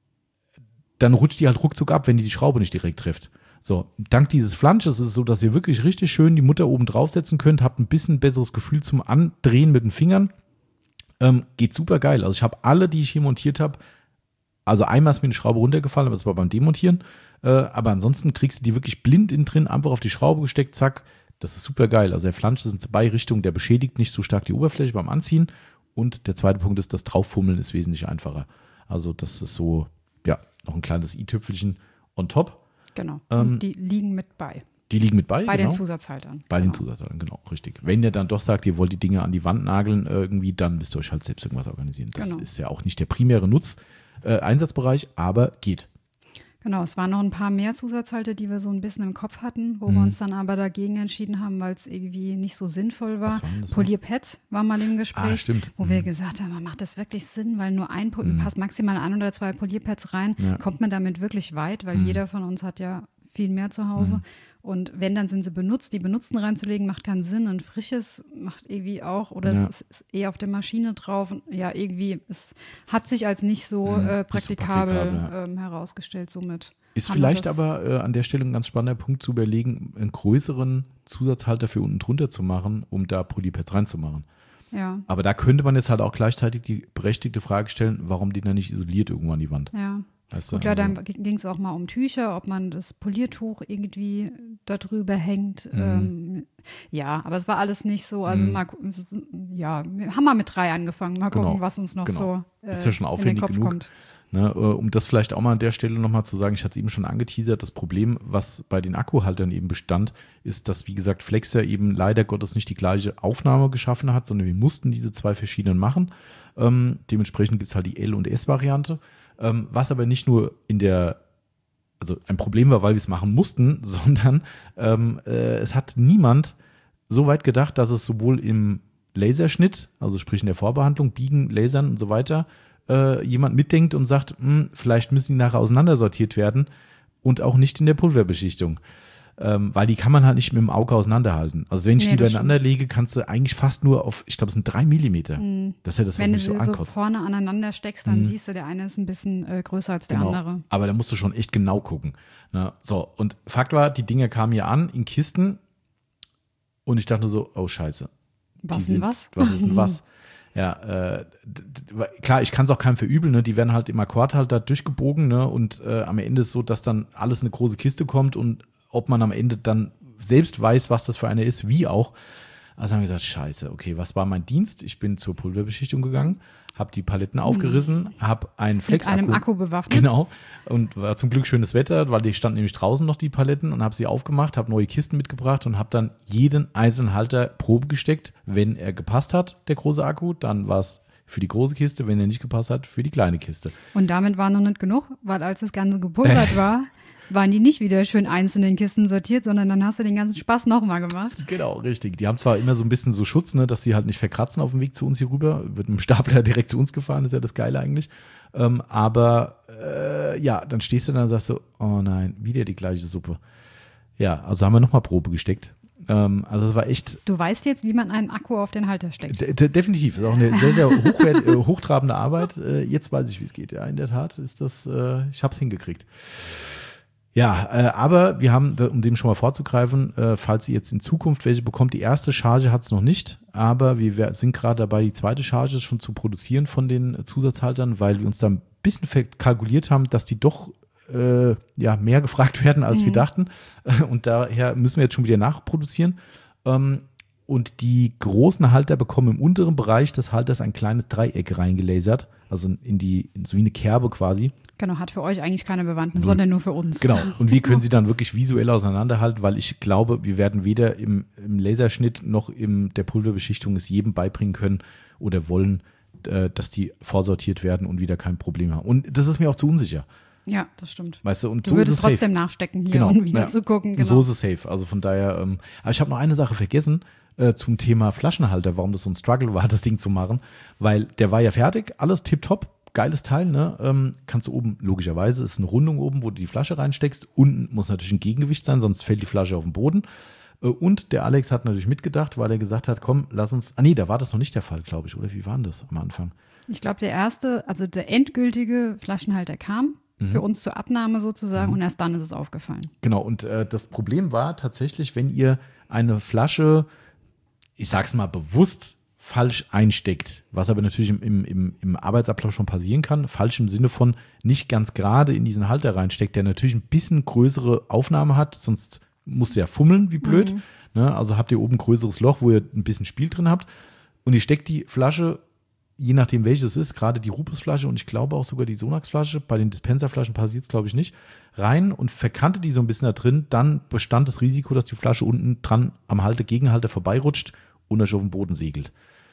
dann rutscht die halt ruckzuck ab, wenn die die Schraube nicht direkt trifft. So, dank dieses Flansches ist es so, dass ihr wirklich richtig schön die Mutter oben draufsetzen könnt, habt ein bisschen besseres Gefühl zum Andrehen mit den Fingern. Ähm, geht super geil. Also ich habe alle, die ich hier montiert habe, also einmal ist mir eine Schraube runtergefallen, aber das war beim Demontieren. Äh, aber ansonsten kriegst du die wirklich blind innen drin, einfach auf die Schraube gesteckt, zack. Das ist super geil. Also der Flansch ist in zwei Richtungen, der beschädigt nicht so stark die Oberfläche beim Anziehen. Und der zweite Punkt ist, das Drauffummeln ist wesentlich einfacher. Also das ist so, ja, noch ein kleines i-Tüpfelchen on top. Genau. Und ähm, die liegen mit bei. Die liegen mit bei, Bei genau. den Zusatzhaltern. Bei genau. den Zusatzhaltern, genau, richtig. Wenn ihr dann doch sagt, ihr wollt die Dinge an die Wand nageln irgendwie, dann müsst ihr euch halt selbst irgendwas organisieren. Das genau. ist ja auch nicht der primäre Nutz, äh, Einsatzbereich, aber geht. Genau, es waren noch ein paar mehr Zusatzhalter, die wir so ein bisschen im Kopf hatten, wo mhm. wir uns dann aber dagegen entschieden haben, weil es irgendwie nicht so sinnvoll war. Polierpads war mal im Gespräch, ah, stimmt. wo mhm. wir gesagt haben, macht das wirklich Sinn, weil nur ein Pol- mhm. passt maximal ein oder zwei Polierpads rein, ja. kommt man damit wirklich weit, weil mhm. jeder von uns hat ja viel mehr zu Hause. Mhm. Und wenn, dann sind sie benutzt. Die benutzten reinzulegen, macht keinen Sinn. Ein frisches macht irgendwie auch. Oder Ja. es ist eher auf der Maschine drauf. Und ja, irgendwie, es hat sich als nicht so Mhm. äh, Nicht so praktikabel, praktikabel, ja. ähm, herausgestellt. Somit Ist haben vielleicht wir das- aber äh, an der Stelle ein ganz spannender Punkt zu überlegen, einen größeren Zusatzhalter für unten drunter zu machen, um da Polypads reinzumachen. Ja, Aber da könnte man jetzt halt auch gleichzeitig die berechtigte Frage stellen, warum die dann nicht isoliert irgendwo an die Wand? ja. Weißt du, Gut, klar, also- dann ging es auch mal um Tücher, ob man das Poliertuch irgendwie da drüber hängt. Mhm. Ähm, ja, aber es war alles nicht so. Also Mhm. mal, gu- es ist- ja, wir haben mal mit drei angefangen. Mal gucken, Genau, was uns noch genau. so äh, Ist ja schon in den aufwendig Kopf genug. kommt. Ne, äh, um das vielleicht auch mal an der Stelle nochmal zu sagen, ich hatte es eben schon angeteasert, das Problem, was bei den Akkuhaltern eben bestand, ist, dass, wie gesagt, Flexer eben leider Gottes nicht die gleiche Aufnahme geschaffen hat, sondern wir mussten diese zwei verschiedenen machen. Ähm, dementsprechend gibt es halt die L- und S-Variante, ähm, was aber nicht nur in der, also ein Problem war, weil wir es machen mussten, sondern ähm, äh, es hat niemand so weit gedacht, dass es sowohl im Laserschnitt, also sprich in der Vorbehandlung, Biegen, Lasern und so weiter, äh, jemand mitdenkt und sagt, hm, vielleicht müssen die nachher auseinandersortiert werden und auch nicht in der Pulverbeschichtung. Ähm, weil die kann man halt nicht mit dem Auge auseinanderhalten. Also wenn ich Nee, die das übereinander lege, kannst du eigentlich fast nur auf, ich glaube, es sind drei Millimeter. Das ist ja das, was Wenn du mich sie so so ankotzt. vorne aneinander steckst, dann Mhm. siehst du, der eine ist ein bisschen äh, größer als der Genau. andere. Aber da musst du schon echt genau gucken. Ne? So, und Fakt war, die Dinger kamen hier an in Kisten und ich dachte so, oh Scheiße. Was die denn sind, was? Was ist denn was? Ja, äh, d- d- klar, ich kann es auch keinem verübeln, ne? Die werden halt im Akkord halt da durchgebogen, ne? Und äh, am Ende ist so, dass dann alles in eine große Kiste kommt und ob man am Ende dann selbst weiß, was das für eine ist, wie auch. Also haben wir gesagt, scheiße, okay, was war mein Dienst? Ich bin zur Pulverbeschichtung gegangen, habe die Paletten aufgerissen, habe einen Mit Flex-Akku. einem Akku bewaffnet. Genau. Und war zum Glück schönes Wetter, weil die standen nämlich draußen noch, die Paletten, und habe sie aufgemacht, habe neue Kisten mitgebracht und habe dann jeden einzelnen Halter Probe gesteckt. Wenn er gepasst hat, der große Akku, dann war es für die große Kiste. Wenn er nicht gepasst hat, für die kleine Kiste. Und damit war noch nicht genug, weil als das Ganze gepulvert war, waren die nicht wieder schön einzeln in Kisten sortiert, sondern dann hast du den ganzen Spaß nochmal gemacht. Genau, richtig. Die haben zwar immer so ein bisschen so Schutz, ne, dass sie halt nicht verkratzen auf dem Weg zu uns hier rüber. Wird mit dem Stapler direkt zu uns gefahren, ist ja das Geile eigentlich. Ähm, aber äh, ja, dann stehst du da und sagst so, oh nein, wieder die gleiche Suppe. Ja, also haben wir nochmal Probe gesteckt. Ähm, also es war echt Du weißt jetzt, wie man einen Akku auf den Halter steckt. de de definitiv. Ist auch eine sehr, sehr hochwert äh, hochtrabende Arbeit. Äh, jetzt weiß ich, wie es geht. Ja, in der Tat ist das, äh, ich habe es hingekriegt. Ja, äh, aber wir haben, um dem schon mal vorzugreifen, äh, falls ihr jetzt in Zukunft welche bekommt, die erste Charge hat es noch nicht, aber wir wer- sind gerade dabei, die zweite Charge schon zu produzieren von den Zusatzhaltern, weil wir uns da ein bisschen verkalkuliert haben, dass die doch äh, ja, mehr gefragt werden, als wir dachten. Und daher müssen wir jetzt schon wieder nachproduzieren. Ähm, und die großen Halter bekommen im unteren Bereich des Halters ein kleines Dreieck reingelasert, also in die, in so wie eine Kerbe quasi. Genau, hat für euch eigentlich keine Bewandtnis, sondern nur für uns. Genau. Und wir können sie dann wirklich visuell auseinanderhalten, weil ich glaube, wir werden weder im, im Laserschnitt noch in der Pulverbeschichtung es jedem beibringen können oder wollen, äh, dass die vorsortiert werden und wieder kein Problem haben. Und das ist mir auch zu unsicher. Ja, das stimmt. Weißt du, und Du so würdest ist es safe. trotzdem nachstecken hier, Genau, um wieder ja. zu gucken. Genau. So ist es safe. Also von daher, ähm, aber ich habe noch eine Sache vergessen äh, zum Thema Flaschenhalter, warum das so ein Struggle war, das Ding zu machen, weil der war ja fertig, alles tipptopp, geiles Teil, ne? Ähm, kannst du oben, logischerweise, ist eine Rundung oben, wo du die Flasche reinsteckst, unten muss natürlich ein Gegengewicht sein, sonst fällt die Flasche auf den Boden. Äh, und der Alex hat natürlich mitgedacht, weil er gesagt hat, komm, lass uns, ah nee, da war das noch nicht der Fall, glaube ich, oder wie war denn das am Anfang? Ich glaube, der erste, also der endgültige Flaschenhalter kam für uns zur Abnahme sozusagen und erst dann ist es aufgefallen. Genau, und äh, das Problem war tatsächlich, wenn ihr eine Flasche, ich sag's mal bewusst, falsch einsteckt, was aber natürlich im, im, im, im Arbeitsablauf schon passieren kann, falsch im Sinne von nicht ganz gerade in diesen Halter reinsteckt, der natürlich ein bisschen größere Aufnahme hat, sonst musst du ja fummeln, wie blöd. Mhm. Ne? Also habt ihr oben ein größeres Loch, wo ihr ein bisschen Spiel drin habt und ihr steckt die Flasche, je nachdem welches es ist, gerade die Rupus-Flasche und ich glaube auch sogar die Sonax-Flasche, bei den Dispenserflaschen passiert es glaube ich nicht, rein und verkantet die so ein bisschen da drin, dann bestand das Risiko, dass die Flasche unten dran am Halter, Gegenhalter vorbeirutscht und euch auf den Boden segelt.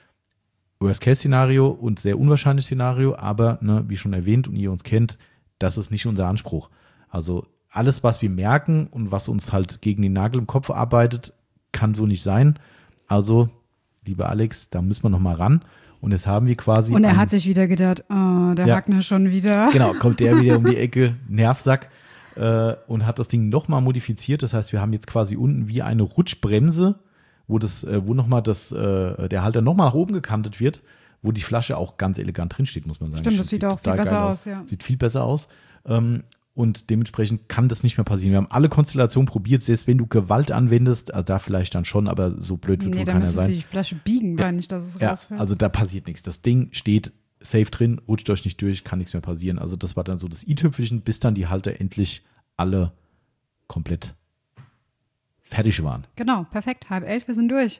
Worst-Case-Szenario und sehr unwahrscheinliches Szenario, aber ne, wie schon erwähnt und ihr uns kennt, das ist nicht unser Anspruch. Also alles, was wir merken und was uns halt gegen den Nagel im Kopf arbeitet, kann so nicht sein. Also, lieber Alex, da müssen wir noch mal ran. Und jetzt haben wir quasi. Und er einen, hat sich wieder gedacht, oh, der Ja. Hackner schon wieder. Genau, kommt der wieder um die Ecke, Nervsack. äh, und hat das Ding nochmal modifiziert. Das heißt, wir haben jetzt quasi unten wie eine Rutschbremse, wo, das, äh, wo nochmal das, äh, der Halter nochmal nach oben gekantet wird, wo die Flasche auch ganz elegant drinsteht, muss man sagen. Stimmt, das sieht, sieht auch viel besser aus. aus. Ja. Sieht viel besser aus. Ähm, und dementsprechend kann das nicht mehr passieren. Wir haben alle Konstellationen probiert, selbst wenn du Gewalt anwendest, also da vielleicht dann schon, aber so blöd wird nee, wohl keiner sein. Nee, dann müsste die Flasche biegen, ja. nicht, dass es ja, rausfällt. Also da passiert nichts. Das Ding steht safe drin, rutscht euch nicht durch, kann nichts mehr passieren. Also das war dann so das i-Tüpfelchen, bis dann die Halter endlich alle komplett fertig waren. Genau, perfekt. Halb elf, wir sind durch.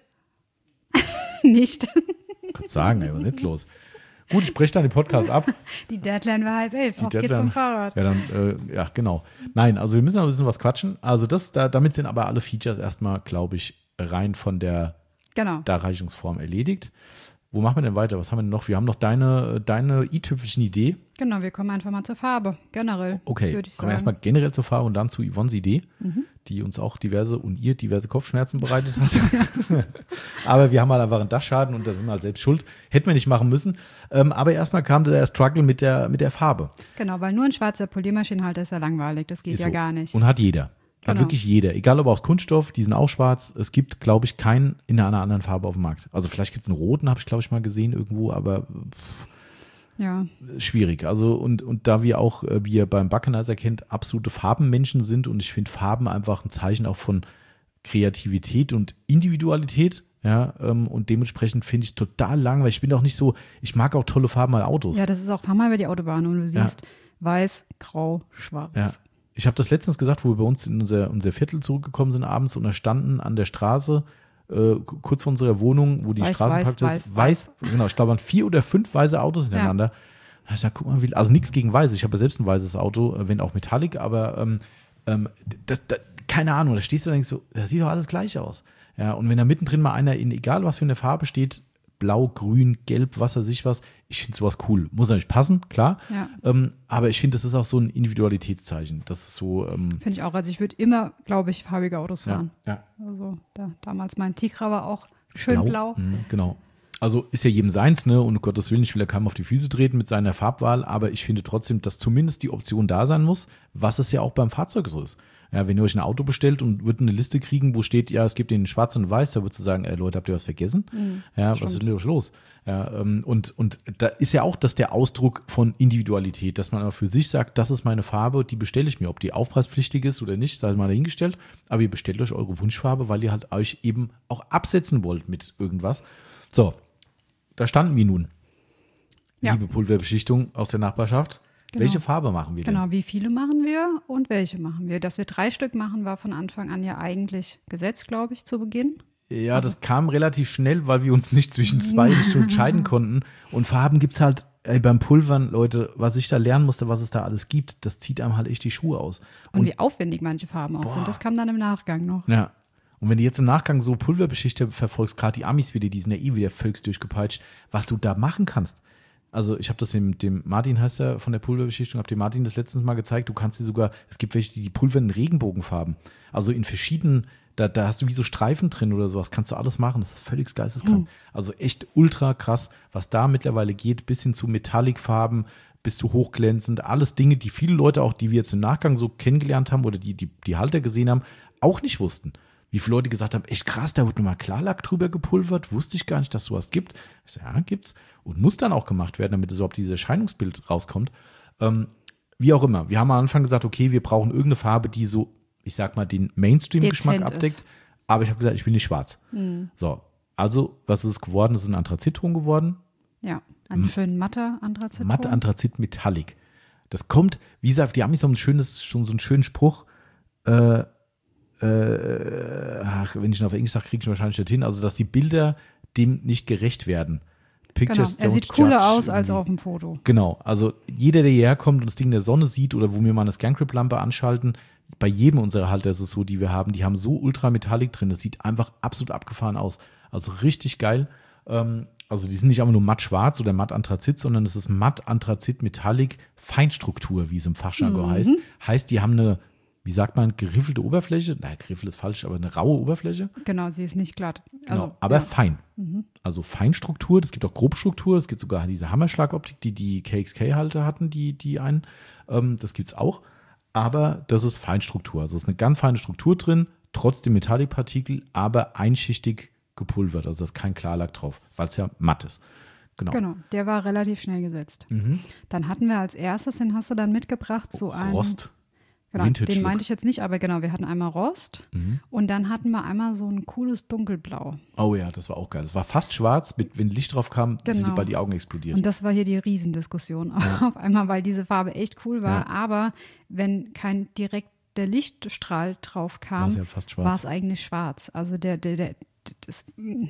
Nicht. Ich kann sagen, ey, was ist jetzt los? Gut, ich spreche dann den Podcast ab. Die Deadline war halb elf, die auf geht's zum Fahrrad. Ja, dann, äh, ja, genau. Nein, also wir müssen noch ein bisschen was quatschen. Also das, da, damit sind aber alle Features erstmal, glaube ich, rein von der genau. Darreichungsform erledigt. Wo machen wir denn weiter? Was haben wir denn noch? Wir haben noch deine, deine i-Tüpfelchen-Idee. Genau, wir kommen einfach mal zur Farbe, generell. Okay, würde ich kommen wir sagen. erstmal generell zur Farbe und dann zu Yvonnes Idee, mhm. die uns auch diverse und ihr diverse Kopfschmerzen bereitet hat. Aber wir haben halt einfach einen Dachschaden und da sind wir halt selbst schuld. Hätten wir nicht machen müssen. Ähm, aber erstmal kam der Struggle mit der, mit der Farbe. Genau, weil nur ein schwarzer Poliermaschinenhalter ist ja langweilig. Das geht ist ja so. gar nicht. Und hat jeder. Hat genau. wirklich jeder. Egal ob aus Kunststoff, die sind auch schwarz. Es gibt, glaube ich, keinen in einer anderen Farbe auf dem Markt. Also vielleicht gibt es einen roten, habe ich, glaube ich, mal gesehen irgendwo, aber pff, ja. schwierig. Also und, und da wir auch, wie ihr beim Backenizer kennt, absolute Farbenmenschen sind und ich finde Farben einfach ein Zeichen auch von Kreativität und Individualität. Ja, ähm, und dementsprechend finde ich es total langweilig. Ich bin auch nicht so, ich mag auch tolle Farben bei Autos. Ja, das ist auch, fahr mal über die Autobahn und du siehst ja. weiß, grau, schwarz. Ja. Ich habe das letztens gesagt, wo wir bei uns in unser, unser Viertel zurückgekommen sind abends und da standen an der Straße, äh, kurz vor unserer Wohnung, wo die weiß, Straßenpark weiß, ist, weiß, weiß, genau, ich glaube, waren vier oder fünf weiße Autos hintereinander. Ja. Ich sag, guck mal, wie, also nichts gegen weiß, ich habe ja selbst ein weißes Auto, wenn auch Metallic, aber ähm, ähm, das, das, keine Ahnung, da stehst du und denkst so, das sieht doch alles gleich aus. Ja, und wenn da mittendrin mal einer in, egal was für eine Farbe steht, blau, grün, gelb, was weiß ich was, ich finde sowas cool. Muss natürlich passen, klar. Ja. Ähm, aber ich finde, das ist auch so ein Individualitätszeichen. Das ist so. Ähm, finde ich auch. Also ich würde immer, glaube ich, farbige Autos fahren. Ja. ja. Also da, damals mein Tigra war auch schön blau. blau. Mhm, genau. Also ist ja jedem seins, ne? Und um Gottes Willen, ich will ja keinem auf die Füße treten mit seiner Farbwahl, aber ich finde trotzdem, dass zumindest die Option da sein muss, was es ja auch beim Fahrzeug so ist. Ja, wenn ihr euch ein Auto bestellt und würdet eine Liste kriegen, wo steht, ja, es gibt den schwarz und weiß, da würdest du sagen, ey, Leute, habt ihr was vergessen? Mhm, ja, was ist denn mit euch los? Ja, ähm, und, und da ist ja auch das der Ausdruck von Individualität, dass man aber für sich sagt, das ist meine Farbe, die bestelle ich mir. Ob die aufpreispflichtig ist oder nicht, sei mal dahingestellt, aber ihr bestellt euch eure Wunschfarbe, weil ihr halt euch eben auch absetzen wollt mit irgendwas. So, da standen wir nun. Ja. Liebe Pulverbeschichtung aus der Nachbarschaft. Genau. Welche Farbe machen wir denn? Genau, wie viele machen wir und welche machen wir? Dass wir drei Stück machen, war von Anfang an ja eigentlich gesetzt, glaube ich, zu Beginn. Ja, also, das kam relativ schnell, weil wir uns nicht zwischen zwei nicht entscheiden konnten. Und Farben gibt es halt, ey, beim Pulvern, Leute, was ich da lernen musste, was es da alles gibt, das zieht einem halt echt die Schuhe aus. Und, und wie aufwendig manche Farben auch boah. sind, das kam dann im Nachgang noch. Ja. Und wenn du jetzt im Nachgang so Pulverbeschichte verfolgst, gerade die Amis wieder, die sind ja eh wieder völlig durchgepeitscht, was du da machen kannst. Also ich habe das dem, dem Martin, heißt er, von der Pulverbeschichtung, habe dem Martin das letztens mal gezeigt, du kannst die sogar, es gibt welche, die die pulvern in Regenbogenfarben, also in verschiedenen, da, da hast du wie so Streifen drin oder sowas, kannst du alles machen, das ist völlig geisteskrank. Mhm. Also echt ultra krass, was da mittlerweile geht, bis hin zu Metallicfarben, bis zu hochglänzend, alles Dinge, die viele Leute auch, die wir jetzt im Nachgang so kennengelernt haben oder die die, die Halter gesehen haben, auch nicht wussten. Wie viele Leute gesagt haben, echt krass, da wird nochmal Klarlack drüber gepulvert, wusste ich gar nicht, dass sowas gibt. Ich sage, ja, gibt's und muss dann auch gemacht werden, damit es überhaupt dieses Erscheinungsbild rauskommt. Ähm, wie auch immer, wir haben am Anfang gesagt, okay, wir brauchen irgendeine Farbe, die so, ich sag mal, den Mainstream-Geschmack abdeckt. Ist. Aber ich habe gesagt, ich will nicht schwarz. Mhm. So, also, was ist es geworden? Es ist ein Anthrazitton geworden. Ja, ein M- schön matter Anthrazitton. Matte Anthrazit Metallic. Das kommt, wie gesagt, die Amis haben ein schönes, schon so einen schönen Spruch, äh, Äh, ach, wenn ich ihn auf Englisch sage, kriege ich ihn wahrscheinlich nicht hin. Also, dass die Bilder dem nicht gerecht werden. Pictures genau, er sieht cooler aus als auf dem Foto. Genau, also jeder, der hierher kommt und das Ding in der Sonne sieht oder wo wir mal eine Scangrip-Lampe anschalten, bei jedem unserer Halter ist es so, die wir haben, die haben so Ultrametallic drin, das sieht einfach absolut abgefahren aus. Also richtig geil. Ähm, also die sind nicht einfach nur matt schwarz oder matt Anthrazit, sondern es ist matt Anthrazit Metallic Feinstruktur, wie es im Fachjargon mhm. heißt. Heißt, die haben eine, wie sagt man, geriffelte Oberfläche? Nein, geriffelt ist falsch, aber eine raue Oberfläche. Genau, sie ist nicht glatt. Also, genau, aber ja. fein. Mhm. Also Feinstruktur, es gibt auch Grobstruktur, es gibt sogar diese Hammerschlagoptik, die die K X K-Halter hatten, die, die einen. Ähm, das gibt es auch. aber das ist Feinstruktur. Also es ist eine ganz feine Struktur drin, trotzdem Metallicpartikel, aber einschichtig gepulvert. Also da ist kein Klarlack drauf, weil es ja matt ist. Genau. Genau, der war relativ schnell gesetzt. Mhm. Dann hatten wir als erstes, den hast du dann mitgebracht, so einen. Rost. Genau, den meinte ich jetzt nicht, aber genau, wir hatten einmal Rost Mhm. und dann hatten wir einmal so ein cooles Dunkelblau. Oh ja, das war auch geil. Es war fast schwarz, mit, wenn Licht drauf kam, Genau. sind die bei die Augen explodiert. Und das war hier die Riesendiskussion Ja. auf einmal, weil diese Farbe echt cool war. Ja. Aber wenn kein direkter Lichtstrahl drauf War kam, es ja fast schwarz. war es eigentlich schwarz. Also der, der, der das,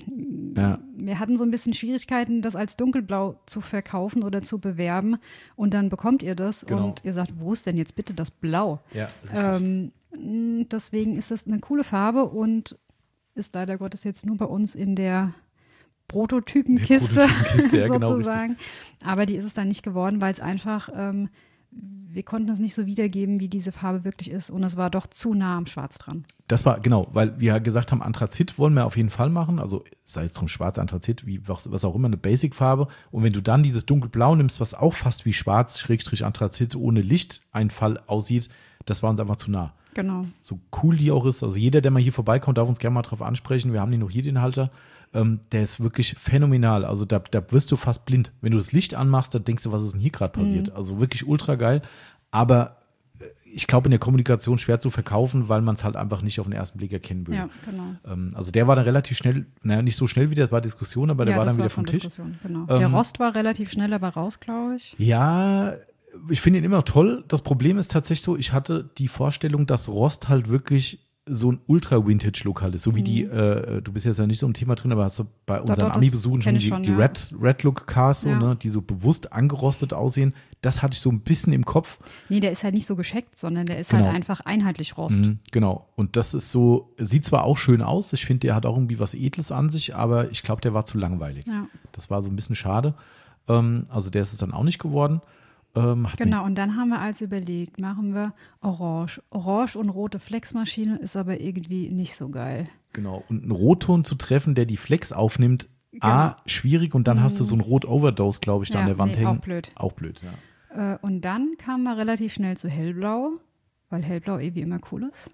Ja. wir hatten so ein bisschen Schwierigkeiten, das als dunkelblau zu verkaufen oder zu bewerben. Und dann bekommt ihr das Genau. und ihr sagt, wo ist denn jetzt bitte das Blau? Ja, Ähm, mh, deswegen ist es eine coole Farbe und ist leider Gottes jetzt nur bei uns in der Prototypenkiste, Der Prototypenkiste, ja, genau, sozusagen. Aber die ist es dann nicht geworden, weil es einfach, ähm, wir konnten es nicht so wiedergeben, wie diese Farbe wirklich ist. Und es war doch zu nah am Schwarz dran. Das war, genau, weil wir ja gesagt haben, Anthrazit wollen wir auf jeden Fall machen. Also sei es drum schwarz, Anthrazit, wie, was, was auch immer, eine Basic-Farbe. Und wenn du dann dieses dunkelblau nimmst, was auch fast wie schwarz, Schrägstrich Anthrazit, ohne Lichteinfall aussieht, das war uns einfach zu nah. Genau. So cool die auch ist. Also jeder, der mal hier vorbeikommt, darf uns gerne mal drauf ansprechen. Wir haben den noch hier, den Halter. Ähm, der ist wirklich phänomenal. Also da, da wirst du fast blind. Wenn du das Licht anmachst, dann denkst du, was ist denn hier gerade passiert? Mhm. Also wirklich ultra geil. Aber ich glaube, in der Kommunikation schwer zu verkaufen, weil man es halt einfach nicht auf den ersten Blick erkennen würde. Ja, genau. Ähm, also der war dann relativ schnell, naja, nicht so schnell wie das war Diskussion, aber der ja, war das dann wieder war vom schon Tisch. Diskussion, genau. Ähm, Der Rost war relativ schnell aber raus, glaube ich. Ja, ich finde ihn immer noch toll. Das Problem ist tatsächlich so, ich hatte die Vorstellung, dass Rost halt wirklich so ein Ultra-Vintage-Look halt ist. So wie Mhm. die, äh, du bist jetzt ja nicht so im Thema drin, aber hast du bei unseren doch, das Ami-Besuchen schon kenn die, ich schon, die ja. Red, Red-Look-Cars, so, Ja. ne, die so bewusst angerostet aussehen. Das hatte ich so ein bisschen im Kopf. Nee, der ist halt nicht so gescheckt, sondern der ist Genau. halt einfach einheitlich Rost. Mhm, genau. Und das ist so, sieht zwar auch schön aus, ich finde, der hat auch irgendwie was Edles an sich, aber ich glaube, der war zu langweilig. Ja. Das war so ein bisschen schade. Ähm, also der ist es dann auch nicht geworden. Ähm, hat Genau, und dann haben wir als überlegt, machen wir Orange. Orange und rote Flexmaschine ist aber irgendwie nicht so geil. Genau, und einen Rotton zu treffen, der die Flex aufnimmt, A, Genau. schwierig und dann hast du so einen Rot-Overdose, glaube ich, da an Ja, der Wand nee, hängen. auch blöd. Auch blöd, ja. Äh, und dann kamen wir relativ schnell zu Hellblau, weil Hellblau eh wie immer cool ist.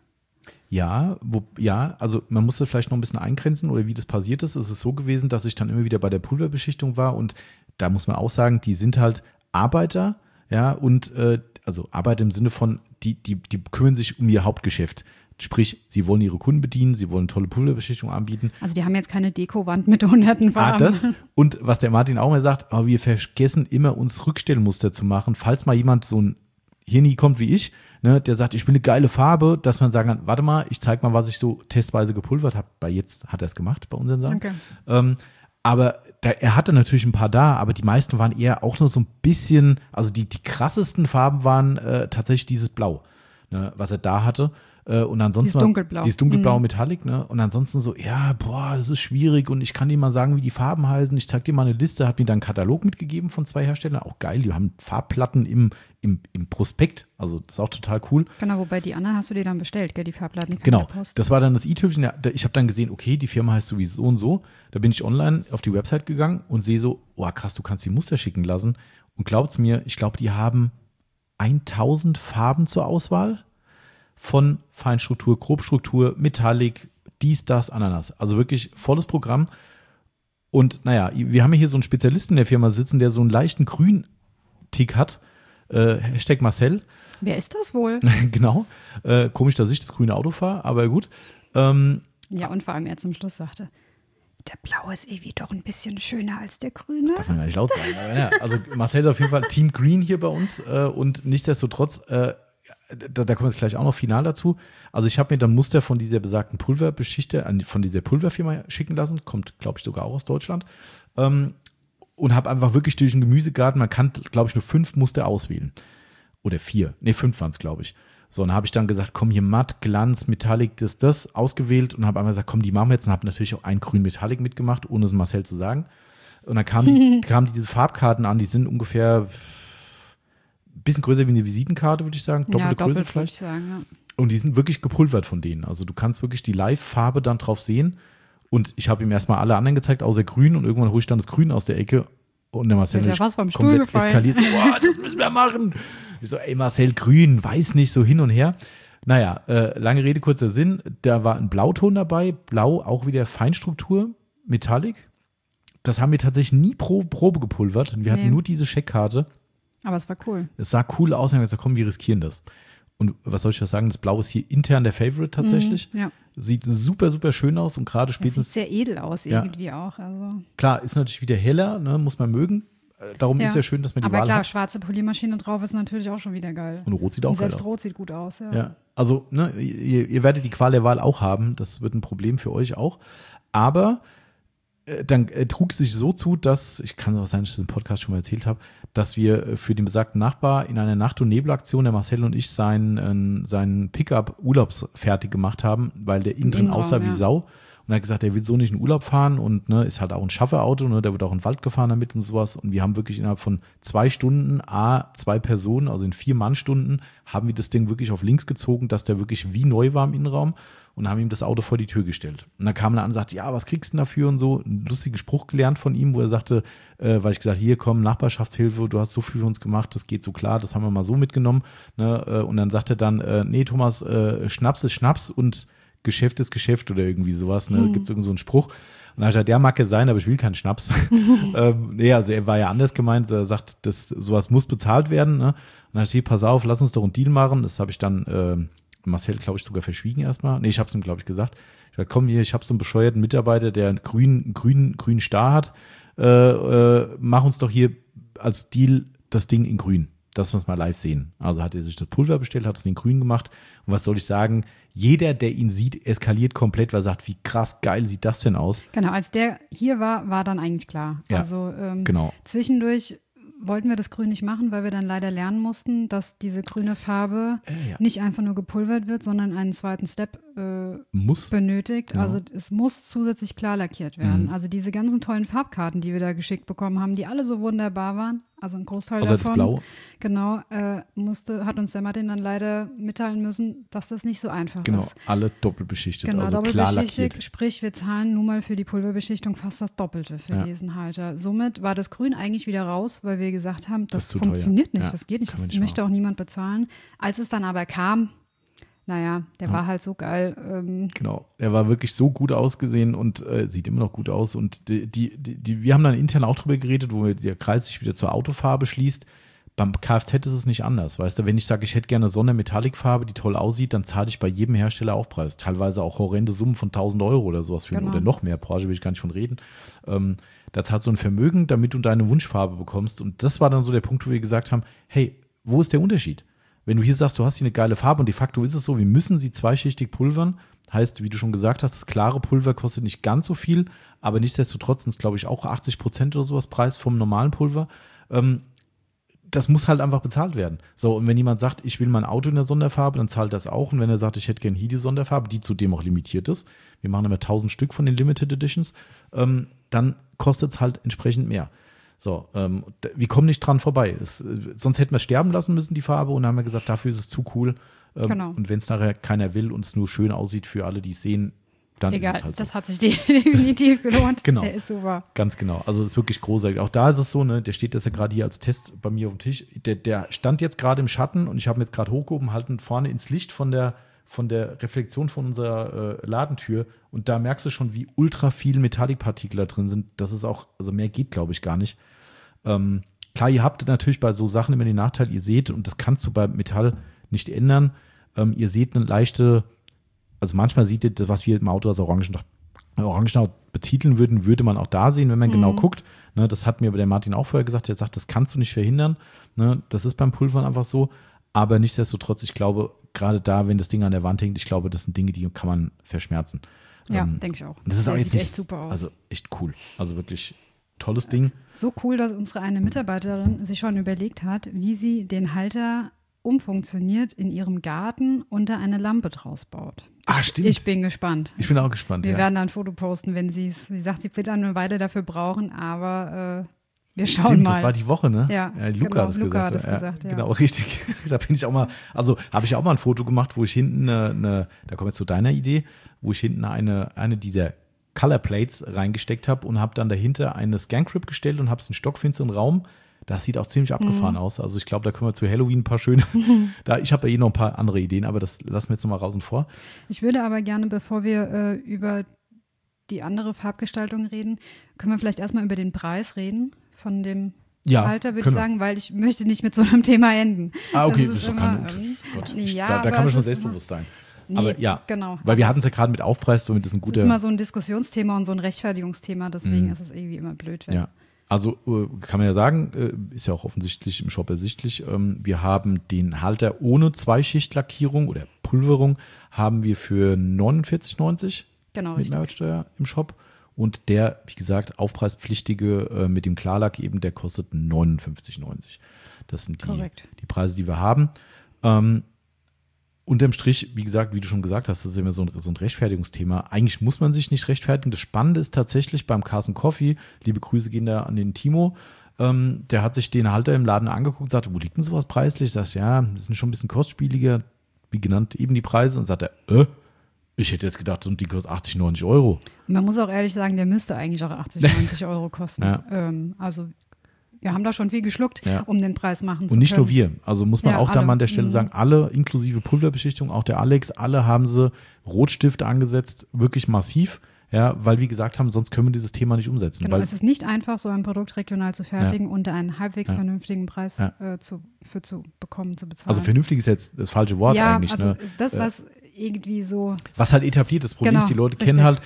Ja, wo, ja, also man musste vielleicht noch ein bisschen eingrenzen oder wie das passiert ist. Es ist so gewesen, dass ich dann immer wieder bei der Pulverbeschichtung war und da muss man auch sagen, die sind halt Arbeiter, ja, und äh, also Arbeiter im Sinne von, die, die, die kümmern sich um ihr Hauptgeschäft. Sprich, sie wollen ihre Kunden bedienen, sie wollen tolle Pulverbeschichtung anbieten. Also die haben jetzt keine Dekowand mit hunderten Farben. Ah, das. Und was der Martin auch mal sagt, oh, wir vergessen immer, uns Rückstellmuster zu machen. Falls mal jemand so ein Hirni kommt wie ich, ne, der sagt, ich will eine geile Farbe, dass man sagen kann, warte mal, ich zeig mal, was ich so testweise gepulvert habe. Bei jetzt hat er es gemacht, bei unseren Sachen. Okay. Ähm, aber da, er hatte natürlich ein paar da, aber die meisten waren eher auch nur so ein bisschen, also die, die krassesten Farben waren äh, tatsächlich dieses Blau, ne, was er da hatte. Äh, und ansonsten Dieses Dunkelblau. Dieses Dunkelblau Mhm. Metallic, ne? Und ansonsten so, ja, boah, das ist schwierig und ich kann dir mal sagen, wie die Farben heißen. Ich zeig dir mal eine Liste, hat mir dann einen Katalog mitgegeben von zwei Herstellern. Auch geil, die haben Farbplatten im, im, im Prospekt. Also das ist auch total cool. Genau, wobei die anderen hast du dir dann bestellt, gell, die Farbplatten. die Genau, per Post. das war dann das i-Tüpfelchen. Ja, da- ich habe dann gesehen, okay, die Firma heißt sowieso so und so. Da bin ich online auf die Website gegangen und sehe so, oh krass, du kannst die Muster schicken lassen. Und glaubt's mir, ich glaube, die haben tausend Farben zur Auswahl von Feinstruktur, Grobstruktur, Metallic, dies, das, Ananas. Also wirklich volles Programm. Und naja, wir haben hier so einen Spezialisten in der Firma sitzen, der so einen leichten Grün-Tick hat. Äh, Hashtag Marcel. Wer ist das wohl? Genau. Äh, komisch, dass ich das grüne Auto fahre, aber gut. Ähm, Ja, und vor allem er zum Schluss sagte, der blaue ist irgendwie doch ein bisschen schöner als der grüne. darf man gar nicht laut sagen. Aber ja, also Marcel ist auf jeden Fall Team Green hier bei uns äh, und nichtsdestotrotz, äh, da, da kommen wir jetzt gleich auch noch final dazu. Also ich habe mir dann Muster von dieser besagten Pulverbeschichte, an- von dieser Pulverfirma schicken lassen, kommt, glaube ich, sogar auch aus Deutschland. Ähm, und habe einfach wirklich durch den Gemüsegarten, man kann, glaube ich, nur fünf Muster auswählen. Oder vier. Ne, fünf waren es, glaube ich. So, und dann habe ich dann gesagt, komm, hier matt, Glanz, Metallic, das, das, ausgewählt und habe einmal gesagt, komm, die machen wir jetzt und habe natürlich auch ein grün Metallic mitgemacht, ohne es Marcel zu sagen. Und dann kamen die, kamen die diese Farbkarten an, die sind ungefähr ein bisschen größer wie eine Visitenkarte, würde ich sagen. Doppelte ja, Größe doppelt, würde vielleicht. ich sagen, ja. Und die sind wirklich gepulvert von denen. Also du kannst wirklich die Live-Farbe dann drauf sehen. Und ich habe ihm erstmal alle anderen gezeigt, außer grün. Und irgendwann hole ich dann das Grün aus der Ecke. Und der Marcel Der ist ja ist fast vom Stuhl komplett gefallen. eskaliert. So, boah, das müssen wir machen. Ich so, ey Marcel, grün, weiß nicht, so hin und her. Naja, äh, lange Rede, kurzer Sinn. Da war ein Blauton dabei, blau, auch wieder Feinstruktur, Metallic. Das haben wir tatsächlich nie pro Probe gepulvert. Wir hatten nee. nur diese Scheckkarte. Aber es war cool. Es sah cool aus und wir haben gesagt, komm, wir riskieren das. Und was soll ich das sagen? Das Blau ist hier intern der Favorite tatsächlich. Mhm, ja. Sieht super, super schön aus und gerade spätestens. Das sieht sehr edel aus irgendwie ja. auch. Also. Klar, ist natürlich wieder heller, ne, muss man mögen. Darum ja. ist ja schön, dass man die Aber Wahl klar, hat. schwarze Poliermaschine drauf ist natürlich auch schon wieder geil. Und Rot sieht auch und geil selbst aus. Rot sieht gut aus, ja. ja. Also, ne, ihr, ihr werdet die Qual der Wahl auch haben. Das wird ein Problem für euch auch. Aber äh, dann äh, trug es sich so zu, dass, ich kann es auch sein, dass ich das im Podcast schon mal erzählt habe, dass wir für den besagten Nachbar in einer Nacht- und Nebelaktion, der Marcel und ich, seinen, äh, seinen Pickup urlaubsfertig gemacht haben, weil der innen drin aussah ja. wie Sau. Und er hat gesagt, er will so nicht in Urlaub fahren und ne, ist halt auch ein Schafferauto, ne, der wird auch in den Wald gefahren damit und sowas. Und wir haben wirklich innerhalb von zwei Stunden, a, zwei Personen, also in vier Mannstunden, haben wir das Ding wirklich auf links gezogen, dass der wirklich wie neu war im Innenraum und haben ihm das Auto vor die Tür gestellt. Und dann kam er an und sagte, ja, was kriegst du denn dafür und so. Einen lustigen Spruch gelernt von ihm, wo er sagte, äh, weil ich gesagt, hier komm, Nachbarschaftshilfe, du hast so viel für uns gemacht, das geht so klar, das haben wir mal so mitgenommen. Ne? Äh, und dann sagt er dann, äh, nee, Thomas, äh, Schnaps ist Schnaps und Geschäft ist Geschäft oder irgendwie sowas, ne? Gibt es irgendwie so einen Spruch. Und dann habe ich gesagt, der mag ja sein, aber ich will keinen Schnaps. ähm, nee, also er war ja anders gemeint, er sagt, das, sowas muss bezahlt werden. Ne? Und dann habe ich gesagt, pass auf, lass uns doch einen Deal machen. Das habe ich dann äh, Marcel, glaube ich, sogar verschwiegen erstmal. Nee, ich habe es ihm, glaube ich, gesagt. Ich habe komm hier, ich habe so einen bescheuerten Mitarbeiter, der einen grünen, grünen, grünen Star hat. Äh, äh, mach uns doch hier als Deal das Ding in grün. Dass wir es mal live sehen. Also hat er sich das Pulver bestellt, hat es in grün gemacht. Und was soll ich sagen? Jeder, der ihn sieht, eskaliert komplett, weil er sagt, wie krass geil sieht das denn aus? Genau, als der hier war, war dann eigentlich klar. Ja, also ähm, genau. Zwischendurch wollten wir das Grün nicht machen, weil wir dann leider lernen mussten, dass diese grüne Farbe äh, ja. nicht einfach nur gepulvert wird, sondern einen zweiten Step äh, muss. benötigt. Genau. Also es muss zusätzlich klar lackiert werden. Mhm. Also diese ganzen tollen Farbkarten, die wir da geschickt bekommen haben, die alle so wunderbar waren, also ein Großteil also davon. Das Blau. Genau, äh, musste, hat uns der Martin dann leider mitteilen müssen, dass das nicht so einfach genau, ist. Genau, alle doppelbeschichtet, genau, also klar lackiert. Sprich, wir zahlen nun mal für die Pulverbeschichtung fast das Doppelte für ja. diesen Halter. Somit war das Grün eigentlich wieder raus, weil wir gesagt haben, das, das funktioniert nicht, ja, das geht nicht, das nicht möchte machen. Auch niemand bezahlen. Als es dann aber kam, naja, der ja. war halt so geil. Ähm. Genau, er war wirklich so gut ausgesehen und äh, sieht immer noch gut aus. Und die, die, die, wir haben dann intern auch drüber geredet, wo der Kreis sich wieder zur Autofarbe schließt. Beim Kfz ist es nicht anders, weißt du, wenn ich sage, ich hätte gerne Sondermetallic-Farbe, die toll aussieht, dann zahle ich bei jedem Hersteller auch Preis. Teilweise auch horrende Summen von tausend Euro oder sowas für genau. oder noch mehr. Porsche will ich gar nicht von reden. Ähm, da zahlt so ein Vermögen, damit du deine Wunschfarbe bekommst. Und das war dann so der Punkt, wo wir gesagt haben, hey, wo ist der Unterschied? Wenn du hier sagst, du hast hier eine geile Farbe und de facto ist es so, wir müssen sie zweischichtig pulvern. Heißt, wie du schon gesagt hast, das klare Pulver kostet nicht ganz so viel, aber nichtsdestotrotz sind es, glaube ich, auch achtzig Prozent oder sowas Preis vom normalen Pulver. Ähm, das muss halt einfach bezahlt werden. So, und wenn jemand sagt, ich will mein Auto in der Sonderfarbe, dann zahlt das auch. Und wenn er sagt, ich hätte gerne hier die Sonderfarbe, die zudem auch limitiert ist, wir machen immer tausend Stück von den Limited Editions, ähm, dann kostet es halt entsprechend mehr. So, ähm, wir kommen nicht dran vorbei. Es, äh, sonst hätten wir es sterben lassen müssen, die Farbe, und dann haben wir gesagt, dafür ist es zu cool. Ähm, genau. Und wenn es nachher keiner will und es nur schön aussieht für alle, die es sehen, dann Egal, ist es halt so. Das hat sich definitiv gelohnt. Genau. Der ist super. Ganz genau. Also ist wirklich großartig. Auch da ist es so, ne, der steht das ja gerade hier als Test bei mir auf dem Tisch. Der, der stand jetzt gerade im Schatten und ich habe ihn jetzt gerade hochgehoben, halten vorne ins Licht von der, von der Reflexion von unserer äh, Ladentür. Und da merkst du schon, wie ultra viel Metallic-Partikel da drin sind. Das ist auch, also mehr geht, glaube ich, gar nicht. Ähm, klar, ihr habt natürlich bei so Sachen immer den Nachteil, ihr seht, und das kannst du bei Metall nicht ändern, ähm, ihr seht eine leichte, also manchmal sieht ihr, was wir im Auto als Orangenhaut Orangenhaut betiteln würden, würde man auch da sehen, wenn man mhm. genau guckt. Ne, das hat mir aber der Martin auch vorher gesagt, er sagt, das kannst du nicht verhindern. Ne, das ist beim Pulvern einfach so. Aber nichtsdestotrotz, ich glaube, gerade da, wenn das Ding an der Wand hängt, ich glaube, das sind Dinge, die kann man verschmerzen. Ja, ähm, denke ich auch. Das ist der auch jetzt sieht nicht, echt super aus. Also echt cool. Also wirklich tolles Ding. So cool, dass unsere eine Mitarbeiterin sich schon überlegt hat, wie sie den Halter umfunktioniert in ihrem Garten unter eine Lampe draus baut. Ah, stimmt. Ich bin gespannt. Ich bin auch gespannt, Wir ja. werden da ein Foto posten, wenn sie es, sie sagt, sie wird eine Weile dafür brauchen, aber äh, wir schauen Stimmt, mal. Das war die Woche, ne? Ja, ja Luca genau, hat es Luca gesagt. hat es ja, gesagt, ja. Genau, richtig. Da bin ich auch mal, also habe ich auch mal ein Foto gemacht, wo ich hinten eine, eine da kommen wir zu deiner Idee, wo ich hinten eine, eine dieser Color Plates reingesteckt habe und habe dann dahinter eine Scan Grip gestellt und habe es in stockfinsteren Raum. Das sieht auch ziemlich abgefahren mhm. aus. Also ich glaube, da können wir zu Halloween ein paar schöne, da, ich habe ja eh noch ein paar andere Ideen, aber das lassen wir jetzt nochmal raus und vor. Ich würde aber gerne, bevor wir äh, über die andere Farbgestaltung reden, können wir vielleicht erstmal über den Preis reden von dem ja, Halter, würde ich sagen, weil ich möchte nicht mit so einem Thema enden. Ah, okay, das ist doch kein ähm, Gott, ja, da, da kann man schon selbstbewusst sein. Nee, aber ja, genau. Weil wir hatten es ja gerade mit Aufpreis, somit ist ein guter. Das ist immer so ein Diskussionsthema und so ein Rechtfertigungsthema, deswegen mhm. ist es irgendwie immer blöd. Ja, also kann man ja sagen, ist ja auch offensichtlich im Shop ersichtlich, wir haben den Halter ohne Zweischichtlackierung oder Pulverung haben wir für neunundvierzig neunzig genau, mit richtig. Mehrwertsteuer im Shop. Und der, wie gesagt, aufpreispflichtige äh, mit dem Klarlack eben, der kostet neunundfünfzig neunzig. Das sind die, die Preise, die wir haben. Ähm, unterm Strich, wie gesagt, wie du schon gesagt hast, das ist immer so ein, so ein Rechtfertigungsthema. Eigentlich muss man sich nicht rechtfertigen. Das Spannende ist tatsächlich beim Carson Coffee, liebe Grüße gehen da an den Timo, ähm, der hat sich den Halter im Laden angeguckt und sagte, wo liegt denn sowas preislich? Sagst ja, das sind schon ein bisschen kostspieliger, wie genannt, eben die Preise. Und sagt er, äh, ich hätte jetzt gedacht, so ein Ding kostet achtzig, neunzig Euro. Man muss auch ehrlich sagen, der müsste eigentlich auch achtzig, neunzig Euro kosten. Ja. Ähm, also wir haben da schon viel geschluckt, ja. um den Preis machen zu können. Und nicht nur wir. Also muss man ja, auch alle. da mal an der Stelle mhm. sagen, alle inklusive Pulverbeschichtung, auch der Alex, alle haben sie Rotstifte angesetzt, wirklich massiv. Ja, weil wie gesagt haben, sonst können wir dieses Thema nicht umsetzen. Genau, weil es ist nicht einfach, so ein Produkt regional zu fertigen ja. und einen halbwegs ja. vernünftigen Preis ja. äh, zu, für zu bekommen, zu bezahlen. Also vernünftig ist jetzt das falsche Wort ja, eigentlich. also ne? ist das, was irgendwie so. Was halt etabliert ist. Das Problem genau, ist, die Leute richtig. kennen halt,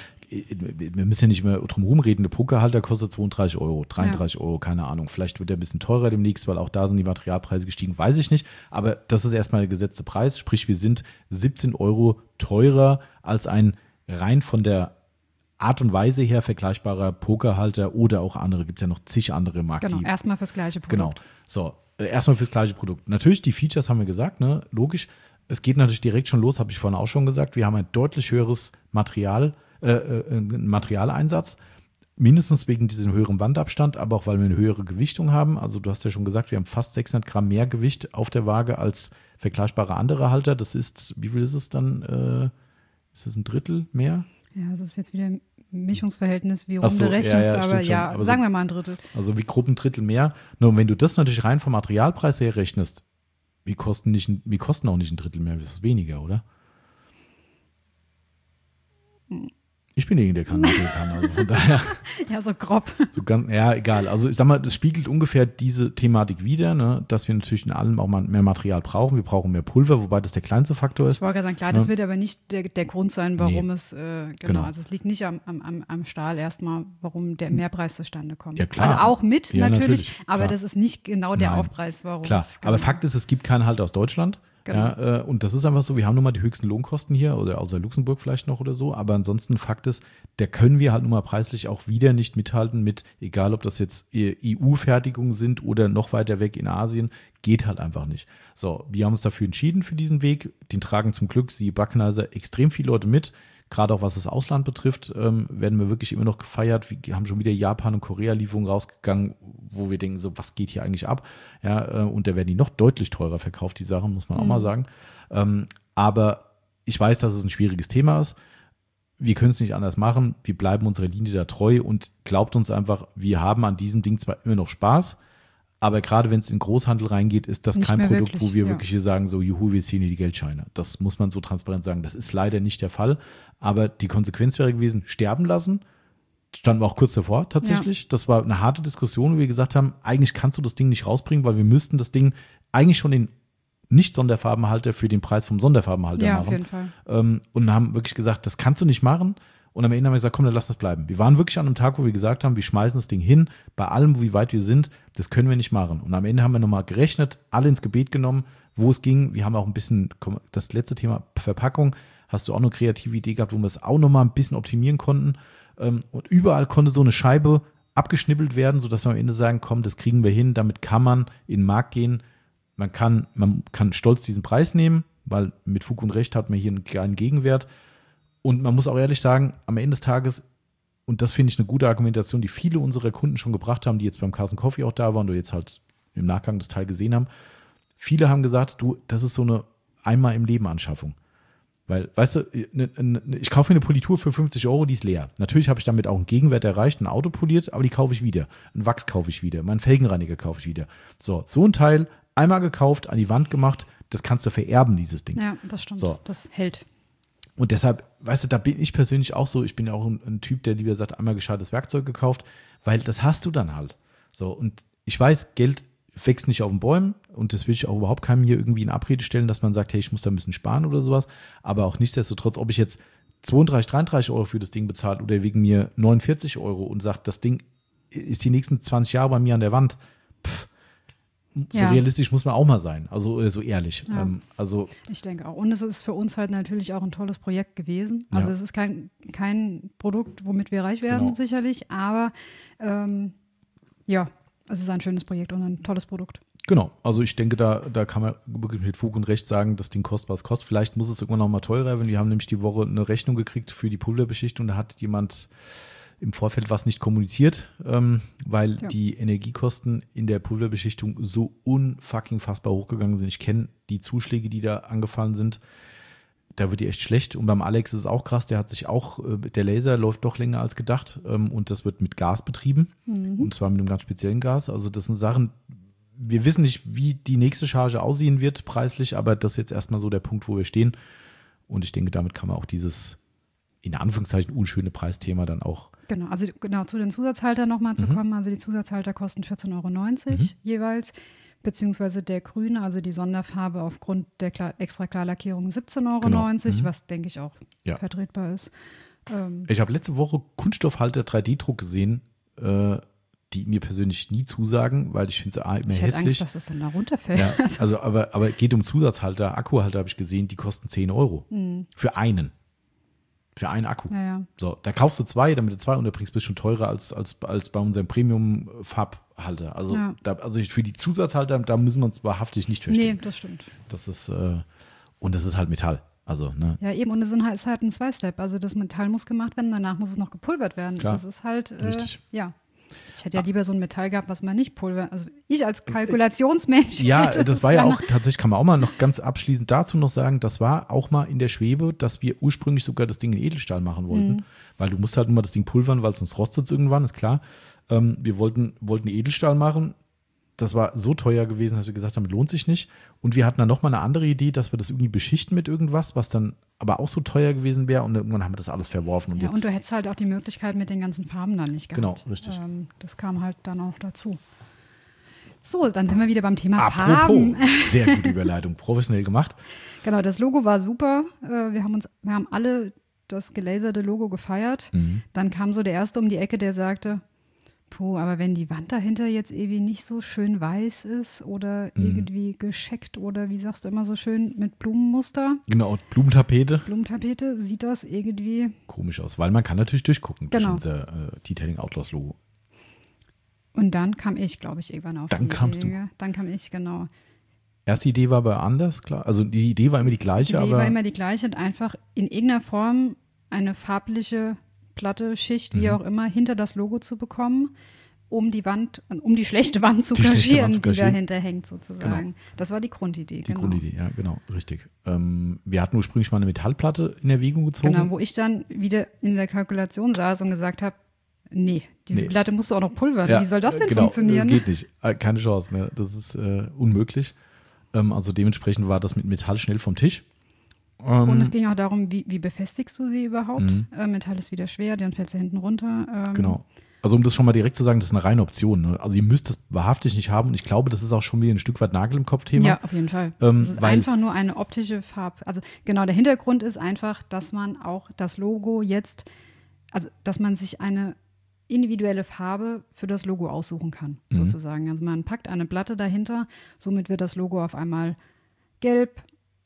wir müssen ja nicht mehr drum rumreden, der Pokerhalter kostet zweiunddreißig Euro, dreiunddreißig ja. Euro, keine Ahnung. Vielleicht wird der ein bisschen teurer demnächst, weil auch da sind die Materialpreise gestiegen, weiß ich nicht. Aber das ist erstmal der gesetzte Preis. Sprich, wir sind siebzehn Euro teurer als ein rein von der Art und Weise her vergleichbarer Pokerhalter oder auch andere. Gibt es ja noch zig andere Marken. Genau, erstmal fürs gleiche Produkt. Genau, so, äh, erstmal fürs gleiche Produkt. Natürlich, die Features haben wir gesagt, ne, logisch. Es geht natürlich direkt schon los, habe ich vorhin auch schon gesagt. Wir haben ein deutlich höheres Material, äh, äh, Materialeinsatz. Mindestens wegen diesem höheren Wandabstand, aber auch weil wir eine höhere Gewichtung haben. Also du hast ja schon gesagt, wir haben fast sechshundert Gramm mehr Gewicht auf der Waage als vergleichbare andere Halter. Das ist, wie viel ist es dann? Äh, ist es ein Drittel mehr? Ja, das ist jetzt wieder ein Mischungsverhältnis, wie Ach rum so, du rechnest, ja, ja, aber ja, aber sagen so, wir mal ein Drittel. Also wie grob ein Drittel mehr. Nur wenn du das natürlich rein vom Materialpreis her rechnest, wie kosten, nicht, wie kosten auch nicht ein Drittel mehr, das ist weniger, oder? Hm. Ich bin derjenige, der kann, der kann, also von daher. Ja, so grob. So ganz, ja, egal. Also ich sag mal, das spiegelt ungefähr diese Thematik wider, ne? Dass wir natürlich in allem auch mal mehr Material brauchen. Wir brauchen mehr Pulver, wobei das der kleinste Faktor ist. Ich wollte gerade sagen, klar, das ne? wird aber nicht der, der Grund sein, warum nee. es, äh, genau, genau, also es liegt nicht am, am, am Stahl erstmal, warum der Mehrpreis zustande kommt. Ja, klar. Also auch mit, ja, natürlich, natürlich, aber klar. das ist nicht genau der Nein. Aufpreis, warum Klar, es aber genau. Fakt ist, es gibt keinen Halt aus Deutschland. Genau. Ja, äh, und das ist einfach so, wir haben nun mal die höchsten Lohnkosten hier, oder außer Luxemburg vielleicht noch oder so, aber ansonsten Fakt ist, da können wir halt nun mal preislich auch wieder nicht mithalten mit, egal ob das jetzt E U-Fertigungen sind oder noch weiter weg in Asien, geht halt einfach nicht. So, wir haben uns dafür entschieden für diesen Weg, den tragen zum Glück, sie Backneiser, extrem viele Leute mit, gerade auch was das Ausland betrifft, ähm, werden wir wirklich immer noch gefeiert, wir haben schon wieder Japan- und Korea-Lieferungen rausgegangen, wo wir denken, so, was geht hier eigentlich ab? Ja, äh, und da werden die noch deutlich teurer verkauft, die Sachen, muss man auch mhm. mal sagen. Ähm, aber ich weiß, dass es ein schwieriges Thema ist. Wir können es nicht anders machen. Wir bleiben unserer Linie da treu und glaubt uns einfach, wir haben an diesem Ding zwar immer noch Spaß, aber gerade wenn es in den Großhandel reingeht, ist das nicht kein Produkt, wirklich, wo wir ja. wirklich hier sagen, so, juhu, wir ziehen hier die Geldscheine. Das muss man so transparent sagen. Das ist leider nicht der Fall. Aber die Konsequenz wäre gewesen, sterben lassen. Standen wir auch kurz davor tatsächlich. Ja. Das war eine harte Diskussion, wo wir gesagt haben, eigentlich kannst du das Ding nicht rausbringen, weil wir müssten das Ding eigentlich schon den Nicht-Sonderfarbenhalter für den Preis vom Sonderfarbenhalter ja, machen. Auf jeden Fall. Ähm, und haben wirklich gesagt, das kannst du nicht machen. Und am Ende haben wir gesagt, komm, dann lass das bleiben. Wir waren wirklich an einem Tag, wo wir gesagt haben, wir schmeißen das Ding hin, bei allem, wie weit wir sind, das können wir nicht machen. Und am Ende haben wir nochmal gerechnet, alle ins Gebet genommen, wo es ging. Wir haben auch ein bisschen, das letzte Thema Verpackung, hast du auch eine kreative Idee gehabt, wo wir es auch nochmal ein bisschen optimieren konnten. Und überall konnte so eine Scheibe abgeschnippelt werden, sodass wir am Ende sagen, komm, das kriegen wir hin, damit kann man in den Markt gehen. Man kann, man kann stolz diesen Preis nehmen, weil mit Fug und Recht hat man hier einen kleinen Gegenwert. Und man muss auch ehrlich sagen, am Ende des Tages, und das finde ich eine gute Argumentation, die viele unserer Kunden schon gebracht haben, die jetzt beim Carson Coffee auch da waren oder jetzt halt im Nachgang das Teil gesehen haben. Viele haben gesagt, du, das ist so eine einmal im Leben Anschaffung. Weil, weißt du, ne, ne, ich kaufe mir eine Politur für fünfzig Euro, die ist leer. Natürlich habe ich damit auch einen Gegenwert erreicht, ein Auto poliert, aber die kaufe ich wieder. Ein Wachs kaufe ich wieder, meinen Felgenreiniger kaufe ich wieder. So, so ein Teil, einmal gekauft, an die Wand gemacht, das kannst du vererben, dieses Ding. Ja, das stimmt. So. Das hält. Und deshalb, weißt du, da bin ich persönlich auch so, ich bin ja auch ein, ein Typ, der lieber sagt, einmal gescheites Werkzeug gekauft, weil das hast du dann halt. So, und ich weiß, Geld wächst nicht auf den Bäumen und das will ich auch überhaupt keinem hier irgendwie in Abrede stellen, dass man sagt, hey, ich muss da ein bisschen sparen oder sowas. Aber auch nichtsdestotrotz, ob ich jetzt zweiunddreißig, dreiunddreißig Euro für das Ding bezahle oder wegen mir neunundvierzig Euro und sagt, das Ding ist die nächsten zwanzig Jahre bei mir an der Wand, pff, so ja. realistisch muss man auch mal sein, also so ehrlich. Ja. Ähm, also ich denke auch. Und es ist für uns halt natürlich auch ein tolles Projekt gewesen. Also ja. es ist kein, kein Produkt, womit wir reich werden, Genau. sicherlich, aber ähm, ja, es ist ein schönes Projekt und ein tolles Produkt. Genau, also ich denke, da, da kann man wirklich mit Fug und Recht sagen, das Ding kostet, was kostet. Vielleicht muss es irgendwann noch mal teurer werden. Wir haben nämlich die Woche eine Rechnung gekriegt für die Pulverbeschichtung. Da hat jemand im Vorfeld was nicht kommuniziert, ähm, weil ja. die Energiekosten in der Pulverbeschichtung so unfucking fassbar hochgegangen sind. Ich kenne die Zuschläge, die da angefallen sind. Da wird die echt schlecht. Und beim Alex ist es auch krass, der hat sich auch, der Laser läuft doch länger als gedacht ähm, und das wird mit Gas betrieben. Mhm. Und zwar mit einem ganz speziellen Gas. Also das sind Sachen, wir wissen nicht, wie die nächste Charge aussehen wird preislich, aber das ist jetzt erstmal so der Punkt, wo wir stehen. Und ich denke, damit kann man auch dieses in Anführungszeichen unschöne Preisthema dann auch. Genau, also genau zu den Zusatzhaltern nochmal zu mhm. kommen. Also die Zusatzhalter kosten vierzehn Euro neunzig mhm. jeweils, beziehungsweise der grüne, also die Sonderfarbe aufgrund der Klar- extra Klarlackierung siebzehn Euro neunzig, genau. mhm. was denke ich auch ja. vertretbar ist. Ähm, ich habe letzte Woche Kunststoffhalter drei D Druck gesehen, äh, die mir persönlich nie zusagen, weil ich finde es immer ich hässlich. Ich Angst, dass es dann da runterfällt. Ja, also aber, aber geht um Zusatzhalter, Akkuhalter habe ich gesehen, die kosten zehn Euro. Mhm. Für einen. Für einen Akku. Ja, ja. So, da kaufst du zwei, damit du zwei unterbringst, bist schon teurer als, als, als bei unserem Premium-Farbhalter. Also, ja. da, also für die Zusatzhalter, da müssen wir uns wahrhaftig nicht verstehen. Nee, das stimmt. Das ist, äh, und das ist halt Metall. Also, ne? Ja, eben, und es ist halt ein Zwei-Step. Also das Metall muss gemacht werden, danach muss es noch gepulvert werden. Klar. Das ist halt, äh, Richtig. ja. Ich hätte ja lieber so ein Metall gehabt, was man nicht pulvert. Also ich als Kalkulationsmensch. Ja, hätte das war ja auch, tatsächlich kann man auch mal noch ganz abschließend dazu noch sagen, das war auch mal in der Schwebe, dass wir ursprünglich sogar das Ding in Edelstahl machen wollten. Mhm. Weil du musst halt nur mal das Ding pulvern, weil sonst rostet es irgendwann, ist klar. Ähm, wir wollten, wollten Edelstahl machen. Das war so teuer gewesen, dass wir gesagt haben, lohnt sich nicht. Und wir hatten dann nochmal eine andere Idee, dass wir das irgendwie beschichten mit irgendwas, was dann aber auch so teuer gewesen wäre. Und irgendwann haben wir das alles verworfen. Und, ja, jetzt, und du hättest halt auch die Möglichkeit mit den ganzen Farben dann nicht gehabt. Genau, richtig. Ähm, das kam halt dann auch dazu. So, dann sind wir wieder beim Thema Apropos, Farben. Sehr gute Überleitung, professionell gemacht. Genau, das Logo war super. Äh, wir haben uns, wir haben alle das gelaserte Logo gefeiert. Mhm. Dann kam so der Erste um die Ecke, der sagte, puh, aber wenn die Wand dahinter jetzt irgendwie nicht so schön weiß ist oder mhm. irgendwie gescheckt oder wie sagst du immer so schön mit Blumenmuster. Genau, Blumentapete. Blumentapete, sieht das irgendwie komisch aus, weil man kann natürlich durchgucken genau. durch unser äh, Detailing Outlaws Logo. Und dann kam ich, glaube ich, irgendwann auf Dann die kamst Idee. du. Dann kam ich, genau. Erste Idee war aber anders, klar. Also die Idee war immer die gleiche, die Idee aber war immer die gleiche und einfach in irgendeiner Form eine farbliche Platte, Schicht, wie mhm. auch immer, hinter das Logo zu bekommen, um die Wand, um die schlechte Wand zu die kaschieren, Wand zu kaschieren. die dahinter hängt sozusagen. Genau. Das war die Grundidee. Die genau. Grundidee, ja, genau, richtig. Ähm, wir hatten ursprünglich mal eine Metallplatte in Erwägung gezogen. Genau, wo ich dann wieder in der Kalkulation saß und gesagt habe, nee, diese nee. Platte musst du auch noch pulvern. Ja, wie soll das denn genau, funktionieren? Das geht nicht. Keine Chance, ne? Das ist äh, unmöglich. Ähm, also dementsprechend war das mit Metall schnell vom Tisch. Ähm, und es ging auch darum, wie, wie befestigst du sie überhaupt? Mhm. Äh, Metall ist wieder schwer, dann fällt sie hinten runter. Ähm, genau. Also um das schon mal direkt zu sagen, das ist eine reine Option. Ne? Also ihr müsst das wahrhaftig nicht haben und ich glaube, das ist auch schon wieder ein Stück weit Nagel im Kopf-Thema. Ja, auf jeden Fall. Ähm, das ist weil, einfach nur eine optische Farbe. Also genau, der Hintergrund ist einfach, dass man auch das Logo jetzt, also dass man sich eine individuelle Farbe für das Logo aussuchen kann, mhm. sozusagen. Also man packt eine Platte dahinter, somit wird das Logo auf einmal gelb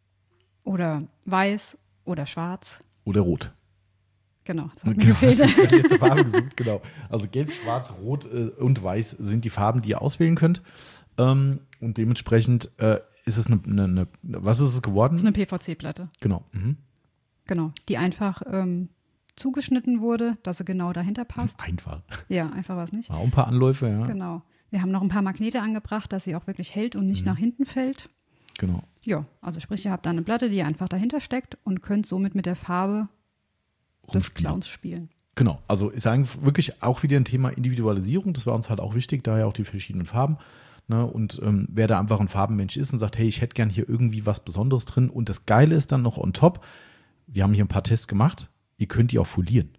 oder weiß oder schwarz. Oder rot. Genau, das hat mir genau, gefehlt. Das ist die letzte Farbe gesucht, genau. Also gelb, schwarz, rot äh, und weiß sind die Farben, die ihr auswählen könnt. Ähm, und dementsprechend äh, ist es eine, eine, eine, was ist es geworden? Das ist eine P V C-Platte. Genau. Mhm. Genau, die einfach ähm, zugeschnitten wurde, dass sie genau dahinter passt. Einfach. Ja, einfach war es nicht. Auch ein paar Anläufe, ja. Genau. Wir haben noch ein paar Magnete angebracht, dass sie auch wirklich hält und nicht mhm. nach hinten fällt. Genau. Ja, also sprich, ihr habt da eine Platte, die einfach dahinter steckt und könnt somit mit der Farbe des Clowns spielen. Genau, also ich sage wirklich auch wieder ein Thema Individualisierung, das war uns halt auch wichtig, daher auch die verschiedenen Farben. Ne? Und ähm, wer da einfach ein Farbenmensch ist und sagt, hey, ich hätte gern hier irgendwie was Besonderes drin und das Geile ist dann noch on top, wir haben hier ein paar Tests gemacht, ihr könnt die auch folieren.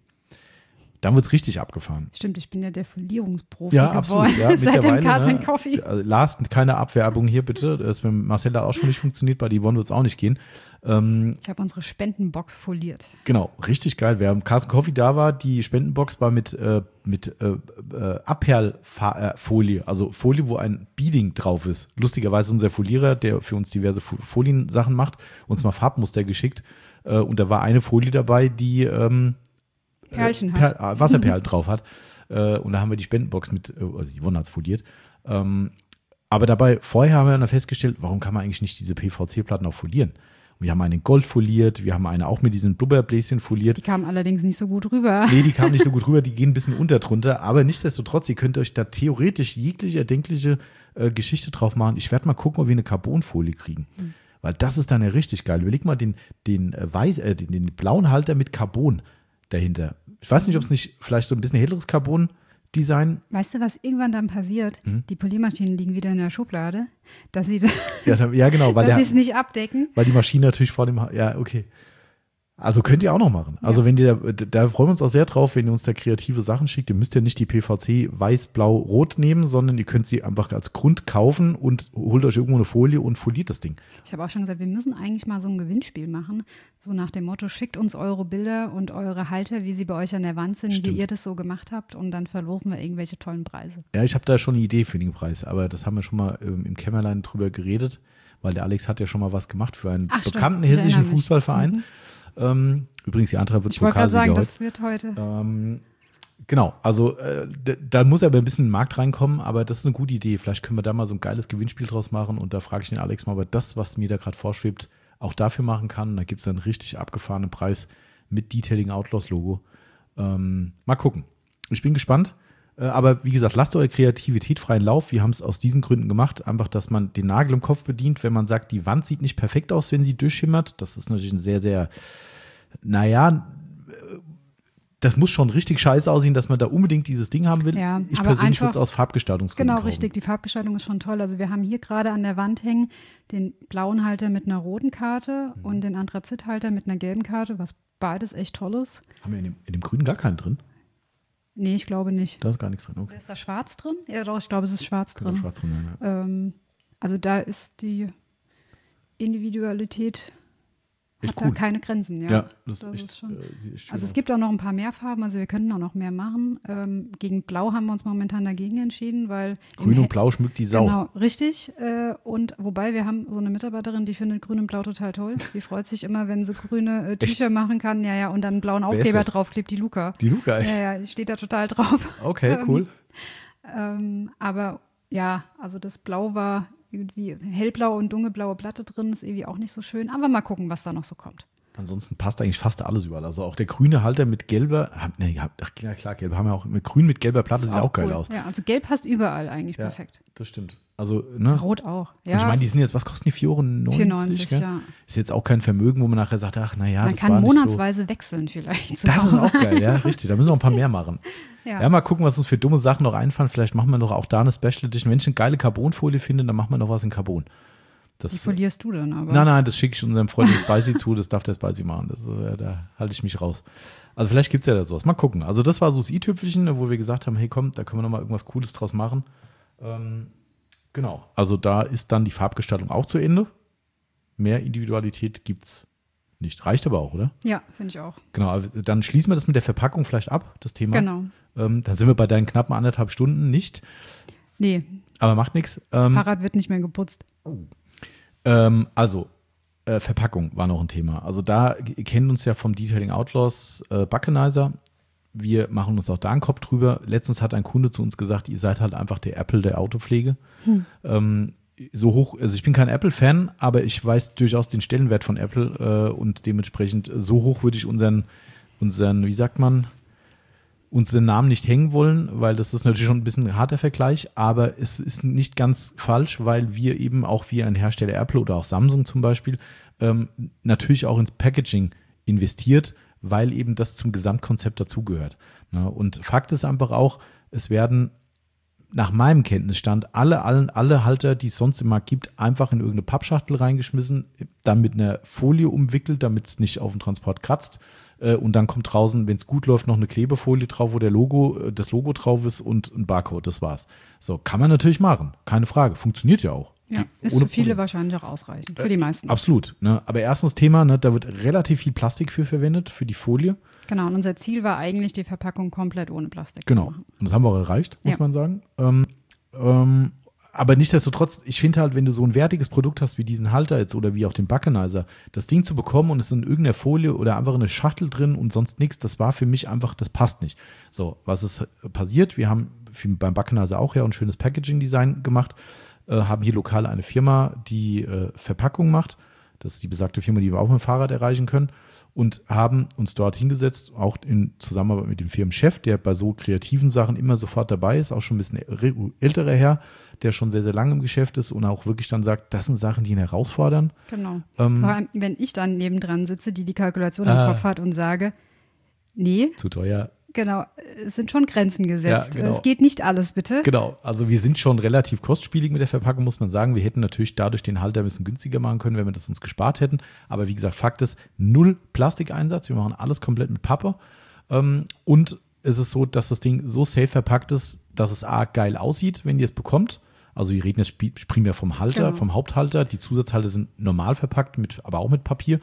Dann wird es richtig abgefahren. Stimmt, ich bin ja der Folierungsprofi ja, geworden. Absolut, ja, seit dem Cars ne? and Coffee. Also Lars, keine Abwerbung hier bitte. Das mit Marcel hat auch schon nicht funktioniert, bei Yvonne wird es auch nicht gehen. Ähm, ich habe unsere Spendenbox foliert. Genau, richtig geil. Wer am Cars and Coffee da war, die Spendenbox war mit, äh, mit äh, äh, Abperlfolie, also Folie, wo ein Beading drauf ist. Lustigerweise unser Folierer, der für uns diverse Foliensachen macht, uns mal Farbmuster geschickt. Äh, und da war eine Folie dabei, die ähm, Perlchen per- hat. Wasserperlen drauf hat. Äh, und da haben wir die Spendenbox mit, äh, also die Yvonne hat es foliert. Ähm, aber dabei, vorher haben wir dann festgestellt, warum kann man eigentlich nicht diese P V C-Platten auch folieren? Und wir haben eine in Gold foliert, wir haben eine auch mit diesen Blubberbläschen foliert. Die kamen allerdings nicht so gut rüber. Nee, die kamen nicht so gut rüber, die gehen ein bisschen unter drunter. Aber nichtsdestotrotz, ihr könnt euch da theoretisch jegliche erdenkliche äh, Geschichte drauf machen. Ich werde mal gucken, ob wir eine Carbonfolie kriegen. Mhm. Weil das ist dann ja richtig geil. Überleg mal den, den, äh, weiß, äh, den, den blauen Halter mit Carbon dahinter. Ich weiß nicht, ob es nicht vielleicht so ein bisschen helleres Carbon-Design. Weißt du, was irgendwann dann passiert? Hm? Die Poliermaschinen liegen wieder in der Schublade, dass sie ja, ja, genau, weil dass sie es nicht abdecken. Weil die Maschine natürlich vor dem, ha- ja, okay. Also könnt ihr auch noch machen. Also ja. wenn ihr, da, da freuen wir uns auch sehr drauf, wenn ihr uns da kreative Sachen schickt. Ihr müsst ja nicht die P V C weiß, blau, rot nehmen, sondern ihr könnt sie einfach als Grund kaufen und holt euch irgendwo eine Folie und foliert das Ding. Ich habe auch schon gesagt, wir müssen eigentlich mal so ein Gewinnspiel machen. So nach dem Motto, schickt uns eure Bilder und eure Halter, wie sie bei euch an der Wand sind, Stimmt. wie ihr das so gemacht habt und dann verlosen wir irgendwelche tollen Preise. Ja, ich habe da schon eine Idee für den Preis, aber das haben wir schon mal ähm, im Kämmerlein drüber geredet, weil der Alex hat ja schon mal was gemacht für einen Ach, bekannten stimmt. hessischen Fußballverein. Mhm. Ähm, übrigens, die andere wird Ich wollte gerade sagen, heute. das wird heute. Ähm, genau, also äh, da, da muss aber ein bisschen in den Markt reinkommen, aber das ist eine gute Idee. Vielleicht können wir da mal so ein geiles Gewinnspiel draus machen und da frage ich den Alex mal, ob er das, was mir da gerade vorschwebt, auch dafür machen kann. Und da gibt es einen richtig abgefahrenen Preis mit Detailing Outlaws Logo. Ähm, mal gucken. Ich bin gespannt. Äh, aber wie gesagt, lasst eure Kreativität freien Lauf. Wir haben es aus diesen Gründen gemacht. Einfach, dass man den Nagel im Kopf bedient, wenn man sagt, die Wand sieht nicht perfekt aus, wenn sie durchschimmert. Das ist natürlich ein sehr, sehr, naja, das muss schon richtig scheiße aussehen, dass man da unbedingt dieses Ding haben will. Ja, ich persönlich würde es aus Farbgestaltungsgründen Genau, kaufen. richtig. Die Farbgestaltung ist schon toll. Also wir haben hier gerade an der Wand hängen den blauen Halter mit einer roten Karte mhm. und den Anthrazithalter mit einer gelben Karte, was beides echt toll ist. Haben wir in dem, in dem grünen gar keinen drin? Nee, ich glaube nicht. Da ist gar nichts drin, okay. Ist da schwarz drin? Ja, doch, ich glaube, es ist schwarz drin. Schwarz drin ja. ähm, also da ist die Individualität echt hat cool. da keine Grenzen. Ja, ja das, das echt, ist schon. Äh, sieht echt schön also es aus. gibt auch noch ein paar mehr Farben, also wir könnten auch noch mehr machen. Ähm, gegen Blau haben wir uns momentan dagegen entschieden, weil Grün und Blau schmückt die Sau. Genau, richtig. Äh, und wobei wir haben so eine Mitarbeiterin, die findet Grün und Blau total toll. Die freut sich immer, wenn sie grüne äh, Tücher echt? machen kann. Ja, ja, und dann einen blauen Aufkleber draufklebt, die Luca. Die Luca, echt? Ja, ja, die steht da total drauf. Okay, cool. ähm, aber ja, also das Blau war irgendwie hellblaue und dunkelblaue Platte drin, ist irgendwie auch nicht so schön. Aber mal gucken, was da noch so kommt. Ansonsten passt eigentlich fast alles überall. Also auch der grüne Halter mit gelber, ne, ach klar, klar, gelb haben wir auch, mit grün mit gelber Platte sieht auch, auch geil cool. aus. Ja, also gelb passt überall eigentlich ja, perfekt. Das stimmt. Also, ne? Rot auch. Ja. Und ich meine, die sind jetzt, was kosten die? vier Euro neunzig? vier Euro neunzig, gell? Ja. Ist jetzt auch kein Vermögen, wo man nachher sagt, ach, naja, man das kann war nicht monatsweise so. wechseln vielleicht. Das ist auch geil, ja, richtig. Da müssen wir auch ein paar mehr machen. Ja. ja, mal gucken, was uns für dumme Sachen noch einfallen. Vielleicht machen wir doch auch da eine Special Edition. Wenn ich eine geile Carbonfolie finde, dann machen wir noch was in Carbon. Das, die folierst du dann aber. Nein, nein, das schicke ich unserem Freund Spicy zu, das darf der Spicy machen. Das, äh, da halte ich mich raus. Also vielleicht gibt es ja da sowas. Mal gucken. Also das war so das i-Tüpfelchen, wo wir gesagt haben, hey komm, da können wir noch mal irgendwas Cooles draus machen. Ähm, genau. Also da ist dann die Farbgestaltung auch zu Ende. Mehr Individualität gibt es nicht. Reicht aber auch, oder? Ja, finde ich auch. Genau, also dann schließen wir das mit der Verpackung vielleicht ab, das Thema. Genau. Ähm, dann sind wir bei deinen knappen anderthalb Stunden nicht. Nee. Aber macht nichts. Ähm, das Fahrrad wird nicht mehr geputzt. Oh. Ähm, also, äh, Verpackung war noch ein Thema. Also da ihr kennt uns ja vom Detailing Outlaws äh, Buckenizer. Wir machen uns auch da einen Kopf drüber. Letztens hat ein Kunde zu uns gesagt, ihr seid halt einfach der Apple der Autopflege. Hm. Ähm, so hoch, also ich bin kein Apple-Fan, aber ich weiß durchaus den Stellenwert von Apple äh, und dementsprechend so hoch würde ich unseren, unseren, wie sagt man, uns den Namen nicht hängen wollen, weil das ist natürlich schon ein bisschen ein harter Vergleich, aber es ist nicht ganz falsch, weil wir eben auch wie ein Hersteller Apple oder auch Samsung zum Beispiel ähm, natürlich auch ins Packaging investiert, weil eben das zum Gesamtkonzept dazugehört. Ne? Und Fakt ist einfach auch, es werden nach meinem Kenntnisstand alle, alle, alle Halter, die es sonst im Markt gibt, einfach in irgendeine Pappschachtel reingeschmissen, dann mit einer Folie umwickelt, damit es nicht auf dem Transport kratzt. Und dann kommt draußen, wenn es gut läuft, noch eine Klebefolie drauf, wo der Logo, das Logo drauf ist und ein Barcode, das war's. So, kann man natürlich machen, keine Frage, funktioniert ja auch. Ja, ist für viele wahrscheinlich auch ausreichend, für die meisten. Äh, absolut, ne? Aber erstens Thema, ne, da wird relativ viel Plastik für verwendet, für die Folie. Genau, und unser Ziel war eigentlich, die Verpackung komplett ohne Plastik genau. zu machen. Und das haben wir auch erreicht, muss ja. man sagen. Ähm, ähm, aber nichtsdestotrotz, ich finde halt, wenn du so ein wertiges Produkt hast wie diesen Halter jetzt oder wie auch den Buckenizer, das Ding zu bekommen und es ist in irgendeiner Folie oder einfach in einer Schachtel drin und sonst nichts, das war für mich einfach, das passt nicht. So, was ist passiert? Wir haben beim Buckenizer auch ja ein schönes Packaging-Design gemacht, äh, haben hier lokal eine Firma, die äh, Verpackung macht. Das ist die besagte Firma, die wir auch mit dem Fahrrad erreichen können. Und haben uns dort hingesetzt, auch in Zusammenarbeit mit dem Firmenchef, der bei so kreativen Sachen immer sofort dabei ist, auch schon ein bisschen älterer Herr, der schon sehr, sehr lange im Geschäft ist und auch wirklich dann sagt, das sind Sachen, die ihn herausfordern. Genau. Ähm, Vor allem, wenn ich dann nebendran sitze, die die Kalkulation ah, im Kopf hat und sage, nee. Zu teuer. Genau, es sind schon Grenzen gesetzt. Ja, genau. Es geht nicht alles, bitte. Genau, also wir sind schon relativ kostspielig mit der Verpackung, muss man sagen. Wir hätten natürlich dadurch den Halter ein bisschen günstiger machen können, wenn wir das uns gespart hätten. Aber wie gesagt, Fakt ist, null Plastikeinsatz. Wir machen alles komplett mit Pappe. Und es ist so, dass das Ding so safe verpackt ist, dass es A, geil aussieht, wenn ihr es bekommt. Also wir reden jetzt primär vom Halter, genau. vom Haupthalter. Die Zusatzhalter sind normal verpackt, mit, aber auch mit Papier.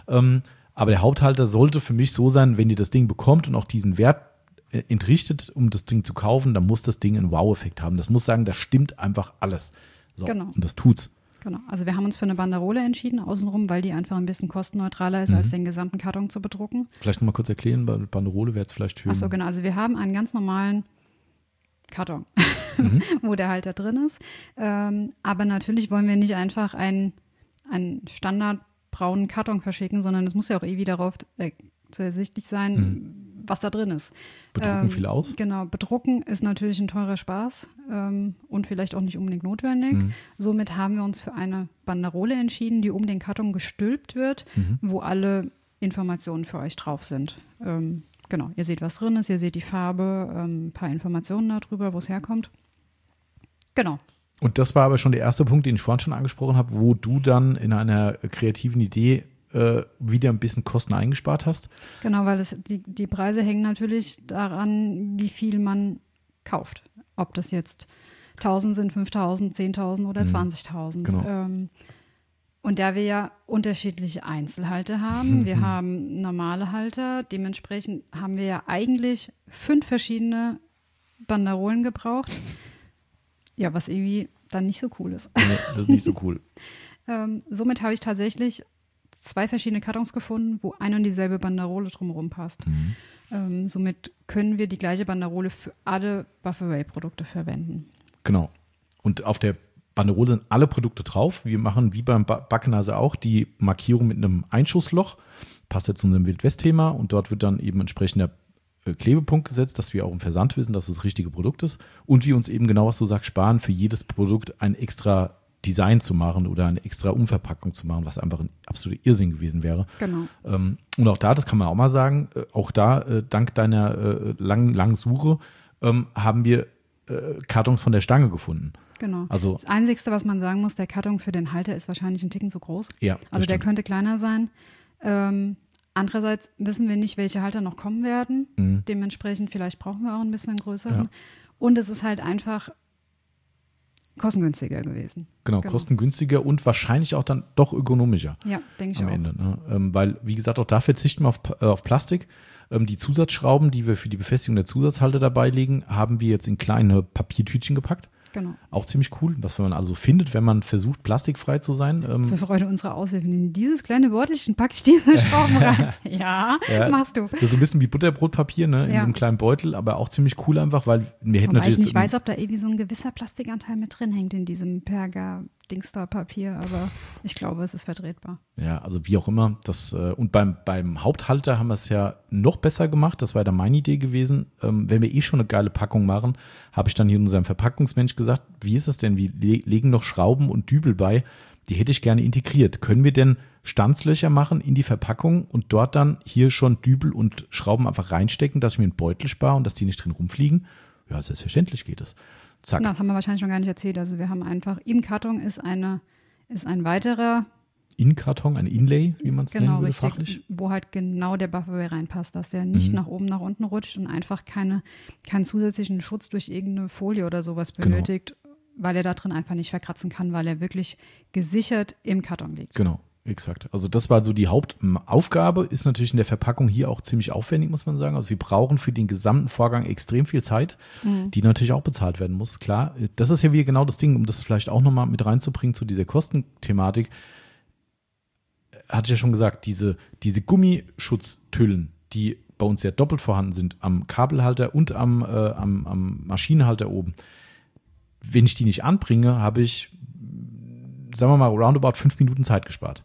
Aber der Haupthalter sollte für mich so sein, wenn ihr das Ding bekommt und auch diesen Wert entrichtet, um das Ding zu kaufen, dann muss das Ding einen Wow-Effekt haben. Das muss sagen, das stimmt einfach alles. So, genau. Und das tut's. Genau. Also wir haben uns für eine Banderole entschieden, außenrum, weil die einfach ein bisschen kostenneutraler ist, mhm. als den gesamten Karton zu bedrucken. Vielleicht nochmal kurz erklären, bei Banderole wäre es vielleicht für... Achso, genau. Also wir haben einen ganz normalen Karton, mhm. wo der Halter drin ist. Ähm, aber natürlich wollen wir nicht einfach einen, einen standardbraunen Karton verschicken, sondern es muss ja auch irgendwie darauf äh, zu ersichtlich sein, mhm. was da drin ist. Bedrucken ähm, viel aus? Genau, bedrucken ist natürlich ein teurer Spaß ähm, und vielleicht auch nicht unbedingt notwendig. Mhm. Somit haben wir uns für eine Banderole entschieden, die um den Karton gestülpt wird, mhm. wo alle Informationen für euch drauf sind. Ähm, genau, ihr seht, was drin ist, ihr seht die Farbe, ähm, ein paar Informationen darüber, wo es herkommt. Genau. Und das war aber schon der erste Punkt, den ich vorhin schon angesprochen habe, wo du dann in einer kreativen Idee wieder ein bisschen Kosten eingespart hast. Genau, weil das, die, die Preise hängen natürlich daran, wie viel man kauft. Ob das jetzt tausend sind, fünftausend, zehntausend oder zwanzigtausend. Genau. Ähm, und da wir ja unterschiedliche Einzelhalter haben, wir haben normale Halter, dementsprechend haben wir ja eigentlich fünf verschiedene Banderolen gebraucht. Ja, was irgendwie dann nicht so cool ist. Nee, das ist nicht so cool. ähm, somit habe ich tatsächlich zwei verschiedene Kartons gefunden, wo eine und dieselbe Banderole drumherum passt. Mhm. Ähm, somit können wir die gleiche Banderole für alle Bufferway-Produkte verwenden. Genau. Und auf der Banderole sind alle Produkte drauf. Wir machen wie beim Buckenizer auch die Markierung mit einem Einschussloch. Passt jetzt zu unserem Wildwest-Thema. Und dort wird dann eben entsprechender Klebepunkt gesetzt, dass wir auch im Versand wissen, dass es das richtige Produkt ist. Und wir uns eben genau, was du sagst, sparen, für jedes Produkt ein extra Design zu machen oder eine extra Umverpackung zu machen, was einfach ein absoluter Irrsinn gewesen wäre. Genau. Ähm, und auch da, das kann man auch mal sagen, äh, auch da, äh, dank deiner äh, langen, langen Suche, ähm, haben wir äh, Kartons von der Stange gefunden. Genau. Also, das Einzige, was man sagen muss, der Karton für den Halter ist wahrscheinlich ein Ticken zu groß. Ja, also der stimmt. könnte kleiner sein. Ähm, andererseits wissen wir nicht, welche Halter noch kommen werden. Mhm. Dementsprechend vielleicht brauchen wir auch ein bisschen einen größeren. Ja. Und es ist halt einfach kostengünstiger gewesen. Genau, genau, kostengünstiger und wahrscheinlich auch dann doch ökonomischer. Ja, denke ich am auch. Ende. Ne? Ähm, weil, wie gesagt, auch da verzichten wir auf, äh, auf Plastik. Ähm, die Zusatzschrauben, die wir für die Befestigung der Zusatzhalter dabei legen, haben wir jetzt in kleine Papiertütchen gepackt. Genau. Auch ziemlich cool, was man also findet, wenn man versucht, plastikfrei zu sein. Ähm, Zur Freude unserer Aushilfen. In dieses kleine Beutelchen packe ich diese Schrauben rein. ja, ja, machst du. Das ist so ein bisschen wie Butterbrotpapier, ne? In ja. so einem kleinen Beutel, aber auch ziemlich cool einfach, weil wir hätten Wobei natürlich. ich nicht weiß, ob da irgendwie so ein gewisser Plastikanteil mit drin hängt in diesem Perga. Dingsda-Papier, aber ich glaube, es ist vertretbar. Ja, also wie auch immer. Das, äh, und beim, beim Haupthalter haben wir es ja noch besser gemacht. Das war dann meine Idee gewesen. Ähm, wenn wir eh schon eine geile Packung machen, habe ich dann hier unserem Verpackungsmensch gesagt, wie ist es denn? Wir le- legen noch Schrauben und Dübel bei. Die hätte ich gerne integriert. Können wir denn Stanzlöcher machen in die Verpackung und dort dann hier schon Dübel und Schrauben einfach reinstecken, dass ich mir einen Beutel spare und dass die nicht drin rumfliegen? Ja, selbstverständlich geht es. Zack. Na, das haben wir wahrscheinlich noch gar nicht erzählt. Also wir haben einfach, im Karton ist, eine, ist ein weiterer In-Karton, ein Inlay, wie man es genau, nennen würde, richtig, fachlich. wo halt genau der Bufferway reinpasst, dass der nicht Mhm. nach oben, nach unten rutscht und einfach keine, keinen zusätzlichen Schutz durch irgendeine Folie oder sowas Genau. benötigt, weil er da drin einfach nicht verkratzen kann, weil er wirklich gesichert im Karton liegt. Genau, exakt. Also das war so die Hauptaufgabe, ist natürlich in der Verpackung hier auch ziemlich aufwendig, muss man sagen. Also wir brauchen für den gesamten Vorgang extrem viel Zeit, Mhm. die natürlich auch bezahlt werden muss. Klar, das ist ja wieder genau das Ding, um das vielleicht auch nochmal mit reinzubringen zu dieser Kostenthematik. Hatte ich ja schon gesagt, diese, diese Gummischutztüllen, die bei uns ja doppelt vorhanden sind, am Kabelhalter und am, äh, am, am Maschinenhalter oben. Wenn ich die nicht anbringe, habe ich, sagen wir mal, roundabout fünf Minuten Zeit gespart.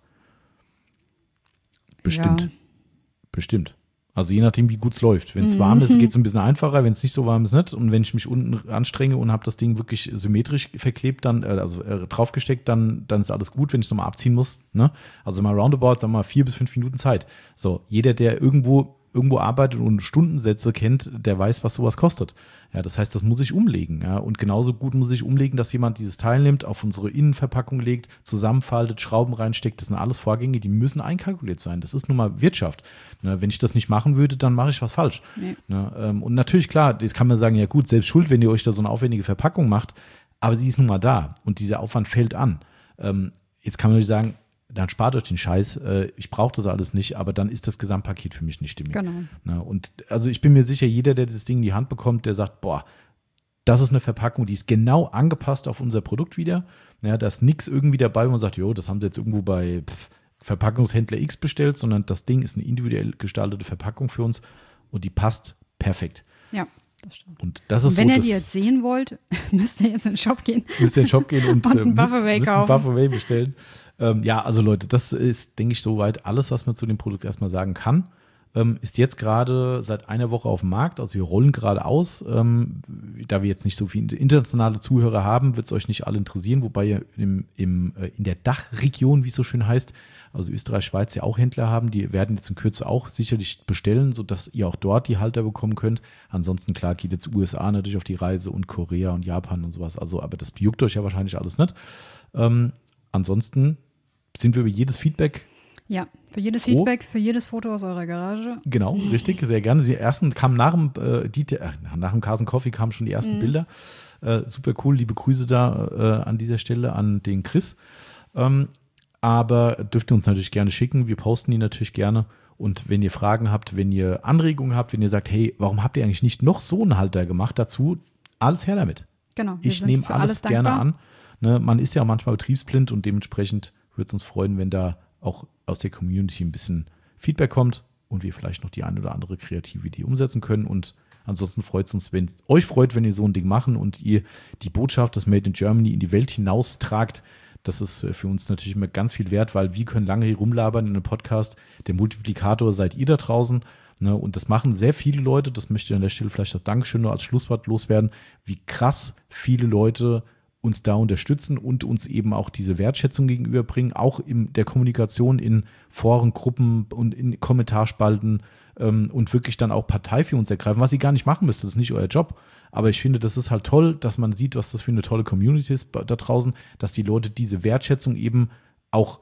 Bestimmt. Ja. Bestimmt. Also je nachdem, wie gut es läuft. Wenn es warm ist, geht es ein bisschen einfacher. Wenn es nicht so warm ist, nicht. Und wenn ich mich unten anstrenge und habe das Ding wirklich symmetrisch verklebt, dann, äh, also äh, draufgesteckt, dann, dann ist alles gut, wenn ich es nochmal abziehen muss. Ne? Also mal roundabout, sagen wir mal, vier bis fünf Minuten Zeit. So, jeder, der irgendwo irgendwo arbeitet und Stundensätze kennt, der weiß, was sowas kostet. Ja, das heißt, das muss ich umlegen. Ja, und genauso gut muss ich umlegen, dass jemand dieses Teil nimmt, auf unsere Innenverpackung legt, zusammenfaltet, Schrauben reinsteckt. Das sind alles Vorgänge, die müssen einkalkuliert sein. Das ist nun mal Wirtschaft. Ne, wenn ich das nicht machen würde, dann mache ich was falsch. Nee. Ne, ähm, und natürlich, klar, das kann man sagen, ja gut, selbst schuld, wenn ihr euch da so eine aufwendige Verpackung macht, aber sie ist nun mal da und dieser Aufwand fällt an. Ähm, jetzt kann man natürlich sagen, dann spart euch den Scheiß, äh, ich brauche das alles nicht, aber dann ist das Gesamtpaket für mich nicht stimmig. Genau. Na, und also ich bin mir sicher, jeder, der dieses Ding in die Hand bekommt, der sagt, boah, das ist eine Verpackung, die ist genau angepasst auf unser Produkt wieder. Ja, da ist nichts irgendwie dabei, wo man sagt, jo, das haben sie jetzt irgendwo bei pff, Verpackungshändler X bestellt, sondern das Ding ist eine individuell gestaltete Verpackung für uns und die passt perfekt. Ja, das stimmt. Und das Und ist wenn so ihr das, die jetzt sehen wollt, müsst ihr jetzt in den Shop gehen. müsst ihr in den Shop gehen und, Und äh, einen müsst, Bufferway müsst einen kaufen. Bufferway bestellen. Ähm, ja, also Leute, das ist, denke ich, soweit alles, was man zu dem Produkt erstmal sagen kann. Ähm, ist jetzt gerade seit einer Woche auf dem Markt, also wir rollen gerade aus. Ähm, da wir jetzt nicht so viele internationale Zuhörer haben, wird es euch nicht alle interessieren, wobei ihr im, im, äh, in der Dachregion, wie es so schön heißt, also Österreich, Schweiz ja auch Händler haben, die werden jetzt in Kürze auch sicherlich bestellen, sodass ihr auch dort die Halter bekommen könnt. Ansonsten, klar, geht jetzt U S A natürlich auf die Reise und Korea und Japan und sowas. Also, aber das juckt euch ja wahrscheinlich alles nicht. Ähm, ansonsten sind wir über jedes Feedback. Ja, für jedes Froh? Feedback, für jedes Foto aus eurer Garage. Genau, richtig, sehr gerne. Die ersten kamen nach dem, äh, die, äh, nach dem Carson Coffee kamen schon die ersten Mhm. Bilder. Äh, super cool, liebe Grüße da äh, an dieser Stelle an den Chris. Ähm, aber dürft ihr uns natürlich gerne schicken. Wir posten die natürlich gerne. Und wenn ihr Fragen habt, wenn ihr Anregungen habt, wenn ihr sagt, hey, warum habt ihr eigentlich nicht noch so einen Halter gemacht dazu, alles her damit. Genau. wir Ich sind nehme für alles, gerne dankbar. an. Ne, man ist ja auch manchmal betriebsblind und dementsprechend würde es uns freuen, wenn da auch aus der Community ein bisschen Feedback kommt und wir vielleicht noch die eine oder andere kreative Idee umsetzen können. Und ansonsten freut es uns, wenn es euch freut, wenn ihr so ein Ding machen und ihr die Botschaft, das Made in Germany, in die Welt hinaus tragt. Das ist für uns natürlich immer ganz viel wert, weil wir können lange hier rumlabern in einem Podcast. Der Multiplikator seid ihr da draußen. Ne, und das machen sehr viele Leute. Das möchte ich an der Stelle vielleicht das Dankeschön nur als Schlusswort loswerden, wie krass viele Leute uns da unterstützen und uns eben auch diese Wertschätzung gegenüberbringen, auch in der Kommunikation in Foren, Gruppen und in Kommentarspalten ähm, und wirklich dann auch Partei für uns ergreifen, was ihr gar nicht machen müsst, das ist nicht euer Job. Aber ich finde, das ist halt toll, dass man sieht, was das für eine tolle Community ist da draußen, dass die Leute diese Wertschätzung eben auch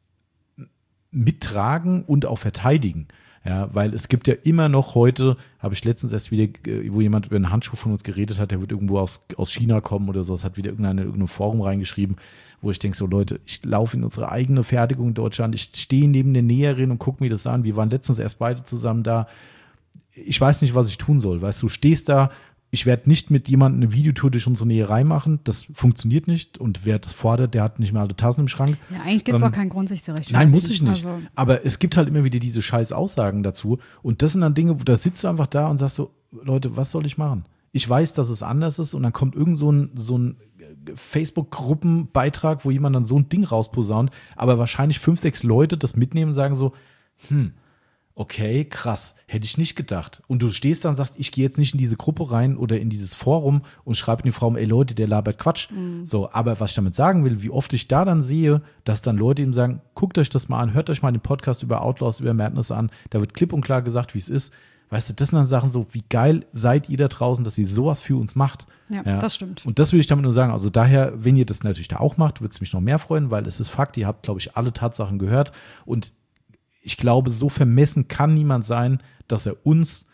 mittragen und auch verteidigen. Ja, weil es gibt ja immer noch heute, habe ich letztens erst wieder, wo jemand über einen Handschuh von uns geredet hat, der wird irgendwo aus, aus China kommen oder so, das hat wieder irgendeine, irgendein Forum reingeschrieben, wo ich denke so, Leute, ich laufe in unsere eigene Fertigung in Deutschland, ich stehe neben der Näherin und gucke mir das an, wir waren letztens erst beide zusammen da, ich weiß nicht, was ich tun soll, weißt du, stehst da, ich werde nicht mit jemandem eine Videotour durch unsere Näherei machen, das funktioniert nicht und wer das fordert, der hat nicht mal alle Tassen im Schrank. Ja, eigentlich gibt es Ähm, auch keinen Grund, sich zu rechtfertigen. Nein, muss ich nicht. Also, Aber es gibt halt immer wieder diese scheiß Aussagen dazu. Und das sind dann Dinge, wo da sitzt du einfach da und sagst so, Leute, was soll ich machen? Ich weiß, dass es anders ist und dann kommt irgend so ein, so ein Facebook-Gruppenbeitrag, wo jemand dann so ein Ding rausposaunt, aber wahrscheinlich fünf, sechs Leute das mitnehmen und sagen so, hm, okay, krass, hätte ich nicht gedacht. Und du stehst dann und sagst, ich gehe jetzt nicht in diese Gruppe rein oder in dieses Forum und schreibe in die Frau, ey Leute, der labert Quatsch. Mhm. So, aber was ich damit sagen will, wie oft ich da dann sehe, dass dann Leute ihm sagen, guckt euch das mal an, hört euch mal den Podcast über Outlaws, über Madness an, da wird klipp und klar gesagt, wie es ist. Weißt du, das sind dann Sachen so, wie geil seid ihr da draußen, dass ihr sowas für uns macht. Ja, ja, das stimmt. Und das will ich damit nur sagen. Also daher, wenn ihr das natürlich da auch macht, würde es mich noch mehr freuen, weil es ist Fakt, ihr habt, glaube ich, alle Tatsachen gehört und ich glaube, so vermessen kann niemand sein, dass er uns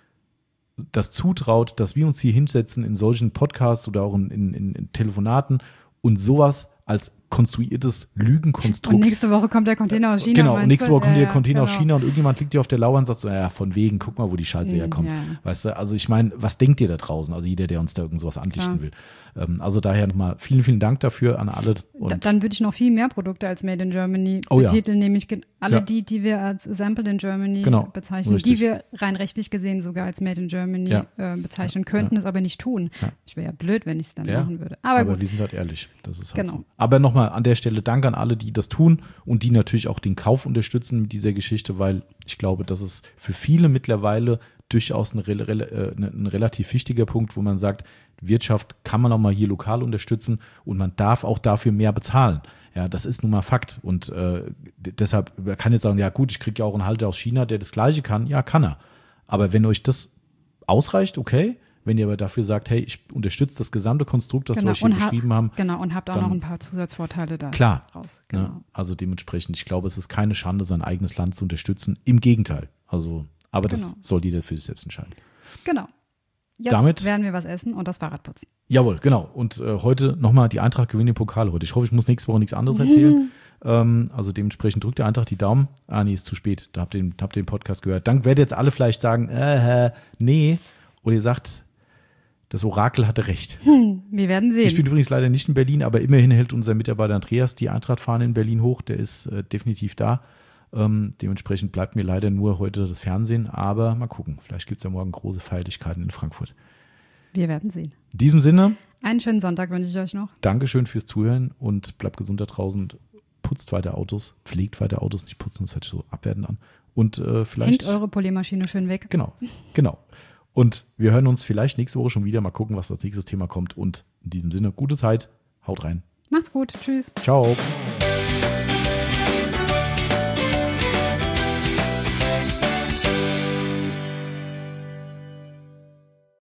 das zutraut, dass wir uns hier hinsetzen in solchen Podcasts oder auch in, in, in Telefonaten und sowas als konstruiertes Lügenkonstrukt. Und nächste Woche kommt der Container aus China. Genau, und nächste Woche kommt ja, der Container genau. aus China und irgendjemand liegt dir auf der Lauer und sagt so, ja, von wegen, guck mal, wo die Scheiße herkommt. Ja. Weißt du, also ich meine, was denkt ihr da draußen? Also jeder, der uns da irgend sowas andichten Klar. will. Ähm, also daher nochmal vielen, vielen Dank dafür an alle. Und da, dann würde ich noch viel mehr Produkte als Made in Germany oh, betiteln, ja. nämlich ge- alle ja. die, die wir als Sampled in Germany genau, bezeichnen, richtig. die wir rein rechtlich gesehen sogar als Made in Germany ja. äh, bezeichnen könnten, ja. es aber nicht tun. Ja. Ich wäre ja blöd, wenn ich es dann ja. machen würde. Aber, aber gut. wir sind halt ehrlich. Das ist halt genau. so. Aber nochmal an der Stelle Dank an alle, die das tun und die natürlich auch den Kauf unterstützen mit dieser Geschichte, weil ich glaube, das ist für viele mittlerweile durchaus ein, äh, ein relativ wichtiger Punkt, wo man sagt, Wirtschaft kann man auch mal hier lokal unterstützen und man darf auch dafür mehr bezahlen. Ja, das ist nun mal Fakt. Und äh, deshalb, man kann jetzt sagen, ja gut, ich kriege ja auch einen Halter aus China, der das Gleiche kann. Ja, kann er. Aber wenn euch das ausreicht, okay. Wenn ihr aber dafür sagt, hey, ich unterstütze das gesamte Konstrukt, das genau. wir euch hier und beschrieben haben. Genau, und habt auch dann, noch ein paar Zusatzvorteile da klar, raus. Genau. Ne? Also dementsprechend, ich glaube, es ist keine Schande, sein eigenes Land zu unterstützen. Im Gegenteil. Also, aber das Genau. soll jeder für sich selbst entscheiden. Genau. Jetzt Damit werden wir was essen und das Fahrrad putzen. Jawohl, genau. Und äh, heute nochmal die Eintracht gewinnt den Pokal heute. Ich hoffe, ich muss nächste Woche nichts anderes erzählen. ähm, also dementsprechend drückt der Eintracht die Daumen. Ah, nee, ist zu spät. Da habt ihr den, habt ihr den Podcast gehört. Dann werdet jetzt alle vielleicht sagen, äh, nee. Oder ihr sagt, das Orakel hatte recht. Hm, wir werden sehen. Ich bin übrigens leider nicht in Berlin, aber immerhin hält unser Mitarbeiter Andreas die Eintracht-Fahne in Berlin hoch. Der ist äh, definitiv da. Ähm, dementsprechend bleibt mir leider nur heute das Fernsehen. Aber mal gucken. Vielleicht gibt es ja morgen große Feierlichkeiten in Frankfurt. Wir werden sehen. In diesem Sinne. Einen schönen Sonntag wünsche ich euch noch. Dankeschön fürs Zuhören und bleibt gesund da draußen. Putzt weiter Autos, pflegt weiter Autos, nicht putzen, das hört sich so abwertend an. Und äh, vielleicht. Hängt eure Poliermaschine schön weg. Genau, genau. Und wir hören uns vielleicht nächste Woche schon wieder. Mal gucken, was als nächstes Thema kommt. Und in diesem Sinne, gute Zeit. Haut rein. Macht's gut. Tschüss. Ciao.